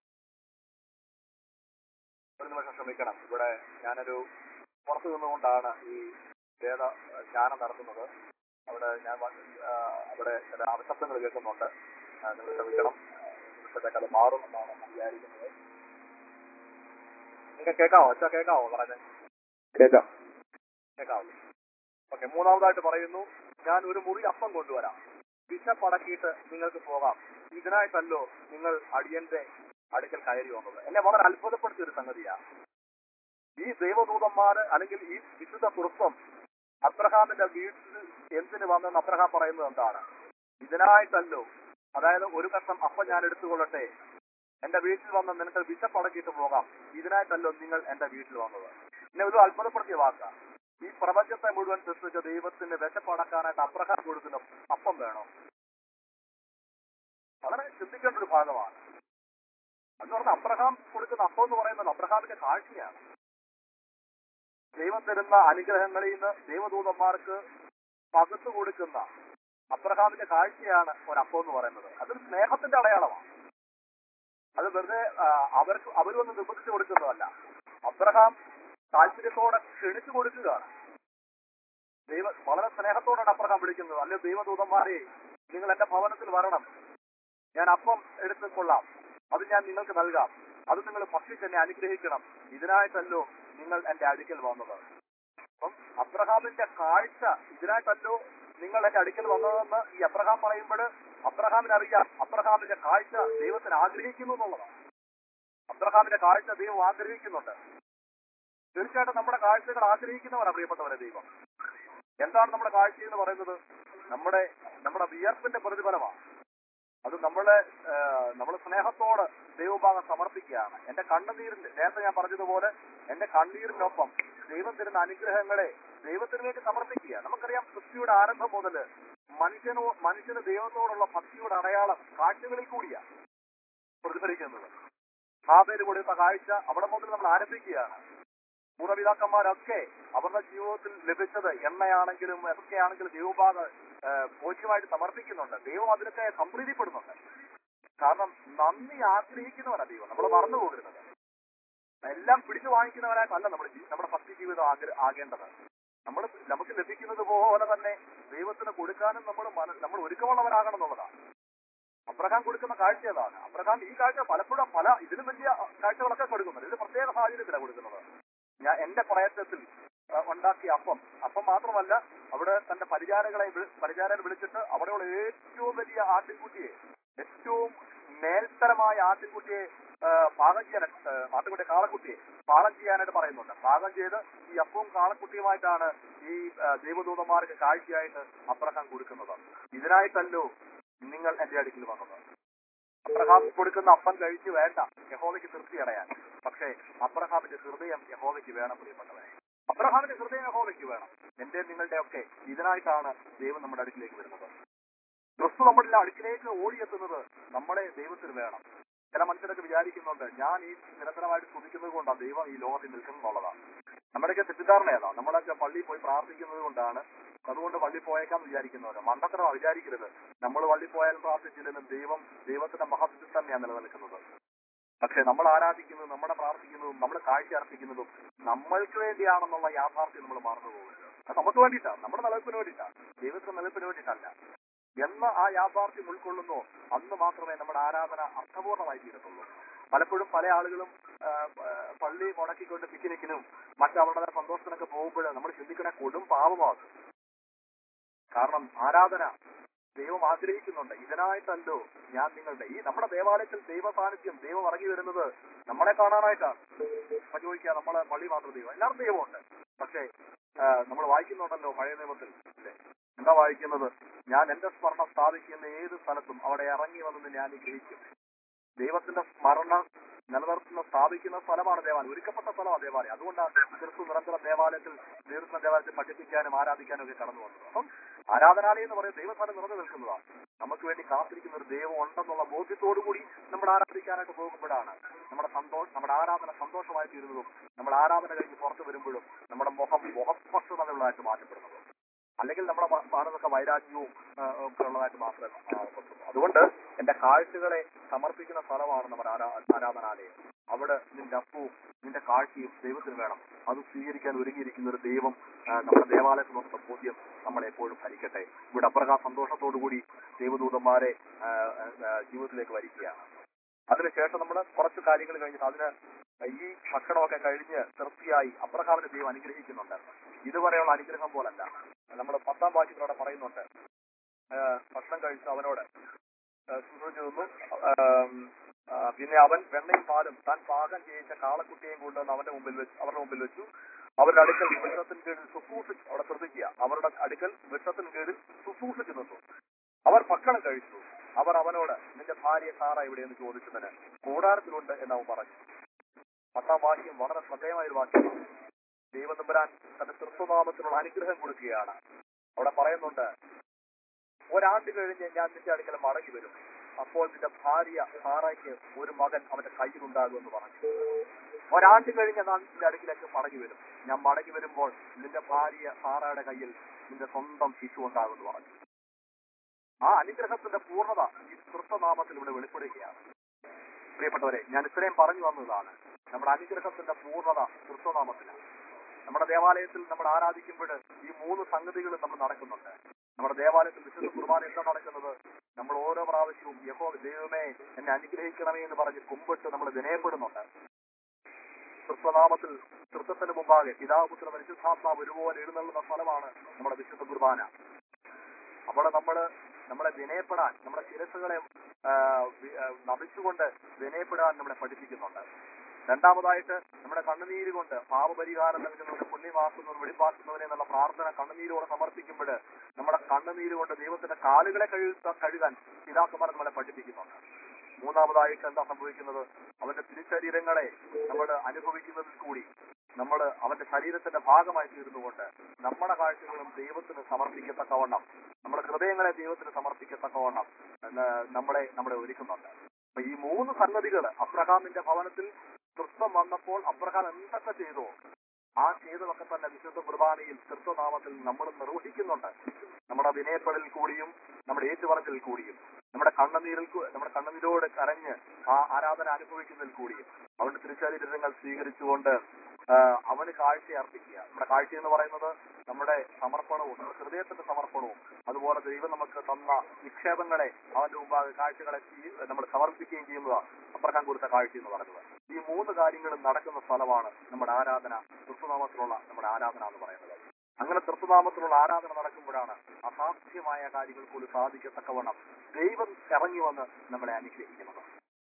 ഒരു നിമിഷം ശ്രമിക്കണം. ഇവിടെ ഞാനൊരു പുറത്തു നിന്നുകൊണ്ടാണ് ഈ വേദ ധ്യാനം നടത്തുന്നത്. അവിടെ ഞാൻ അവിടെ ചില അവശബ്ദങ്ങൾ കേൾക്കുന്നുണ്ട്. നിങ്ങൾ ശ്രമിക്കണം. നിമിഷത്തേക്ക് അത് മാറും എന്നാണ് വിചാരിക്കുന്നത്. നിങ്ങൾക്ക് കേൾക്കാവോ? അച്ഛാ കേൾക്കാവോ? പറഞ്ഞ് കേൾക്കാവോ? ഓക്കെ. മൂന്നാമതായിട്ട് പറയുന്നു, ഞാൻ ഒരു മുറി അപ്പം കൊണ്ടുവരാം, വിശപ്പടക്കിയിട്ട് നിങ്ങൾക്ക് പോകാം, ഇതിനായിട്ടല്ലോ നിങ്ങൾ അടിയന്റെ അടുക്കൽ കയറി വന്നത്. എന്നെ വളരെ അത്ഭുതപ്പെടുത്തിയ ഒരു സംഗതിയാണ്. ഈ ദൈവദൂതന്മാര് അല്ലെങ്കിൽ ഈ വിശുദ്ധ കുറുപ്പം അബ്രഹാമിന്റെ വീട്ടിൽ എന്തിന് വന്നെന്ന് അബ്രഹാം പറയുന്നത് എന്താണ്? ഇതിനായിട്ടല്ലോ. അതായത് ഒരു കഷ്ണം അപ്പം ഞാൻ എടുത്തുകൊള്ളട്ടെ, എന്റെ വീട്ടിൽ വന്ന് നിനക്ക് വിശപ്പടക്കിയിട്ട് പോകാം, ഇതിനായിട്ടല്ലോ നിങ്ങൾ എന്റെ വീട്ടിൽ വന്നത്. എന്നെ ഒരു അത്ഭുതപ്പെടുത്തിയ വാക്കാണ്. ഈ പ്രപഞ്ചത്തെ മുഴുവൻ സൃഷ്ടിച്ച ദൈവത്തിന് വിശപ്പടക്കാനായിട്ട് അബ്രഹാം കൊടുക്കുന്ന അപ്പം വേണോ? വളരെ ചിന്തിക്കേണ്ട ഒരു ഭാഗമാണ്. എന്ന് പറഞ്ഞാൽ അബ്രഹാം കൊടുക്കുന്ന അപ്പം എന്ന് പറയുന്നത് അബ്രഹാമിന്റെ കാഴ്ചയാണ്. ദൈവം തരുന്ന അനുഗ്രഹങ്ങളിൽ നിന്ന് ദൈവദൂതന്മാർക്ക് പകർത്തു കൊടുക്കുന്ന അബ്രഹാമിന്റെ കാഴ്ചയാണ് ഒരപ്പം എന്ന് പറയുന്നത്. അതൊരു സ്നേഹത്തിന്റെ അടയാളമാണ്. അത് വെറുതെ അവരൊന്ന് നിർബന്ധിച്ചു കൊടുക്കുന്നതല്ല. അബ്രഹാം താല്പര്യത്തോടെ ക്ഷണിച്ചു കൊടുക്കുകയാണ്. വളരെ സ്നേഹത്തോടാണ് അബ്രഹാം വിളിക്കുന്നത്. അല്ലെ ദൈവദൂതന്മാരെ, നിങ്ങൾ എന്റെ ഭവനത്തിൽ വരണം, ഞാൻ അപ്പം എടുത്തു കൊള്ളാം, അത് ഞാൻ നിങ്ങൾക്ക് നൽകാം, അത് നിങ്ങൾ ഭക്ഷിച്ച് എന്നെ അനുഗ്രഹിക്കണം, ഇതിനായിട്ടല്ലോ നിങ്ങൾ എന്റെ അടുക്കൽ വന്നത്. അപ്പം അബ്രഹാമിന്റെ കാഴ്ച, ഇതിനായിട്ടല്ലോ നിങ്ങൾ എന്റെ അടുക്കൽ വന്നതെന്ന് ഈ അബ്രഹാം പറയുമ്പോൾ അബ്രഹാമിനറിയാം അബ്രഹാമിന്റെ കാഴ്ച ദൈവത്തിന് ആഗ്രഹിക്കുന്നു എന്നുള്ളതാണ്. അബ്രഹാമിന്റെ കാഴ്ച ദൈവം ആഗ്രഹിക്കുന്നുണ്ട്. തീർച്ചയായിട്ടും നമ്മുടെ കാഴ്ചകൾ ആഗ്രഹിക്കുന്നവരാണ് പ്രിയപ്പെട്ടവരെ ദൈവം. എന്താണ് നമ്മുടെ കാഴ്ച എന്ന് പറയുന്നത്? നമ്മുടെ വിയർപ്പിന്റെ പ്രതിഫലമാണ്. അത് നമ്മൾ സ്നേഹത്തോട് ദൈവഭാഗം സമർപ്പിക്കുകയാണ്. എന്റെ കണ്ണുനീരിന്റെ, നേരത്തെ ഞാൻ പറഞ്ഞതുപോലെ എന്റെ കണ്ണീരിനൊപ്പം ദൈവം തരുന്ന അനുഗ്രഹങ്ങളെ ദൈവത്തിന് വേണ്ടി സമർപ്പിക്കുക. നമുക്കറിയാം, സൃഷ്ടിയുടെ ആരംഭം മുതൽ മനുഷ്യന് ദൈവത്തോടുള്ള ഭക്തിയുടെ അടയാളം കാഴ്ചകളിൽ കൂടിയാണ് പ്രതിഫലിക്കുന്നത്. ഹാബേൽ കൊടുത്ത കാഴ്ച അവിടെ മുതൽ നമ്മൾ ആരംഭിക്കുകയാണ്. പൂർവ്വപിതാക്കന്മാരൊക്കെ അവരുടെ ജീവിതത്തിൽ ലഭിച്ചത് എണ്ണയാണെങ്കിലും എതൊക്കെയാണെങ്കിലും ദൈവഭാഗ ബോധ്യമായിട്ട് സമർപ്പിക്കുന്നുണ്ട്. ദൈവം അതിനൊക്കെ സംപ്രീതിപ്പെടുന്നുണ്ട്. കാരണം നന്ദി ആഗ്രഹിക്കുന്നവരാണ് ദൈവം. നമ്മൾ മറന്നു പോകരുത്. എല്ലാം പിടിച്ചു വാങ്ങിക്കുന്നവരായിട്ടല്ല നമ്മുടെ ഭക്തി ജീവിതം ആകേണ്ടത്. നമുക്ക് ലഭിക്കുന്നത് പോലെ തന്നെ ദൈവത്തിന് കൊടുക്കാനും നമ്മൾ ഒരുക്കമുള്ളവരാകണം എന്നുള്ളതാണ്. അബ്രഹാം കൊടുക്കുന്ന കാഴ്ച അതാണ്. അബ്രഹാം ഈ കാഴ്ച പലപ്പോഴും ഇതിലും വലിയ കാഴ്ചകളൊക്കെ കൊടുക്കുന്നുണ്ട്. ഇത് പ്രത്യേക സാഹചര്യത്തിലാണ് കൊടുക്കുന്നത്. ഞാൻ എന്റെ പ്രയത്നത്തിൽ ഉണ്ടാക്കിയ അപ്പം മാത്രമല്ല, അവിടെ തന്റെ പരിചാരകരെ വിളിച്ചിട്ട് അവിടെയുള്ള ഏറ്റവും വലിയ ആട്ടിൻകുട്ടിയെ, ഏറ്റവും മേൽത്തരമായ ആട്ടിൻകുട്ടിയെ കാളക്കുട്ടിയെ പാകം ചെയ്യാനായിട്ട് പറയുന്നുണ്ട്. പാകം ചെയ്ത് ഈ അപ്പവും കാളക്കുട്ടിയുമായിട്ടാണ് ഈ ദൈവദൂതന്മാർക്ക് കാഴ്ചയായിട്ട് അബ്രഹാം കൊടുക്കുന്നത്. ഇതിനായിട്ടല്ലോ നിങ്ങൾ എന്റെ അടുക്കൽ വന്നത്. അബ്രഹാം കൊടുക്കുന്ന അപ്പം കഴിച്ച് വേണ്ട യഹോവയ്ക്ക് തൃപ്തി അടയാൻ. പക്ഷേ അബ്രഹാമിന്റെ ഹൃദയം യഹോവയ്ക്ക് വേണം പ്രിയപ്പെട്ടവരെ. അബ്രഹാമിന്റെ ഹൃദയം യഹോവയ്ക്ക് വേണം. എന്റെ നിങ്ങളുടെ ഒക്കെ ഇതിനായിട്ടാണ് ദൈവം നമ്മുടെ അടുക്കിലേക്ക് വരുന്നത്. ക്രിസ്തു നമ്മളുടെ അടുക്കിലേക്ക് ഓടിയെത്തുന്നത് നമ്മുടെ ദൈവത്തിന് വേണം. ചില മനുഷ്യരൊക്കെ വിചാരിക്കുന്നുണ്ട്, ഞാൻ ഈ നിരന്തരമായിട്ട് സ്തുതിക്കുന്നത് കൊണ്ടാണ് ദൈവം ഈ ലോകത്തിൽ നിൽക്കുന്നുള്ളതാണ്. നമ്മുടെയൊക്കെ തെറ്റിദ്ധാരണ ഏതാ? നമ്മളൊക്കെ പള്ളിയിൽ പോയി പ്രാർത്ഥിക്കുന്നത് കൊണ്ടാണ്, അതുകൊണ്ട് പള്ളി പോയേക്കാന്ന് വിചാരിക്കുന്നവരോ മണ്ടത്തരമാണ്. വിചാരിക്കരുത്. നമ്മൾ പള്ളി പോയാലും പ്രാർത്ഥിച്ചില്ലെങ്കിലും ദൈവത്തിന്റെ മഹത്വത്തിൽ തന്നെയാണ് നിലനിൽക്കുന്നത്. പക്ഷെ നമ്മൾ ആരാധിക്കുന്നതും നമ്മുടെ പ്രാർത്ഥിക്കുന്നതും നമ്മൾ കാഴ്ച അർപ്പിക്കുന്നതും നമ്മൾക്ക് വേണ്ടിയാണെന്നുള്ള യാഥാർത്ഥ്യം നമ്മൾ മറന്നു പോകരുത്. അത് നമുക്ക് വേണ്ടിയിട്ടാണ്, നമ്മുടെ നിലനിൽപ്പിന് വേണ്ടിയിട്ടാണ്, ദൈവത്തിന്റെ നിലനിൽപ്പിന് വേണ്ടിയിട്ടല്ല. എന്ന് ആ യാഥാർത്ഥ്യം ഉൾക്കൊള്ളുന്നോ അന്ന് മാത്രമേ നമ്മുടെ ആരാധന അർത്ഥപൂർണമായി തീരത്തുള്ളൂ. പലപ്പോഴും പല ആളുകളും പള്ളി മുടക്കിക്കൊണ്ട് പിക്നിക്കിനും മറ്റവരുടെ സന്തോഷത്തിനൊക്കെ പോകുമ്പോൾ നമ്മൾ ചിന്തിക്കുന്ന കൊടും പാപമാണ്. കാരണം ആരാധന ദൈവം ആഗ്രഹിക്കുന്നുണ്ട്. ഇതിനായിട്ടല്ലോ ഞാൻ നിങ്ങളുടെ നമ്മുടെ ദേവാലയത്തിൽ ദൈവ സാന്നിധ്യം, ദൈവം ഇറങ്ങി വരുന്നത് നമ്മളെ കാണാനായിട്ടാണ്. അപ്പൊ ചോദിക്കുക, നമ്മളെ പള്ളി മാത്രം ദൈവം, എല്ലാവരും ദൈവമുണ്ട്. പക്ഷേ നമ്മൾ വായിക്കുന്നുണ്ടല്ലോ പഴയ നിയമത്തിൽ, എന്താ വായിക്കുന്നത്? ഞാൻ എന്റെ സ്മരണം സ്ഥാപിക്കുന്ന ഏത് സ്ഥലത്തും അവിടെ ഇറങ്ങി വന്നെന്ന് ഞാൻ ഗ്രഹിക്കും. ദൈവത്തിന്റെ സ്മരണ നിലനിർത്തുന്ന സ്ഥാപിക്കുന്ന സ്ഥലമാണ് ദേവാലയം. ഒരുക്കപ്പെട്ട സ്ഥലമാണ് ദേവാലയം. അതുകൊണ്ടാണ് ക്രിസ്തു നിരന്തരം ദേവാലയത്തിൽ ദൈവത്തിന്റെ ദേവാലയത്തിൽ പഠിപ്പിക്കാനും ആരാധിക്കാനും ഒക്കെ കടന്നു വന്നത്. അപ്പം ആരാധനാലയം എന്ന് പറയുന്നത് ദൈവസ്ഥാനം നിറഞ്ഞു നിൽക്കുന്നതാണ്. നമുക്ക് വേണ്ടി കാത്തിരിക്കുന്ന ഒരു ദൈവം ഉണ്ടെന്നുള്ള ബോധ്യത്തോടുകൂടി നമ്മൾ ആരാധിക്കാനായിട്ട് പോകുമ്പോഴാണ് നമ്മുടെ ആരാധന സന്തോഷമായി തീരുന്നതും നമ്മുടെ ആരാധന കഴിഞ്ഞ് പുറത്തു വരുമ്പോഴും നമ്മുടെ മുഖസ്പഷ്ടതയുള്ളതായിട്ട് മാറ്റപ്പെടുന്നത്. അല്ലെങ്കിൽ നമ്മുടെ കാണുന്നൊക്കെ വൈരാഗ്യവും ഒക്കെ ഉള്ളതായിട്ട് മാത്രമേ പറ്റുള്ളൂ. അതുകൊണ്ട് എന്റെ കാഴ്ചകളെ സമർപ്പിക്കുന്ന സ്ഥലമാണ് നമ്മുടെ ആരാധനാലയം. അവിടെ നിന്റെ അപ്പവും നിന്റെ കാഴ്ചയും ദൈവത്തിന് വേണം. അത് സ്വീകരിക്കാൻ ഒരുങ്ങിയിരിക്കുന്ന ഒരു ദൈവം നമ്മുടെ ദേവാലയത്തിനുള്ള ബോധ്യം നമ്മളെ എപ്പോഴും ഭരിക്കട്ടെ. ഇവിടെ അപ്രകാശ സന്തോഷത്തോടുകൂടി ദൈവദൂതന്മാരെ ജീവിതത്തിലേക്ക് വരിക്കുകയാണ്. അതിനുശേഷം നമ്മൾ കുറച്ച് കാര്യങ്ങൾ കഴിഞ്ഞിട്ട് അതിന് ഈ ഭക്ഷണമൊക്കെ കഴിഞ്ഞ് തൃപ്തിയായി അബ്രഹാമിനെ ദൈവം അനുഗ്രഹിക്കുന്നുണ്ട്. ഇതുവരെയുള്ള അനുഗ്രഹം പോലല്ല. നമ്മൾ 10-ാം വാക്യത്തിലൂടെ പറയുന്നുണ്ട്, ഭക്ഷണം കഴിച്ച് അവനോട് ശുശ്രൂഷ നിന്നു. പിന്നെ അവൻ വെണ്ണയും പാലും താൻ പാകം ചെയ്യിച്ച കാളക്കുട്ടിയെയും കൊണ്ടുവന്ന് അവരുടെ മുമ്പിൽ വെച്ചു. അവരുടെ അടുക്കൽ വൃക്ഷത്തിന് കീഴിൽ ശുശ്രൂഷിച്ചു. അവിടെ ശ്രദ്ധിക്കുക, അവരുടെ അടുക്കൽ വൃക്ഷത്തിന് കീഴിൽ ശുശ്രൂഷിച്ചു നിന്നു. അവർ ഭക്ഷണം കഴിച്ചു. അവർ അവനോട്, നിന്റെ ഭാര്യ സാറ എവിടെയെന്ന് ചോദിച്ചതിന് കൂടാരത്തിലുണ്ട് എന്ന് അവൻ പറഞ്ഞു. 10-ാം വാക്യം വളരെ ശ്രദ്ധേയമായ ഒരു വാക്യമാണ്. ദൈവതമ്പുരാൻ തന്റെ ക്രിസ്തുനാമത്തിനുള്ള അനുഗ്രഹം കൊടുക്കുകയാണ്. അവിടെ പറയുന്നുണ്ട്, ഒരാണ്ട് കഴിഞ്ഞ് ഞാൻ നിന്റെ അടുക്കൽ മടങ്ങി വരും. അപ്പോൾ നിന്റെ ഭാര്യ സാറയ്ക്ക് ഒരു മകൻ അവന്റെ കയ്യിലുണ്ടാകുമെന്ന് പറഞ്ഞു. ഒരാണ്ട് കഴിഞ്ഞ് ഞാൻ നിന്റെ അടുക്കിലേക്ക് മടങ്ങി വരും. ഞാൻ മടങ്ങി വരുമ്പോൾ നിന്റെ ഭാര്യ സാറയുടെ കയ്യിൽ നിന്റെ സ്വന്തം ശിശു ഉണ്ടാകുമെന്ന് പറഞ്ഞു. ആ അനുഗ്രഹത്തിന്റെ പൂർണ്ണത ഈ ക്രിസ്തുനാമത്തിൽ ഇവിടെ വെളിപ്പെടുകയാണ്. പ്രിയപ്പെട്ടവരെ, ഞാൻ ഇത്രയും പറഞ്ഞു വന്നതാണ്, നമ്മുടെ അനുഗ്രഹത്തിന്റെ പൂർണ്ണത ക്രിസ്തുനാമത്തിലാണ്. നമ്മുടെ ദേവാലയത്തിൽ നമ്മൾ ആരാധിക്കുമ്പോൾ ഈ 3 സംഗതികളും നമ്മൾ നടക്കുന്നുണ്ട്. നമ്മുടെ ദേവാലയത്തിൽ വിശുദ്ധ കുർബാന എന്താ നടക്കുന്നത്? നമ്മൾ ഓരോ പ്രാവശ്യവും ദൈവമേ എന്നെ അനുഗ്രഹിക്കണമേ എന്ന് പറഞ്ഞ് കുമ്പിട്ട് നമ്മൾ വിനയപ്പെടുന്നുണ്ട്. ക്രിസ്തുനാമത്തിൽ തൃത്വത്തിന് മുമ്പാകെ പിതാവ് പുത്രൻ പരിശുദ്ധാത്മാവ് ഒരുപോലെ എഴുന്നള്ളുന്ന സ്ഥലമാണ് നമ്മുടെ വിശുദ്ധ കുർബാന. അവിടെ നമ്മളെ വിനയപ്പെടാൻ, നമ്മുടെ ശിരസ്സുകളെ നമിച്ചുകൊണ്ട് വിനയപ്പെടാൻ നമ്മളെ പഠിപ്പിക്കുന്നുണ്ട്. രണ്ടാമതായിട്ട് നമ്മുടെ കണ്ണുനീര് കൊണ്ട് പാപപരിഹാരം നൽകുന്നവരെ, പുണ്യമാക്കുന്നവർ, വെളിപ്പാക്കുന്നവരെ എന്നുള്ള പ്രാർത്ഥന കണ്ണുനീരോടെ സമർപ്പിക്കുമ്പോൾ നമ്മുടെ കണ്ണുനീര് കൊണ്ട് ദൈവത്തിന്റെ കാലുകളെ കഴുകാൻ പിതാക്കന്മാർ നമ്മളെ പഠിപ്പിക്കുന്നുണ്ട്. മൂന്നാമതായിട്ട് എന്താ സംഭവിക്കുന്നത്? അവന്റെ തിരുശരീരങ്ങളെ നമ്മൾ അനുഭവിക്കുന്നതിൽ കൂടി നമ്മൾ അവന്റെ ശരീരത്തിന്റെ ഭാഗമായി തീർന്നുകൊണ്ട് നമ്മുടെ കാഴ്ചകളും ദൈവത്തിന് സമർപ്പിക്കത്തക്കവണ്ണം, നമ്മുടെ ഹൃദയങ്ങളെ ദൈവത്തിന് സമർപ്പിക്കത്തക്കവണ്ണം നമ്മളെ ഒരുക്കുന്നുണ്ട്. അപ്പൊ ഈ 3 സംഗതികൾ അബ്രഹാമിന്റെ ഭവനത്തിൽ തൃത്വം വന്നപ്പോൾ അബ്രഹാം എന്തൊക്കെ ചെയ്തോ ആ ചെയ്തതൊക്കെ തന്നെ വിശുദ്ധ കുർബാനയിൽ ക്രിസ്തുനാമത്തിൽ നമ്മൾ നിർവഹിക്കുന്നുണ്ട്. നമ്മുടെ വിനയപ്പെടലിൽ കൂടിയും നമ്മുടെ ഏറ്റുപറച്ചിൽ കൂടിയും നമ്മുടെ കണ്ണുനീരോട് കരഞ്ഞ് ആ ആരാധന അനുഭവിക്കുന്നതിൽ കൂടിയും അവന്റെ തിരുശരീരങ്ങൾ സ്വീകരിച്ചുകൊണ്ട് അവന് കാഴ്ച അർപ്പിക്കുക. നമ്മുടെ കാഴ്ച എന്ന് പറയുന്നത് നമ്മുടെ സമർപ്പണവും, നമ്മുടെ ഹൃദയത്തിന്റെ സമർപ്പണവും, അതുപോലെ ദൈവം നമുക്ക് തന്ന നിക്ഷേപങ്ങളെ അവന്റെ മുമ്പാകെ കാഴ്ചകളെ നമ്മൾ സമർപ്പിക്കുകയും ചെയ്യുന്നതാണ് അബ്രഹാം കൊടുത്ത കാഴ്ച എന്ന് പറയുന്നത്. ഈ 3 കാര്യങ്ങളും നടക്കുന്ന സ്ഥലമാണ് നമ്മുടെ ആരാധന, ക്രിസ്തുനാമത്തിലുള്ള നമ്മുടെ ആരാധന എന്ന് പറയുന്നത്. അങ്ങനെ ക്രിസ്തുനാമത്തിലുള്ള ആരാധന നടക്കുമ്പോഴാണ് അസാധ്യമായ കാര്യങ്ങൾ പോലും സാധിക്കത്തക്കവണ്ണം ദൈവം ഇറങ്ങി വന്ന് നമ്മളെ അനുഗ്രഹിക്കുന്നത്.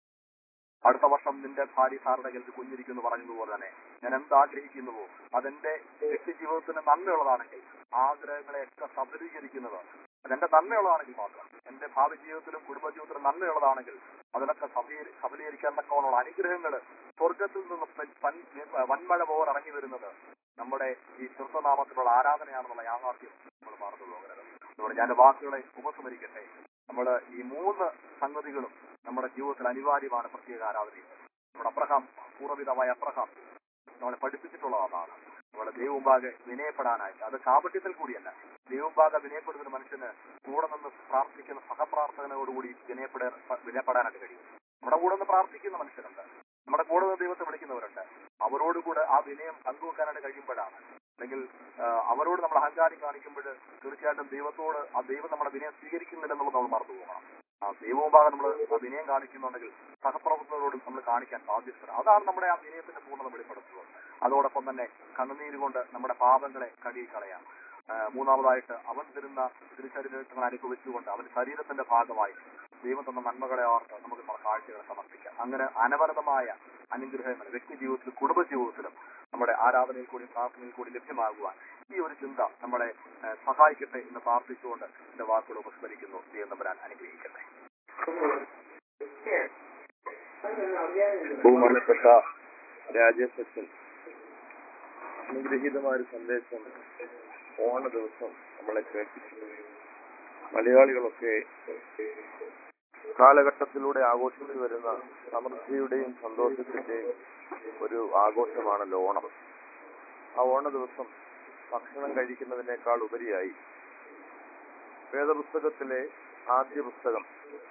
അടുത്ത വർഷം നിന്റെ ഭാര്യ സാറുടെ കയ്യിൽ കുഞ്ഞിരിക്കുന്നു പറഞ്ഞതുപോലെ തന്നെ ഞാൻ എന്താഗ്രഹിക്കുന്നുവോ അതെന്റെ വ്യക്തി ജീവിതത്തിന് നന്മയുള്ളതാണെങ്കിൽ, ആഗ്രഹങ്ങളെയൊക്കെ സബലീകരിക്കുന്നത് അതെന്റെ നന്മയുള്ളതാണെങ്കിൽ മാത്രം, എന്റെ ഭാവി ജീവിതത്തിലും കുടുംബജീവിതത്തിലും നന്മയുള്ളതാണെങ്കിൽ അതിനൊക്കെ സബലീകരിക്കാൻ തക്കവണ്ണമുള്ള അനുഗ്രഹങ്ങൾ സ്വർഗത്തിൽ നിന്ന് വൻമഴ പോലെ ഇറങ്ങി വരുന്നത് നമ്മുടെ ഈ ക്രിസ്തുനാമത്തിലുള്ള ആരാധനയാണെന്നുള്ള യാഥാർത്ഥ്യം നമ്മൾ മറന്നു പോകരുത്. അതുകൊണ്ട് ഞാൻ വാക്കുകളെ ഉപസംഹരിക്കട്ടെ. നമ്മൾ ഈ 3 സംഗതികളും നമ്മുടെ ജീവിതത്തിൽ അനിവാര്യമാണ്. പ്രത്യേക ആരാധനയിൽ നമ്മുടെ അബ്രഹാം, പൂർവ്വപിതാവായ അബ്രഹാം നമ്മളെ പഠിപ്പിച്ചിട്ടുള്ളതാണ്. നമ്മുടെ ദൈവമുമ്പാകെ വിനയപ്പെടാനായിട്ട്, അത് കാപട്യത്തിൽ കൂടിയല്ല, ദൈവമുമ്പാകെ വിനയപ്പെടുന്ന മനുഷ്യന് കൂടെ നിന്ന് പ്രാർത്ഥിക്കുന്ന സഹപ്രാർത്ഥനയോടുകൂടി വിനയപ്പെടാനായിട്ട് കഴിയും. നമ്മുടെ കൂടെ നിന്ന് പ്രാർത്ഥിക്കുന്ന മനുഷ്യരുണ്ട്, നമ്മുടെ കൂടെ നിന്ന് ദൈവത്തെ വിളിക്കുന്നവരുണ്ട്. അവരോടുകൂടെ ആ വിനയം പങ്കുവെക്കാനായിട്ട് കഴിയുമ്പോഴാണ്, അല്ലെങ്കിൽ അവരോട് നമ്മൾ അഹങ്കാരം കാണിക്കുമ്പോൾ തീർച്ചയായിട്ടും ആ ദൈവം നമ്മുടെ വിനയം സ്വീകരിക്കുന്നില്ലെന്നുള്ളത് നമ്മൾ മറന്നു പോകണം. ആ ദൈവമുമ്പാകെ നമ്മൾ ആ വിനയം കാണിക്കുന്നുണ്ടെങ്കിൽ സഹപ്രവർത്തകരോടും നമ്മൾ കാണിക്കാൻ ബാധ്യസ്ഥരാണ്. അതാണ് നമ്മുടെ ആ വിനയത്തിന്റെ പൂർണ്ണത വെളിപ്പെടുത്തുന്നത്. അതോടൊപ്പം തന്നെ കണ്ണുനീര് കൊണ്ട് നമ്മുടെ പാപങ്ങളെ കഴുകിക്കളയാം. മൂന്നാമതായിട്ട് അവൻ തരുന്ന തിരുശരീരങ്ങൾ അനുഭവിച്ചുകൊണ്ട് അവന്റെ ശരീരത്തിന്റെ ഭാഗമായി ദൈവം തന്ന നന്മകളെ ഓർത്ത് നമുക്ക് നമ്മുടെ കാഴ്ചകളെ സമർപ്പിക്കാം. അങ്ങനെ അനവരതമായ അനുഗ്രഹങ്ങൾ വ്യക്തി ജീവിതത്തിലും കുടുംബജീവിതത്തിലും നമ്മുടെ ആരാധനയിൽ കൂടി പ്രാർത്ഥനയിൽ കൂടി ലഭ്യമാകുവാൻ ഈ ഒരു ചിന്ത നമ്മളെ സഹായിക്കട്ടെ എന്ന് പ്രാർത്ഥിച്ചുകൊണ്ട് എന്റെ വാക്കുകൾ ഉപസ്മരിക്കുന്നു. ദൈവം തമ്പുരാൻ അനുഗ്രഹിക്കട്ടെ. ബഹുമാനപ്പെട്ട രാജേഷ് അച്ഛൻ അനുഗ്രഹീതമായ ഒരു സന്ദേശം ഓണ ദിവസം നമ്മളെ കേൾപ്പിച്ചു. മലയാളികളൊക്കെ കാലഘട്ടത്തിലൂടെ ആഘോഷിച്ചു വരുന്ന സമൃദ്ധിയുടെയും സന്തോഷത്തിന്റെയും ഒരു ആഘോഷമാണല്ലോ ഓണം. ആ ഓണ ദിവസം ഭക്ഷണം കഴിക്കുന്നതിനേക്കാൾ ഉപരിയായി വേദപുസ്തകത്തിലെ ആദ്യ പുസ്തകം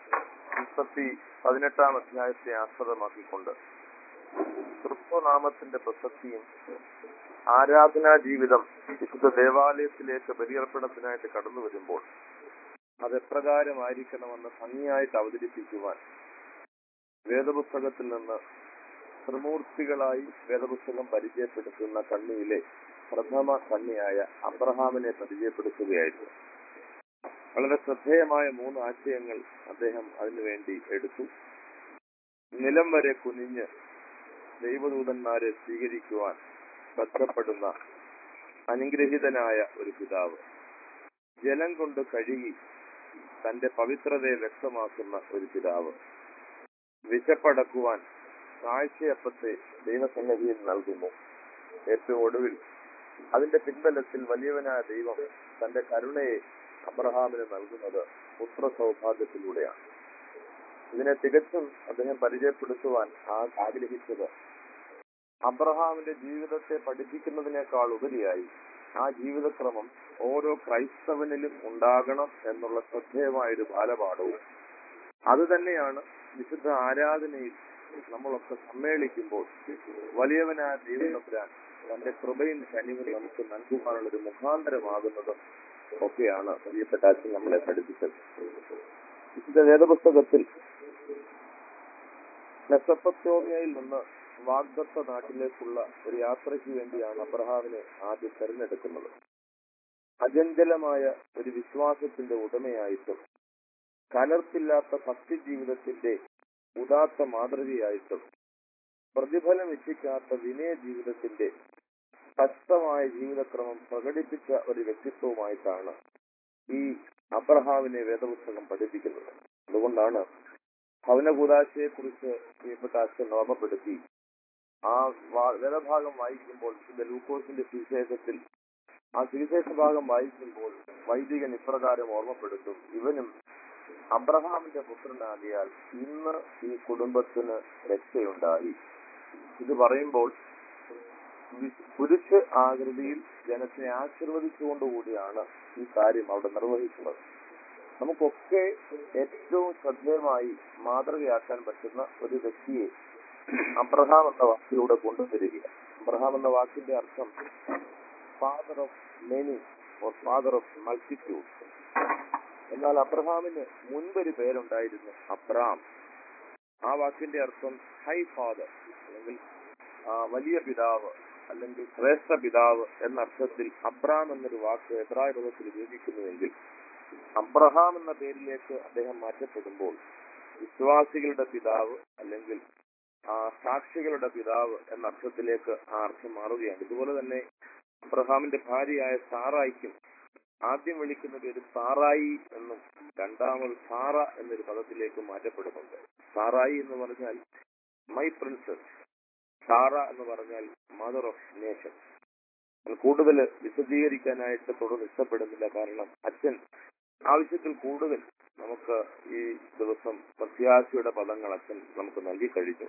18 അധ്യായത്തെ ആസ്പദമാക്കിക്കൊണ്ട് ക്രിസ്തുനാമത്തിന്റെ പ്രസക്തിയും ആരാധനാ ജീവിതം വിശുദ്ധ ദേവാലയത്തിലേക്ക് ബലിയർപ്പണത്തിനായിട്ട് കടന്നു വരുമ്പോൾ അതെപ്രകാരമായിരിക്കണമെന്ന് ഭംഗിയായിട്ട് അവതരിപ്പിക്കുവാൻ വേദപുസ്തകത്തിൽ നിന്ന് ത്രിമൂർത്തികളായി വേദപുസ്തകം പരിചയപ്പെടുത്തുന്ന കണ്ണിയിലെ പ്രഥമ കണ്ണിയായ അബ്രഹാമിനെ പരിചയപ്പെടുത്തുകയായിരുന്നു. വളരെ ശ്രദ്ധേയമായ 3 ആശയങ്ങൾ അദ്ദേഹം അതിനുവേണ്ടി എടുത്തു. നിലം വരെ കുനിഞ്ഞ് ദൈവദൂതന്മാരെ സ്വീകരിക്കുവാൻ ബന്ധപ്പെടുന്ന അനുഗ്രഹീതനായ ഒരു പിതാവ്, ജലം കൊണ്ട് കഴുകി തന്റെ പവിത്രതയെ വ്യക്തമാക്കുന്ന ഒരു പിതാവ്, വിശപ്പടക്കുവാൻ കാഴ്ചയപ്പത്തെ ദൈവസന്നിധിയിൽ നൽകുന്നു. ഏറ്റവും ഒടുവിൽ അതിന്റെ പിൻബലത്തിൽ വലിയവനായ ദൈവം തന്റെ കരുണയെ അബ്രഹാമിന് നൽകുന്നത് പുത്ര സൗഭാഗ്യത്തിലൂടെയാണ്. ഇതിനെ തികച്ചും അദ്ദേഹം പരിചയപ്പെടുത്തുവാൻ ആഗ്രഹിച്ചത് അബ്രഹാമിന്റെ ജീവിതത്തെ പഠിപ്പിക്കുന്നതിനേക്കാൾ ഉപരിയായി ആ ജീവിതക്രമം ഓരോ ക്രൈസ്തവനിലും ഉണ്ടാകണം എന്നുള്ള ശ്രദ്ധേയമായൊരു ബാലപാഠവും അതുതന്നെയാണ് വിശുദ്ധ ആരാധനയിൽ നമ്മളൊക്കെ സമ്മേളിക്കുമ്പോൾ വലിയവനായ ദൈവത്തമ്പുരാൻ തന്റെ കൃപയും കനിവും നമുക്ക് നൽകുവാനുള്ളൊരു മുഖാന്തരമാകുന്നത് ഒക്കെയാണ് പ്രിയപ്പെട്ട അച്ഛൻ നമ്മളെ പഠിപ്പിച്ചത്. വിശുദ്ധ വേദപുസ്തകത്തിൽ മെസൊപ്പൊത്താമിയയിൽ നിന്ന് വാഗ്ദത്ത നാട്ടിലേക്കുള്ള ഒരു യാത്രയ്ക്ക് വേണ്ടിയാണ് അബ്രഹാമിനെ ആദ്യം തെരഞ്ഞെടുക്കുന്നത്. അചഞ്ചലമായ ഒരു വിശ്വാസത്തിന്റെ ഉടമയായിട്ടും കലർപ്പില്ലാത്ത ഭക്തി ജീവിതത്തിന്റെ ഉദാത്ത മാതൃകയായിട്ടും പ്രതിഫലം ഇച്ഛിക്കാത്ത വിനയ ജീവിതത്തിന്റെ സ്പഷ്ടമായ ജീവിതക്രമം പ്രകടിപ്പിച്ച ഒരു വ്യക്തിത്വവുമായിട്ടാണ് ഈ അബ്രഹാമിനെ വേദപുസ്തകം പഠിപ്പിക്കുന്നത്. അതുകൊണ്ടാണ് ഭവനകൂദാശയെ കുറിച്ച് പ്രിയപ്പെട്ട അച്ഛൻ ഓർമ്മപ്പെടുത്തി ആ വേദഭാഗം വായിക്കുമ്പോൾ ഇത് ലൂക്കോസിന്റെ സുവിശേഷത്തിൽ ആ സുവിശേഷ ഭാഗം വായിക്കുമ്പോൾ വൈദികൻ ഇപ്രകാരം ഓർമ്മപ്പെടുത്തും, ഇവനും അബ്രഹാമിന്റെ പുത്രനാകിയാൽ ഇന്ന് ഈ കുടുംബത്തിന് രക്ഷയുണ്ടായി. ഇത് പറയുമ്പോൾ പുരുഷ ആകൃതിയിൽ ജനത്തെ ആശീർവദിച്ചുകൊണ്ടുകൂടിയാണ് ഈ കാര്യം അവിടെ നിർവഹിക്കുന്നത്. നമുക്കൊക്കെ ഏറ്റവും ശ്രദ്ധേയമായി മാതൃകയാക്കാൻ പറ്റുന്ന ഒരു വ്യക്തിയെ അബ്രഹാം എന്ന വാക്കിലൂടെ കൊണ്ടുവരികയാണ്. അബ്രഹാം എന്ന വാക്കിന്റെ അർത്ഥം father of many or father of multitude. എന്നാൽ അബ്രഹാമിന് മുൻപൊരു പേരുണ്ടായിരുന്നു, അബ്രാം. ആ വാക്കിന്റെ അർത്ഥം ഹൈ ഫാദർ അല്ലെങ്കിൽ വലിയ പിതാവ് അല്ലെങ്കിൽ ശ്രേഷ്ഠ പിതാവ് എന്നർത്ഥത്തിൽ അബ്രാം എന്നൊരു വാക്ക് എബ്രായ പദത്തിൽ ഉപയോഗിക്കുന്നുവെങ്കിൽ അബ്രഹാം എന്ന പേരിലേക്ക് അദ്ദേഹം മാറ്റപ്പെടുമ്പോൾ വിശ്വാസികളുടെ പിതാവ് അല്ലെങ്കിൽ സാക്ഷികളുടെ പിതാവ് എന്ന അർത്ഥത്തിലേക്ക് ആ അർത്ഥം മാറുകയാണ്. ഇതുപോലെ തന്നെ അബ്രഹാമിന്റെ ഭാര്യയായ സാറായിക്കും ആദ്യം വിളിക്കുന്ന പേര് സാറായി എന്നും രണ്ടാമത് സാറ എന്നൊരു പദത്തിലേക്ക് മാറ്റപ്പെടുന്നുണ്ട്. സാറായി എന്ന് പറഞ്ഞാൽ മൈ പ്രിൻസസ്, സാറ എന്ന് പറഞ്ഞാൽ മദർ ഓഫ് നേഷൻ. കൂടുതൽ വിശദീകരിക്കാനായിട്ട് തുടർന്ന് ഇഷ്ടപ്പെടുന്നില്ല, കാരണം അച്ഛൻ ആവശ്യത്തിൽ കൂടുതൽ നമുക്ക് ഈ ദിവസം പ്രത്യാശയുടെ പദങ്ങൾ അച്ഛൻ നമുക്ക് നൽകി കഴിഞ്ഞു.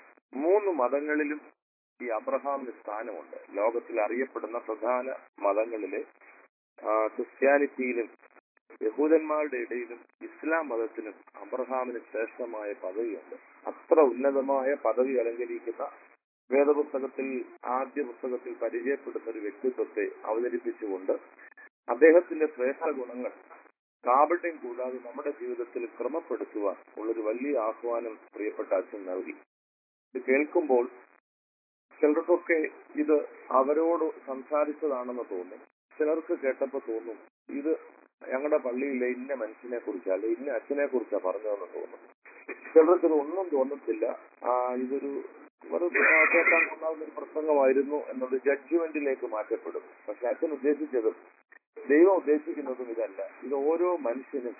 3 മതങ്ങളിലും ഈ അബ്രഹാമിന് സ്ഥാനമുണ്ട്. ലോകത്തിൽ അറിയപ്പെടുന്ന പ്രധാന മതങ്ങളിലെ ക്രിസ്ത്യാനിറ്റിയിലും യഹൂദന്മാരുടെ ഇടയിലും ഇസ്ലാം മതത്തിനും അബ്രഹാമിന് ശ്രേഷ്ഠമായ പദവിയുണ്ട്. അത്ര ഉന്നതമായ പദവി അലങ്കരിക്കുന്ന വേദപുസ്തകത്തിൽ ആദ്യ പുസ്തകത്തിൽ പരിചയപ്പെടുന്ന ഒരു വ്യക്തിത്വത്തെ അവതരിപ്പിച്ചുകൊണ്ട് അദ്ദേഹത്തിന്റെ ശ്രേഷ്ഠ ഗുണങ്ങൾ കാപട്യം കൂടാതെ നമ്മുടെ ജീവിതത്തിൽ ക്രമപ്പെടുത്തുവാൻ ഉള്ളൊരു വലിയ ആഹ്വാനം പ്രിയപ്പെട്ട അച്ഛൻ നൽകി. ഇത് കേൾക്കുമ്പോൾ ചിലർക്കൊക്കെ ഇത് അവരോട് സംസാരിച്ചതാണെന്ന് തോന്നും. ചിലർക്ക് കേട്ടപ്പോൾ തോന്നും ഇത് ഞങ്ങളുടെ പള്ളിയിലെ ഇന്ന മനുഷ്യനെ കുറിച്ചാ അല്ലെ ഇന്ന അച്ഛനെ കുറിച്ചാ പറഞ്ഞതെന്ന് തോന്നും. ചിലർക്ക് ഇത് ഒന്നും തോന്നത്തില്ല, ഇതൊരു കേൾക്കാൻ കൊള്ളാവുന്ന ഒരു പ്രസംഗമായിരുന്നു എന്നത് ജഡ്ജ്മെന്റിലേക്ക് മാറ്റപ്പെടും. പക്ഷെ അച്ഛൻ ഉദ്ദേശിച്ചതും ദൈവം ഉദ്ദേശിക്കുന്നതും ഇതല്ല. ഇത് ഓരോ മനുഷ്യനും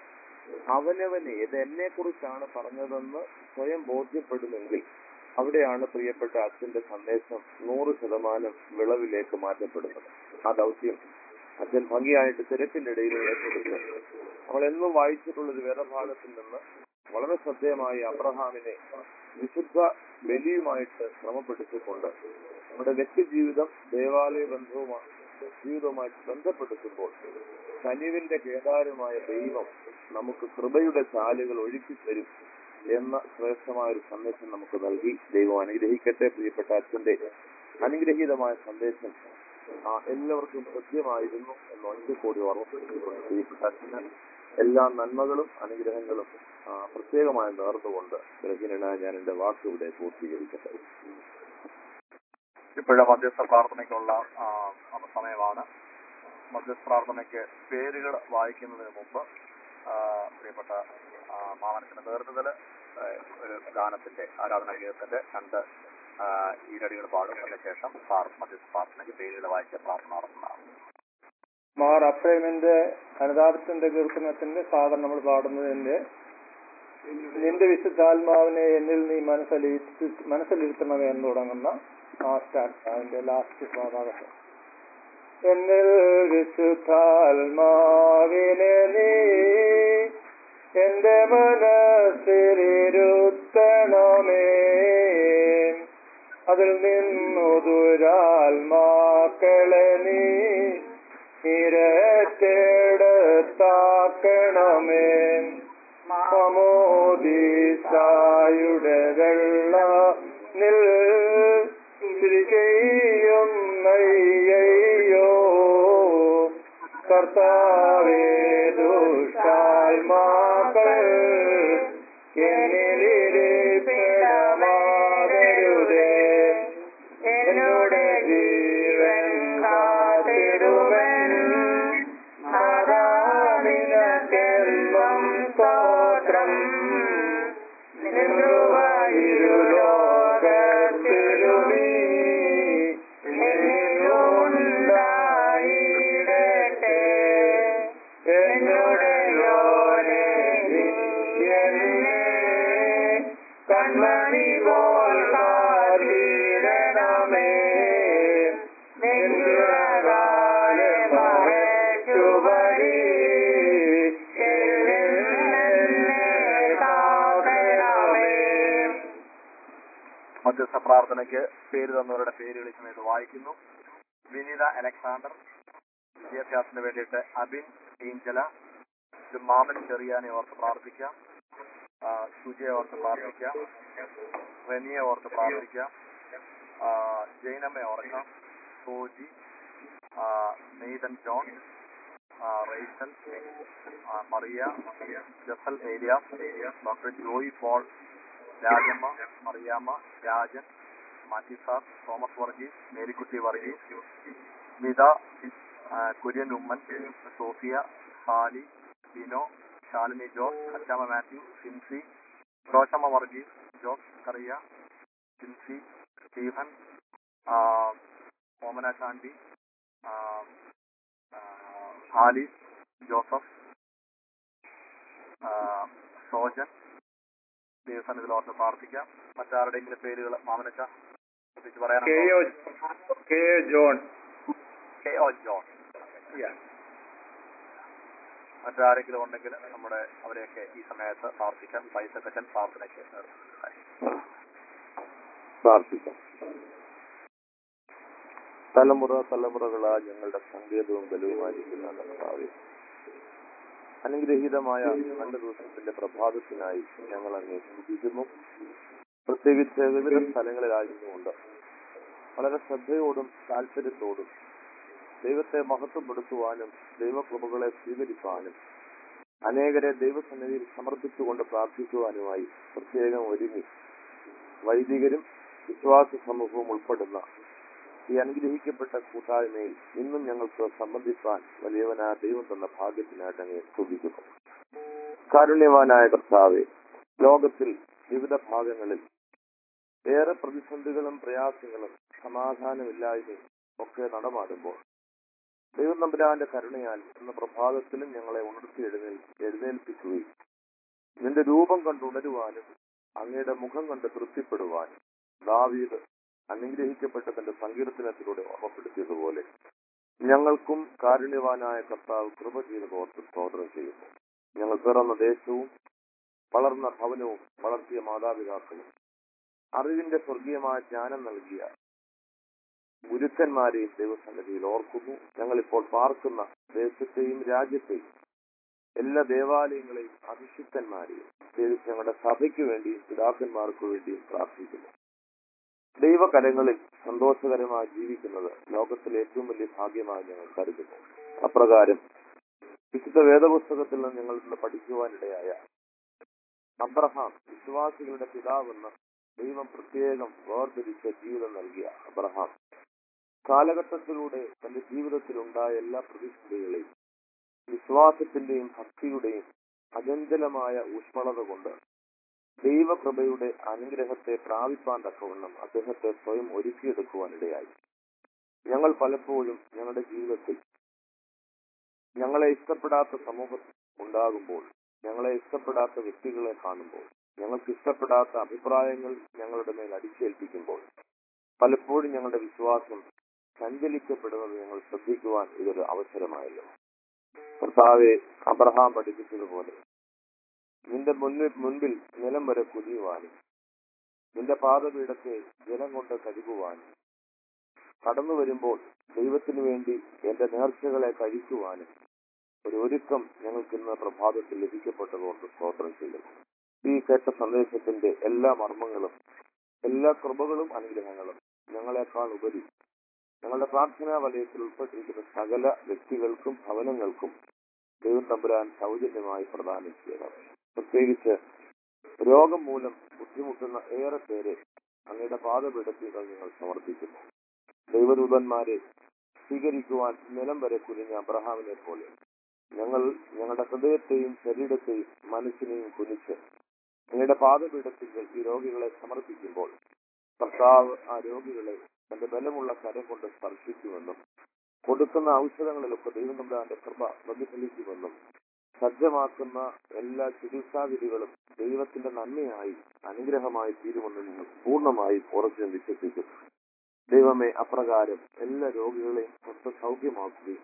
അവനവനെ ഇത് എന്നെ കുറിച്ചാണ് പറഞ്ഞതെന്ന് സ്വയം ബോധ്യപ്പെടുമെങ്കിൽ അവിടെയാണ് പ്രിയപ്പെട്ട അച്ഛന്റെ സന്ദേശം 100% വിളവിലേക്ക് മാറ്റപ്പെടുന്നത്. ആ ദൗത്യം അച്ഛൻ ഭംഗിയായിട്ട് തിരക്കിന്റെ ഇടയിൽ ഏറ്റെടുത്ത് നമ്മൾ എന്നും വായിച്ചിട്ടുള്ളൊരു വേദഭാഗത്തിൽ നിന്ന് വളരെ ശ്രദ്ധേയമായി അബ്രഹാമിനെ വിശുദ്ധ ബലിയുമായിട്ട് ക്രമപ്പെടുത്തിക്കൊണ്ട് നമ്മുടെ വ്യക്തി ജീവിതം ദേവാലയ ജീവിതവുമായിട്ട് ബന്ധപ്പെടുത്തുമ്പോൾ കനിവിന്റെ കേദാരമായ ദൈവം നമുക്ക് കൃപയുടെ ചാലുകൾ ഒഴുക്കി തരും എന്ന ശ്രേഷ്ഠമായ ഒരു സന്ദേശം നമുക്ക് നൽകി. ദൈവം അനുഗ്രഹിക്കട്ടെ. പ്രിയപ്പെട്ട അച്ഛന്റെ അനുഗ്രഹീതമായ സന്ദേശം എല്ലാവർക്കും ഹൃദ്യമായിരുന്നു എന്ന് ഒറ്റക്കൂടി ഓർമ്മപ്പെടുത്തിക്കൊണ്ട് പ്രിയപ്പെട്ട അച്ഛന് എല്ലാ നന്മകളും അനുഗ്രഹങ്ങളും പ്രത്യേകമായി നേർന്നുകൊണ്ട് ഗ്രഹീനായ ഞാൻ എന്റെ വാക്കിവിടെ പൂർത്തീകരിക്കട്ടെ. ഇപ്പോഴും മധ്യസ്ഥ പ്രാർത്ഥനയ്ക്കുള്ള സമയമാണ്. മധ്യസ്ഥ പ്രാർത്ഥനയ്ക്ക് പേരുകൾ വായിക്കുന്നതിന് മുമ്പ് പ്രിയപ്പെട്ട മാമനത്തിന്റെ നേതൃത്വത്തിൽ ഒരു ഗാനത്തിന്റെ ആരാധനാ ഗീതത്തിന്റെ 2 ഈരടികൾ പാടും. അതിനുശേഷം മധ്യസ്ഥ പ്രാർത്ഥനയ്ക്ക് പേരുകൾ വായിച്ച പ്രാർത്ഥന നടത്തുന്നതാണ്. മാർ അഫ്രൈമിന്റെ അനുതാപത്തിന്റെ കീർത്തനത്തിന്റെ സാധനം നമ്മൾ പാടുന്നതിന്റെ നിന്റെ വിശുദ്ധാത്മാവിനെ എന്നിൽ നീ മനസ്സിലിരുത്തണമേ എന്ന് തുടങ്ങുന്ന ആ സ്റ്റാൻഡ് അതിന്റെ ലാസ്റ്റ് ഭാഗം. എന്നിൽ വിശുദ്ധാത്മാവിനെ നീ എന്റെ മനസ്സിലിരുത്തണമേ, അതിൽ നിന്നു ദുരാത്മാക്കളെ നീ ഇരറ്റെടുത്താക്കണമേ. മമോദീസായുടെ വെള്ള ചെയ്യുന്നയ്യോ കർത്താവേ, ദുഷ്ടാത്മാക്കൾ എന്നിലിരിപ്പിടമാകരുതേ. എന്നോട് ജീവൻ കാത്തിടുവൻ നാദാവിനെന്നും സ്തോത്രം. ഇരുലോകത്തിലുമീ ഉണ്ടായിടട്ടെ. എന്നോട് യോനെ എന്നെ കൺമണി പോൽ കാത്തിടണമേ. മധ്യസ്ഥ പ്രാർത്ഥനയ്ക്ക് പേര് തന്നവരുടെ പേരുകൾ ഈ സമയത്ത് വായിക്കുന്നു. വിനീത അലക്സാണ്ടർ, വിദ്യാഭ്യാസത്തിന് വേണ്ടിയിട്ട് അബിൻ ഏഞ്ചല, മാമൻ ചെറിയാനെ ഓർത്ത് പ്രാർത്ഥിക്കാം, സുജയെ ഓർത്ത് പ്രാർത്ഥിക്കാം, റെനിയെ ഓർത്ത് പ്രാർത്ഥിക്കാം, ജൈനമ്മയെ ഓർക്കാം, സോജി, നെയ്തൻ ജോൺ, റൈസൽ, മറിയ, ജസൽ ഏലിയാസ്, ഡോക്ടർ ജോയി പോൾ, രാജമ്മ, മറിയാമ്മ, രാജൻ, മാറ്റി സാർ, തോമസ് വർഗീസ്, മേരിക്കുട്ടി വർഗീസ്, സ്മിത, കുര്യൻ ഉമ്മൻ, സോഫിയ, ഹാലി, ബിനോ, ശാലിനി ജോർജ്, അച്ചാമ്മ മാത്യു, സിൻസി, റോഷമ്മ വർഗീസ്, ജോസ് കറിയ, സിൻസി, സ്റ്റീഫൻ, ഓമന ചാണ്ടി, ആലിസ്, ജോസഫ്, സോജൻ, ദൈവസന്നിധിയിലോർത്ത് പ്രാർത്ഥിക്കാം. മറ്റാരുടെയെങ്കിലും പേരുകൾ മാമനച്ച പറയാൻ? ജോൺ. മറ്റാരെങ്കിലും ഉണ്ടെങ്കിൽ അവരെയൊക്കെ ഈ സമയത്ത് പ്രാർത്ഥിക്കാം. പൈസക്കച്ചൻ പ്രാർത്ഥനയ്ക്ക് പ്രാർത്ഥിക്കാം. തലമുറകളാ ഞങ്ങളുടെ സങ്കേതവും ബലവുമായിരിക്കുന്ന കർത്താവേ, അനുഗ്രഹീതമായ നല്ല ദിവസത്തിന്റെ പ്രഭാതത്തിനായി ഞങ്ങൾ അങ്ങേ സ്തുതിക്കുന്നു. പ്രത്യേകിച്ച് വിവിധ സ്ഥലങ്ങളിലായിരുന്നുകൊണ്ട് വളരെ ശ്രദ്ധയോടും താല്പര്യത്തോടും ദൈവത്തെ മഹത്വപ്പെടുത്തുവാനും ദൈവകൃപകളെ സ്വീകരിക്കാനും അനേകരെ ദൈവസന്നിധിയിൽ സമർപ്പിച്ചുകൊണ്ട് പ്രാർത്ഥിക്കുവാനുമായി പ്രത്യേകം ഒരുങ്ങി വൈദികരും വിശ്വാസ സമൂഹവും ഉൾപ്പെടുന്ന ഈ അനുഗ്രഹിക്കപ്പെട്ട കൂട്ടായ്മയിൽ ഇന്നും ഞങ്ങൾക്ക് സംബന്ധിക്കാൻ വലിയവനായ ദൈവം തന്ന ഭാഗ്യത്തിനായിട്ട് അങ്ങേ സ്തുതിക്കുന്നു. കാരുണ്യവാനായ കർത്താവേ, ലോകത്തിൽ വിവിധ ഭാഗങ്ങളിൽ ഏറെ പ്രതിസന്ധികളും പ്രയാസങ്ങളും സമാധാനമില്ലായ്മയും ഒക്കെ നടമാടുമ്പോൾ ദൈവം തമ്പുരാന്റെ കരുണയാൽ ഇന്ന് പ്രഭാതത്തിലും ഞങ്ങളെ ഉണർത്തി എഴുന്നേൽപ്പിക്കുകയും നിന്റെ രൂപം കണ്ടുണരുവാനും അങ്ങയുടെ മുഖം കണ്ട് തൃപ്തിപ്പെടുവാനും ദാവീദ് അനുഗ്രഹിക്കപ്പെട്ട തന്റെ സങ്കീർത്തനത്തിലൂടെ ഓർമ്മപ്പെടുത്തിയതുപോലെ ഞങ്ങൾക്കും കാരുണ്യവാനായ കർത്താവ് കൃപ ചെയ്ത് ഓർത്ത് സ്തോത്രം ചെയ്യുന്നു. ഞങ്ങൾ പിറന്ന ദേശവും വളർന്ന ഭവനവും വളർത്തിയ മാതാപിതാക്കളും അറിവിന്റെ സ്വർഗീയമായ ജ്ഞാനം നൽകിയ ഗുരുക്കന്മാരെയും ദൈവസന്നിധിയിൽ ഓർക്കുന്നു. ഞങ്ങളിപ്പോൾ പാർക്കുന്ന ദേശത്തെയും രാജ്യത്തെയും എല്ലാ ദേവാലയങ്ങളെയും അഭിഷിക്തന്മാരെയും പ്രത്യേകിച്ച് ഞങ്ങളുടെ സഭയ്ക്ക് വേണ്ടിയും പിതാക്കന്മാർക്ക് വേണ്ടിയും പ്രാർത്ഥിക്കുന്നു. ദൈവകരങ്ങളിൽ സന്തോഷകരമായി ജീവിക്കുന്നത് ലോകത്തിലെ ഏറ്റവും വലിയ ഭാഗ്യമായി ഞങ്ങൾ കരുതുന്നു. അപ്രകാരം വിശുദ്ധ വേദപുസ്തകത്തിൽ നിന്ന് ഞങ്ങൾ ഇന്ന് പഠിക്കുവാനിടയായ അബ്രഹാം, വിശ്വാസികളുടെ പിതാവെന്ന് ദൈവം പ്രത്യേകം വേർതിരിച്ച ജീവിതം നൽകിയ അബ്രഹാം കാലഘട്ടത്തിലൂടെ തന്റെ ജീവിതത്തിലുണ്ടായ എല്ലാ പ്രതിസന്ധികളെയും വിശ്വാസത്തിന്റെയും ഭക്തിയുടെയും അചഞ്ചലമായ ഊഷ്മളത കൊണ്ട് ദൈവകൃപയുടെ അനുഗ്രഹത്തെ പ്രാപിപ്പാൻ തക്കവണ്ണം അദ്ദേഹത്തെ സ്വയം ഒരുക്കിയെടുക്കുവാനിടയായി. ഞങ്ങൾ പലപ്പോഴും ഞങ്ങളുടെ ജീവിതത്തിൽ ഞങ്ങളെ ഇഷ്ടപ്പെടാത്ത സമൂഹം ഉണ്ടാകുമ്പോൾ, ഞങ്ങളെ ഇഷ്ടപ്പെടാത്ത വ്യക്തികളെ കാണുമ്പോൾ, ഞങ്ങൾക്ക് ഇഷ്ടപ്പെടാത്ത അഭിപ്രായങ്ങൾ ഞങ്ങളുടെ മേൽ അടിച്ചേൽപ്പിക്കുമ്പോൾ പലപ്പോഴും ഞങ്ങളുടെ വിശ്വാസം സഞ്ചലിക്കപ്പെടുന്നത് ഞങ്ങൾ ശ്രദ്ധിക്കുവാൻ ഇതൊരു അവസരമായല്ലോ. കർത്താവെ, അബ്രഹാം പഠിപ്പിച്ചതുപോലെ നിന്റെ മുൻപിൽ നിലം വരെ കുതിയുവാനും നിന്റെ പാദപീഠത്തെ ജലം കൊണ്ട് കഴുകുവാനും കടന്നു വരുമ്പോൾ ദൈവത്തിനു വേണ്ടി എന്റെ നേർച്ചകളെ കഴിക്കുവാനും ഒരു ഒരുക്കം ഞങ്ങൾക്ക് ഇന്ന് പ്രഭാതത്തിൽ ലഭിക്കപ്പെട്ടതുകൊണ്ട് സ്തോത്രം ചെയ്യുന്നു. ഈ കേട്ട സന്ദേശത്തിന്റെ എല്ലാ മർമ്മങ്ങളും എല്ലാ കൃപകളും അനുഗ്രഹങ്ങളും ഞങ്ങളെക്കാൾ ഉപരി ഞങ്ങളുടെ പ്രാർത്ഥനാ വലയത്തിൽ ഉൾപ്പെട്ടിരിക്കുന്ന സകല വ്യക്തികൾക്കും ഭവനങ്ങൾക്കും ദൈവം തമ്പുരാൻ സൗജന്യമായി പ്രദാനം ചെയ്യണം. പ്രത്യേകിച്ച് രോഗം മൂലം ബുദ്ധിമുട്ടുന്ന ഏറെ പേരെ അങ്ങയുടെ പാദപീഠത്തിൽ ഞങ്ങൾ സമർപ്പിക്കുന്നു. ദൈവദൂതന്മാരെ സ്വീകരിക്കുവാൻ നിലം വരെ കുനിഞ്ഞ അബ്രഹാമിനെ പോലെ ഞങ്ങളുടെ ഹൃദയത്തെയും ശരീരത്തെയും മനസ്സിനെയും കുനിച്ച് അങ്ങയുടെ പാദപീഠത്തിൽ ഈ രോഗികളെ സമർപ്പിക്കുമ്പോൾ കർത്താവ് ആ രോഗികളെ തന്റെ ബലമുള്ള കരം കൊണ്ട് സ്പർശിക്കുമെന്നും കൊടുക്കുന്ന ഔഷധങ്ങളിലൊക്കെ ദൈവം തമ്പുരാന്റെ കൃപ പ്രതിഫലിക്കുമെന്നും സജ്ജമാക്കുന്ന എല്ലാ ചികിത്സാവിധികളും ദൈവത്തിന്റെ നന്മയായി അനുഗ്രഹമായി തീരുമെന്ന് നിങ്ങൾ പൂർണ്ണമായി ഉറച്ചു വിശ്വസിക്കുന്നു. ദൈവമേ, അപ്രകാരം എല്ലാ രോഗികളെയും സൗഖ്യമാക്കുകയും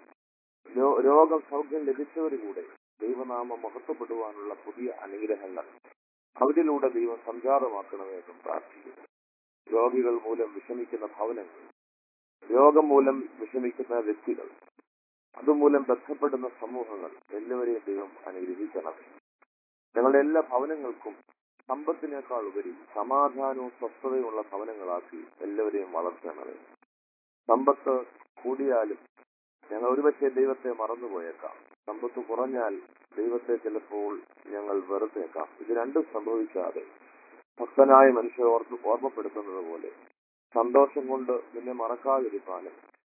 രോഗം സൗഖ്യം ലഭിച്ചവരിലൂടെ ദൈവനാമം മഹത്വപ്പെടുവാനുള്ള പുതിയ അനുഗ്രഹങ്ങൾ അവരിലൂടെ ദൈവം സംജാതമാക്കണമെന്നും പ്രാർത്ഥിക്കുന്നു. രോഗികൾ മൂലം വിഷമിക്കുന്ന ഭവനങ്ങൾ, രോഗം മൂലം വിഷമിക്കുന്ന വ്യക്തികൾ, അതുമൂലം ബന്ധപ്പെടുന്ന സമൂഹങ്ങൾ എല്ലാവരെയും ദൈവം അനുഗ്രഹിക്കണം. ഞങ്ങളുടെ എല്ലാ ഭവനങ്ങൾക്കും സമ്പത്തിനേക്കാൾ ഉപരി സമാധാനവും സ്വസ്ഥതയുമുള്ള ഭവനങ്ങളാക്കി എല്ലാവരെയും വളർത്തണമേ. സമ്പത്ത് കൂടിയാലും ഞങ്ങൾ ഒരുപക്ഷെ ദൈവത്തെ മറന്നുപോയേക്കാം. സമ്പത്ത് കുറഞ്ഞാൽ ദൈവത്തെ ചിലപ്പോൾ ഞങ്ങൾ വെറുതേക്കാം. ഇത് രണ്ടും സംഭവിക്കാതെ ഭക്തനായ മനുഷ്യരെ ഓർമ്മപ്പെടുത്തുന്നത് പോലെ സന്തോഷം കൊണ്ട് നിന്നെ മറക്കാതിരിക്കാനും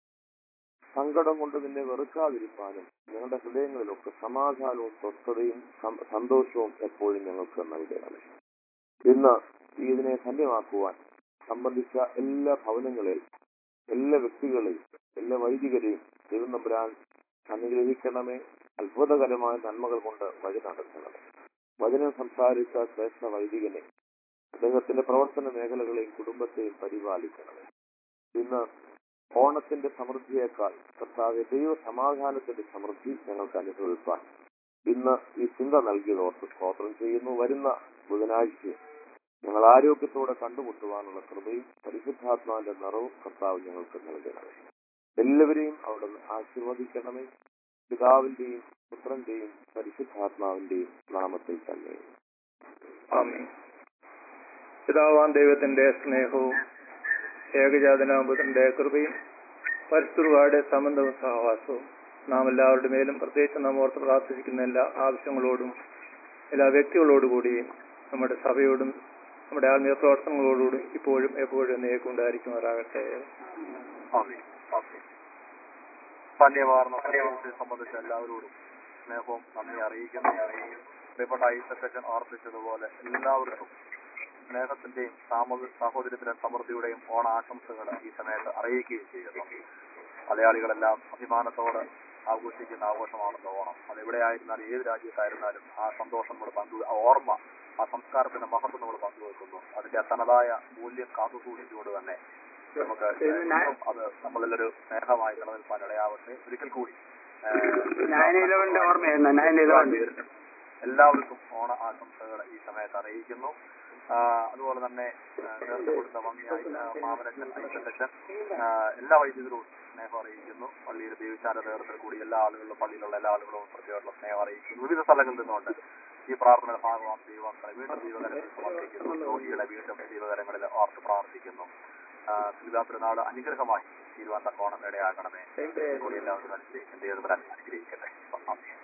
സങ്കടം കൊണ്ട് നിന്നെ വെറുക്കാതിരിക്കാനും ഞങ്ങളുടെ ഹൃദയങ്ങളിലൊക്കെ സമാധാനവും സ്വസ്ഥതയും സന്തോഷവും എപ്പോഴും ഞങ്ങൾക്ക് നൽകണം. ഇന്ന് ഇതിനെ ധന്യമാക്കുവാൻ സംബന്ധിച്ച എല്ലാ ഭവനങ്ങളെയും എല്ലാ വ്യക്തികളെയും എല്ലാ വൈദികരെയും ദൈവം തമ്പുരാൻ അനുഗ്രഹിക്കണമേ. അത്ഭുതകരമായ നന്മകൾ കൊണ്ട് വഴി നടത്തണമേ. വചനം സംസാരിച്ച ശ്രേഷ്ഠ വൈദികനെ അദ്ദേഹത്തിന്റെ പ്രവർത്തന മേഖലകളെയും കുടുംബത്തെയും പരിപാലിക്കണമേ. ഇന്ന് ഓണത്തിന്റെ സമൃദ്ധിയേക്കാൾ കർത്താവെ ദൈവ സമാധാനത്തിന്റെ സമൃദ്ധി ഞങ്ങൾക്ക് അനുഭവിക്കാൻ ഇന്ന് ഈ ചിന്ത നൽകിയതോർത്ത് സ്തോത്രം ചെയ്യുന്നു. വരുന്ന ബുധനാഴ്ച ഞങ്ങൾ ആരോഗ്യത്തോടെ കണ്ടുമുട്ടുവാനുള്ള കൃപയും പരിശുദ്ധാത്മാവിന്റെ നിറവും കർത്താവ് ഞങ്ങൾക്ക് നൽകണമേ. എല്ലാവരെയും അവിടുന്ന് ആശീർവദിക്കണമേ. പിതാവിന്റെയും പുത്രന്റെയും പരിശുദ്ധാത്മാവിന്റെയും നാമത്തിൽ തന്നെ. ആമേൻ. പിതാവാം ദൈവത്തിന്റെ സ്നേഹവും ഏകജാതനാമത്തിന്റെ കൃപയും പരിശുദ്ധരുടെ സംബന്ധവും സഹവാസവും നാം എല്ലാവരുടെ മേലും പ്രത്യേകിച്ച് നാം ഓർത്ത് പ്രാർത്ഥിക്കുന്ന എല്ലാ ആവശ്യങ്ങളോടും എല്ലാ വ്യക്തികളോടുകൂടിയും നമ്മുടെ സഭയോടും നമ്മുടെ ആത്മീയ പ്രവർത്തനങ്ങളോടുകൂടി ഇപ്പോഴും എപ്പോഴും നേക്കുണ്ടായിരിക്കുമാറാകട്ടെ. ധന്യവാർന്ന സന്ദേശത്തെ സംബന്ധിച്ച എല്ലാവരോടും സ്നേഹവും നന്ദി അറിയിക്കുന്നു. പ്രിയപ്പെട്ട ഐസക്കച്ചൻ ഓർപ്പിച്ചതുപോലെ എല്ലാവർക്കും സ്നേഹത്തിന്റെയും സാഹോദര്യത്തിന്റെയും സമൃദ്ധിയുടെയും ഓണാശംസകൾ ഈ സമയത്ത് അറിയിക്കുകയും ചെയ്യുന്നു. മലയാളികളെല്ലാം അഭിമാനത്തോടെ ആഘോഷിക്കുന്ന ആഘോഷമാണല്ലോ ഓണം. അതെവിടെയായിരുന്നാലും ഏത് രാജ്യത്തായിരുന്നാലും ആ സന്തോഷം നമ്മൾ ആ ഓർമ്മ, ആ സംസ്കാരത്തിന്റെ മഹത്വം നമ്മൾ പങ്കുവെക്കുന്നു. അതിന്റെ തനതായ മൂല്യം കാത്തുസൂക്ഷിച്ചുകൊണ്ട് തന്നെ നമുക്ക് അത് നമ്മളിലൊരു സ്നേഹമായി നിലനിൽപ്പാൻ ഇടയാവട്ടെ. ഒരിക്കൽ കൂടി എല്ലാവർക്കും ഓണ ആശംസകൾ ഈ സമയത്ത് അറിയിക്കുന്നു. അതുപോലെ തന്നെ നേരത്തെ കൊടുത്ത ഭംഗിയായി മാമനച്ചൻ ഐസക്കച്ചൻ എല്ലാ വൈദികരോടും സ്നേഹം അറിയിക്കുന്നു. പള്ളിയിൽ ദൈവശാല നേതൃത്വത്തിൽ കൂടി എല്ലാ ആളുകളും പള്ളിയിലുള്ള എല്ലാ ആളുകളും പ്രത്യേകമുള്ള സ്നേഹം അറിയിക്കുന്നു. വിവിധ സ്ഥലങ്ങളിൽ നിന്നുകൊണ്ട് ഈ പ്രാർത്ഥനയുടെ ഭാഗമാം ദൈവങ്ങളെ വീണ്ടും ദൈവകരങ്ങളിൽ സമർപ്പിക്കുന്നു. രോഗികളെ വീണ്ടും ദൈവകരങ്ങളിൽ ഓർത്ത് പ്രാർത്ഥിക്കുന്നു. തിരുവാതിരനാട് അനുഗ്രഹമായി തീരുവാൻ തക്കോണം ഇടയാക്കണമേ. കൂടി എല്ലാവരും അനുഗ്രഹിക്കട്ടെ.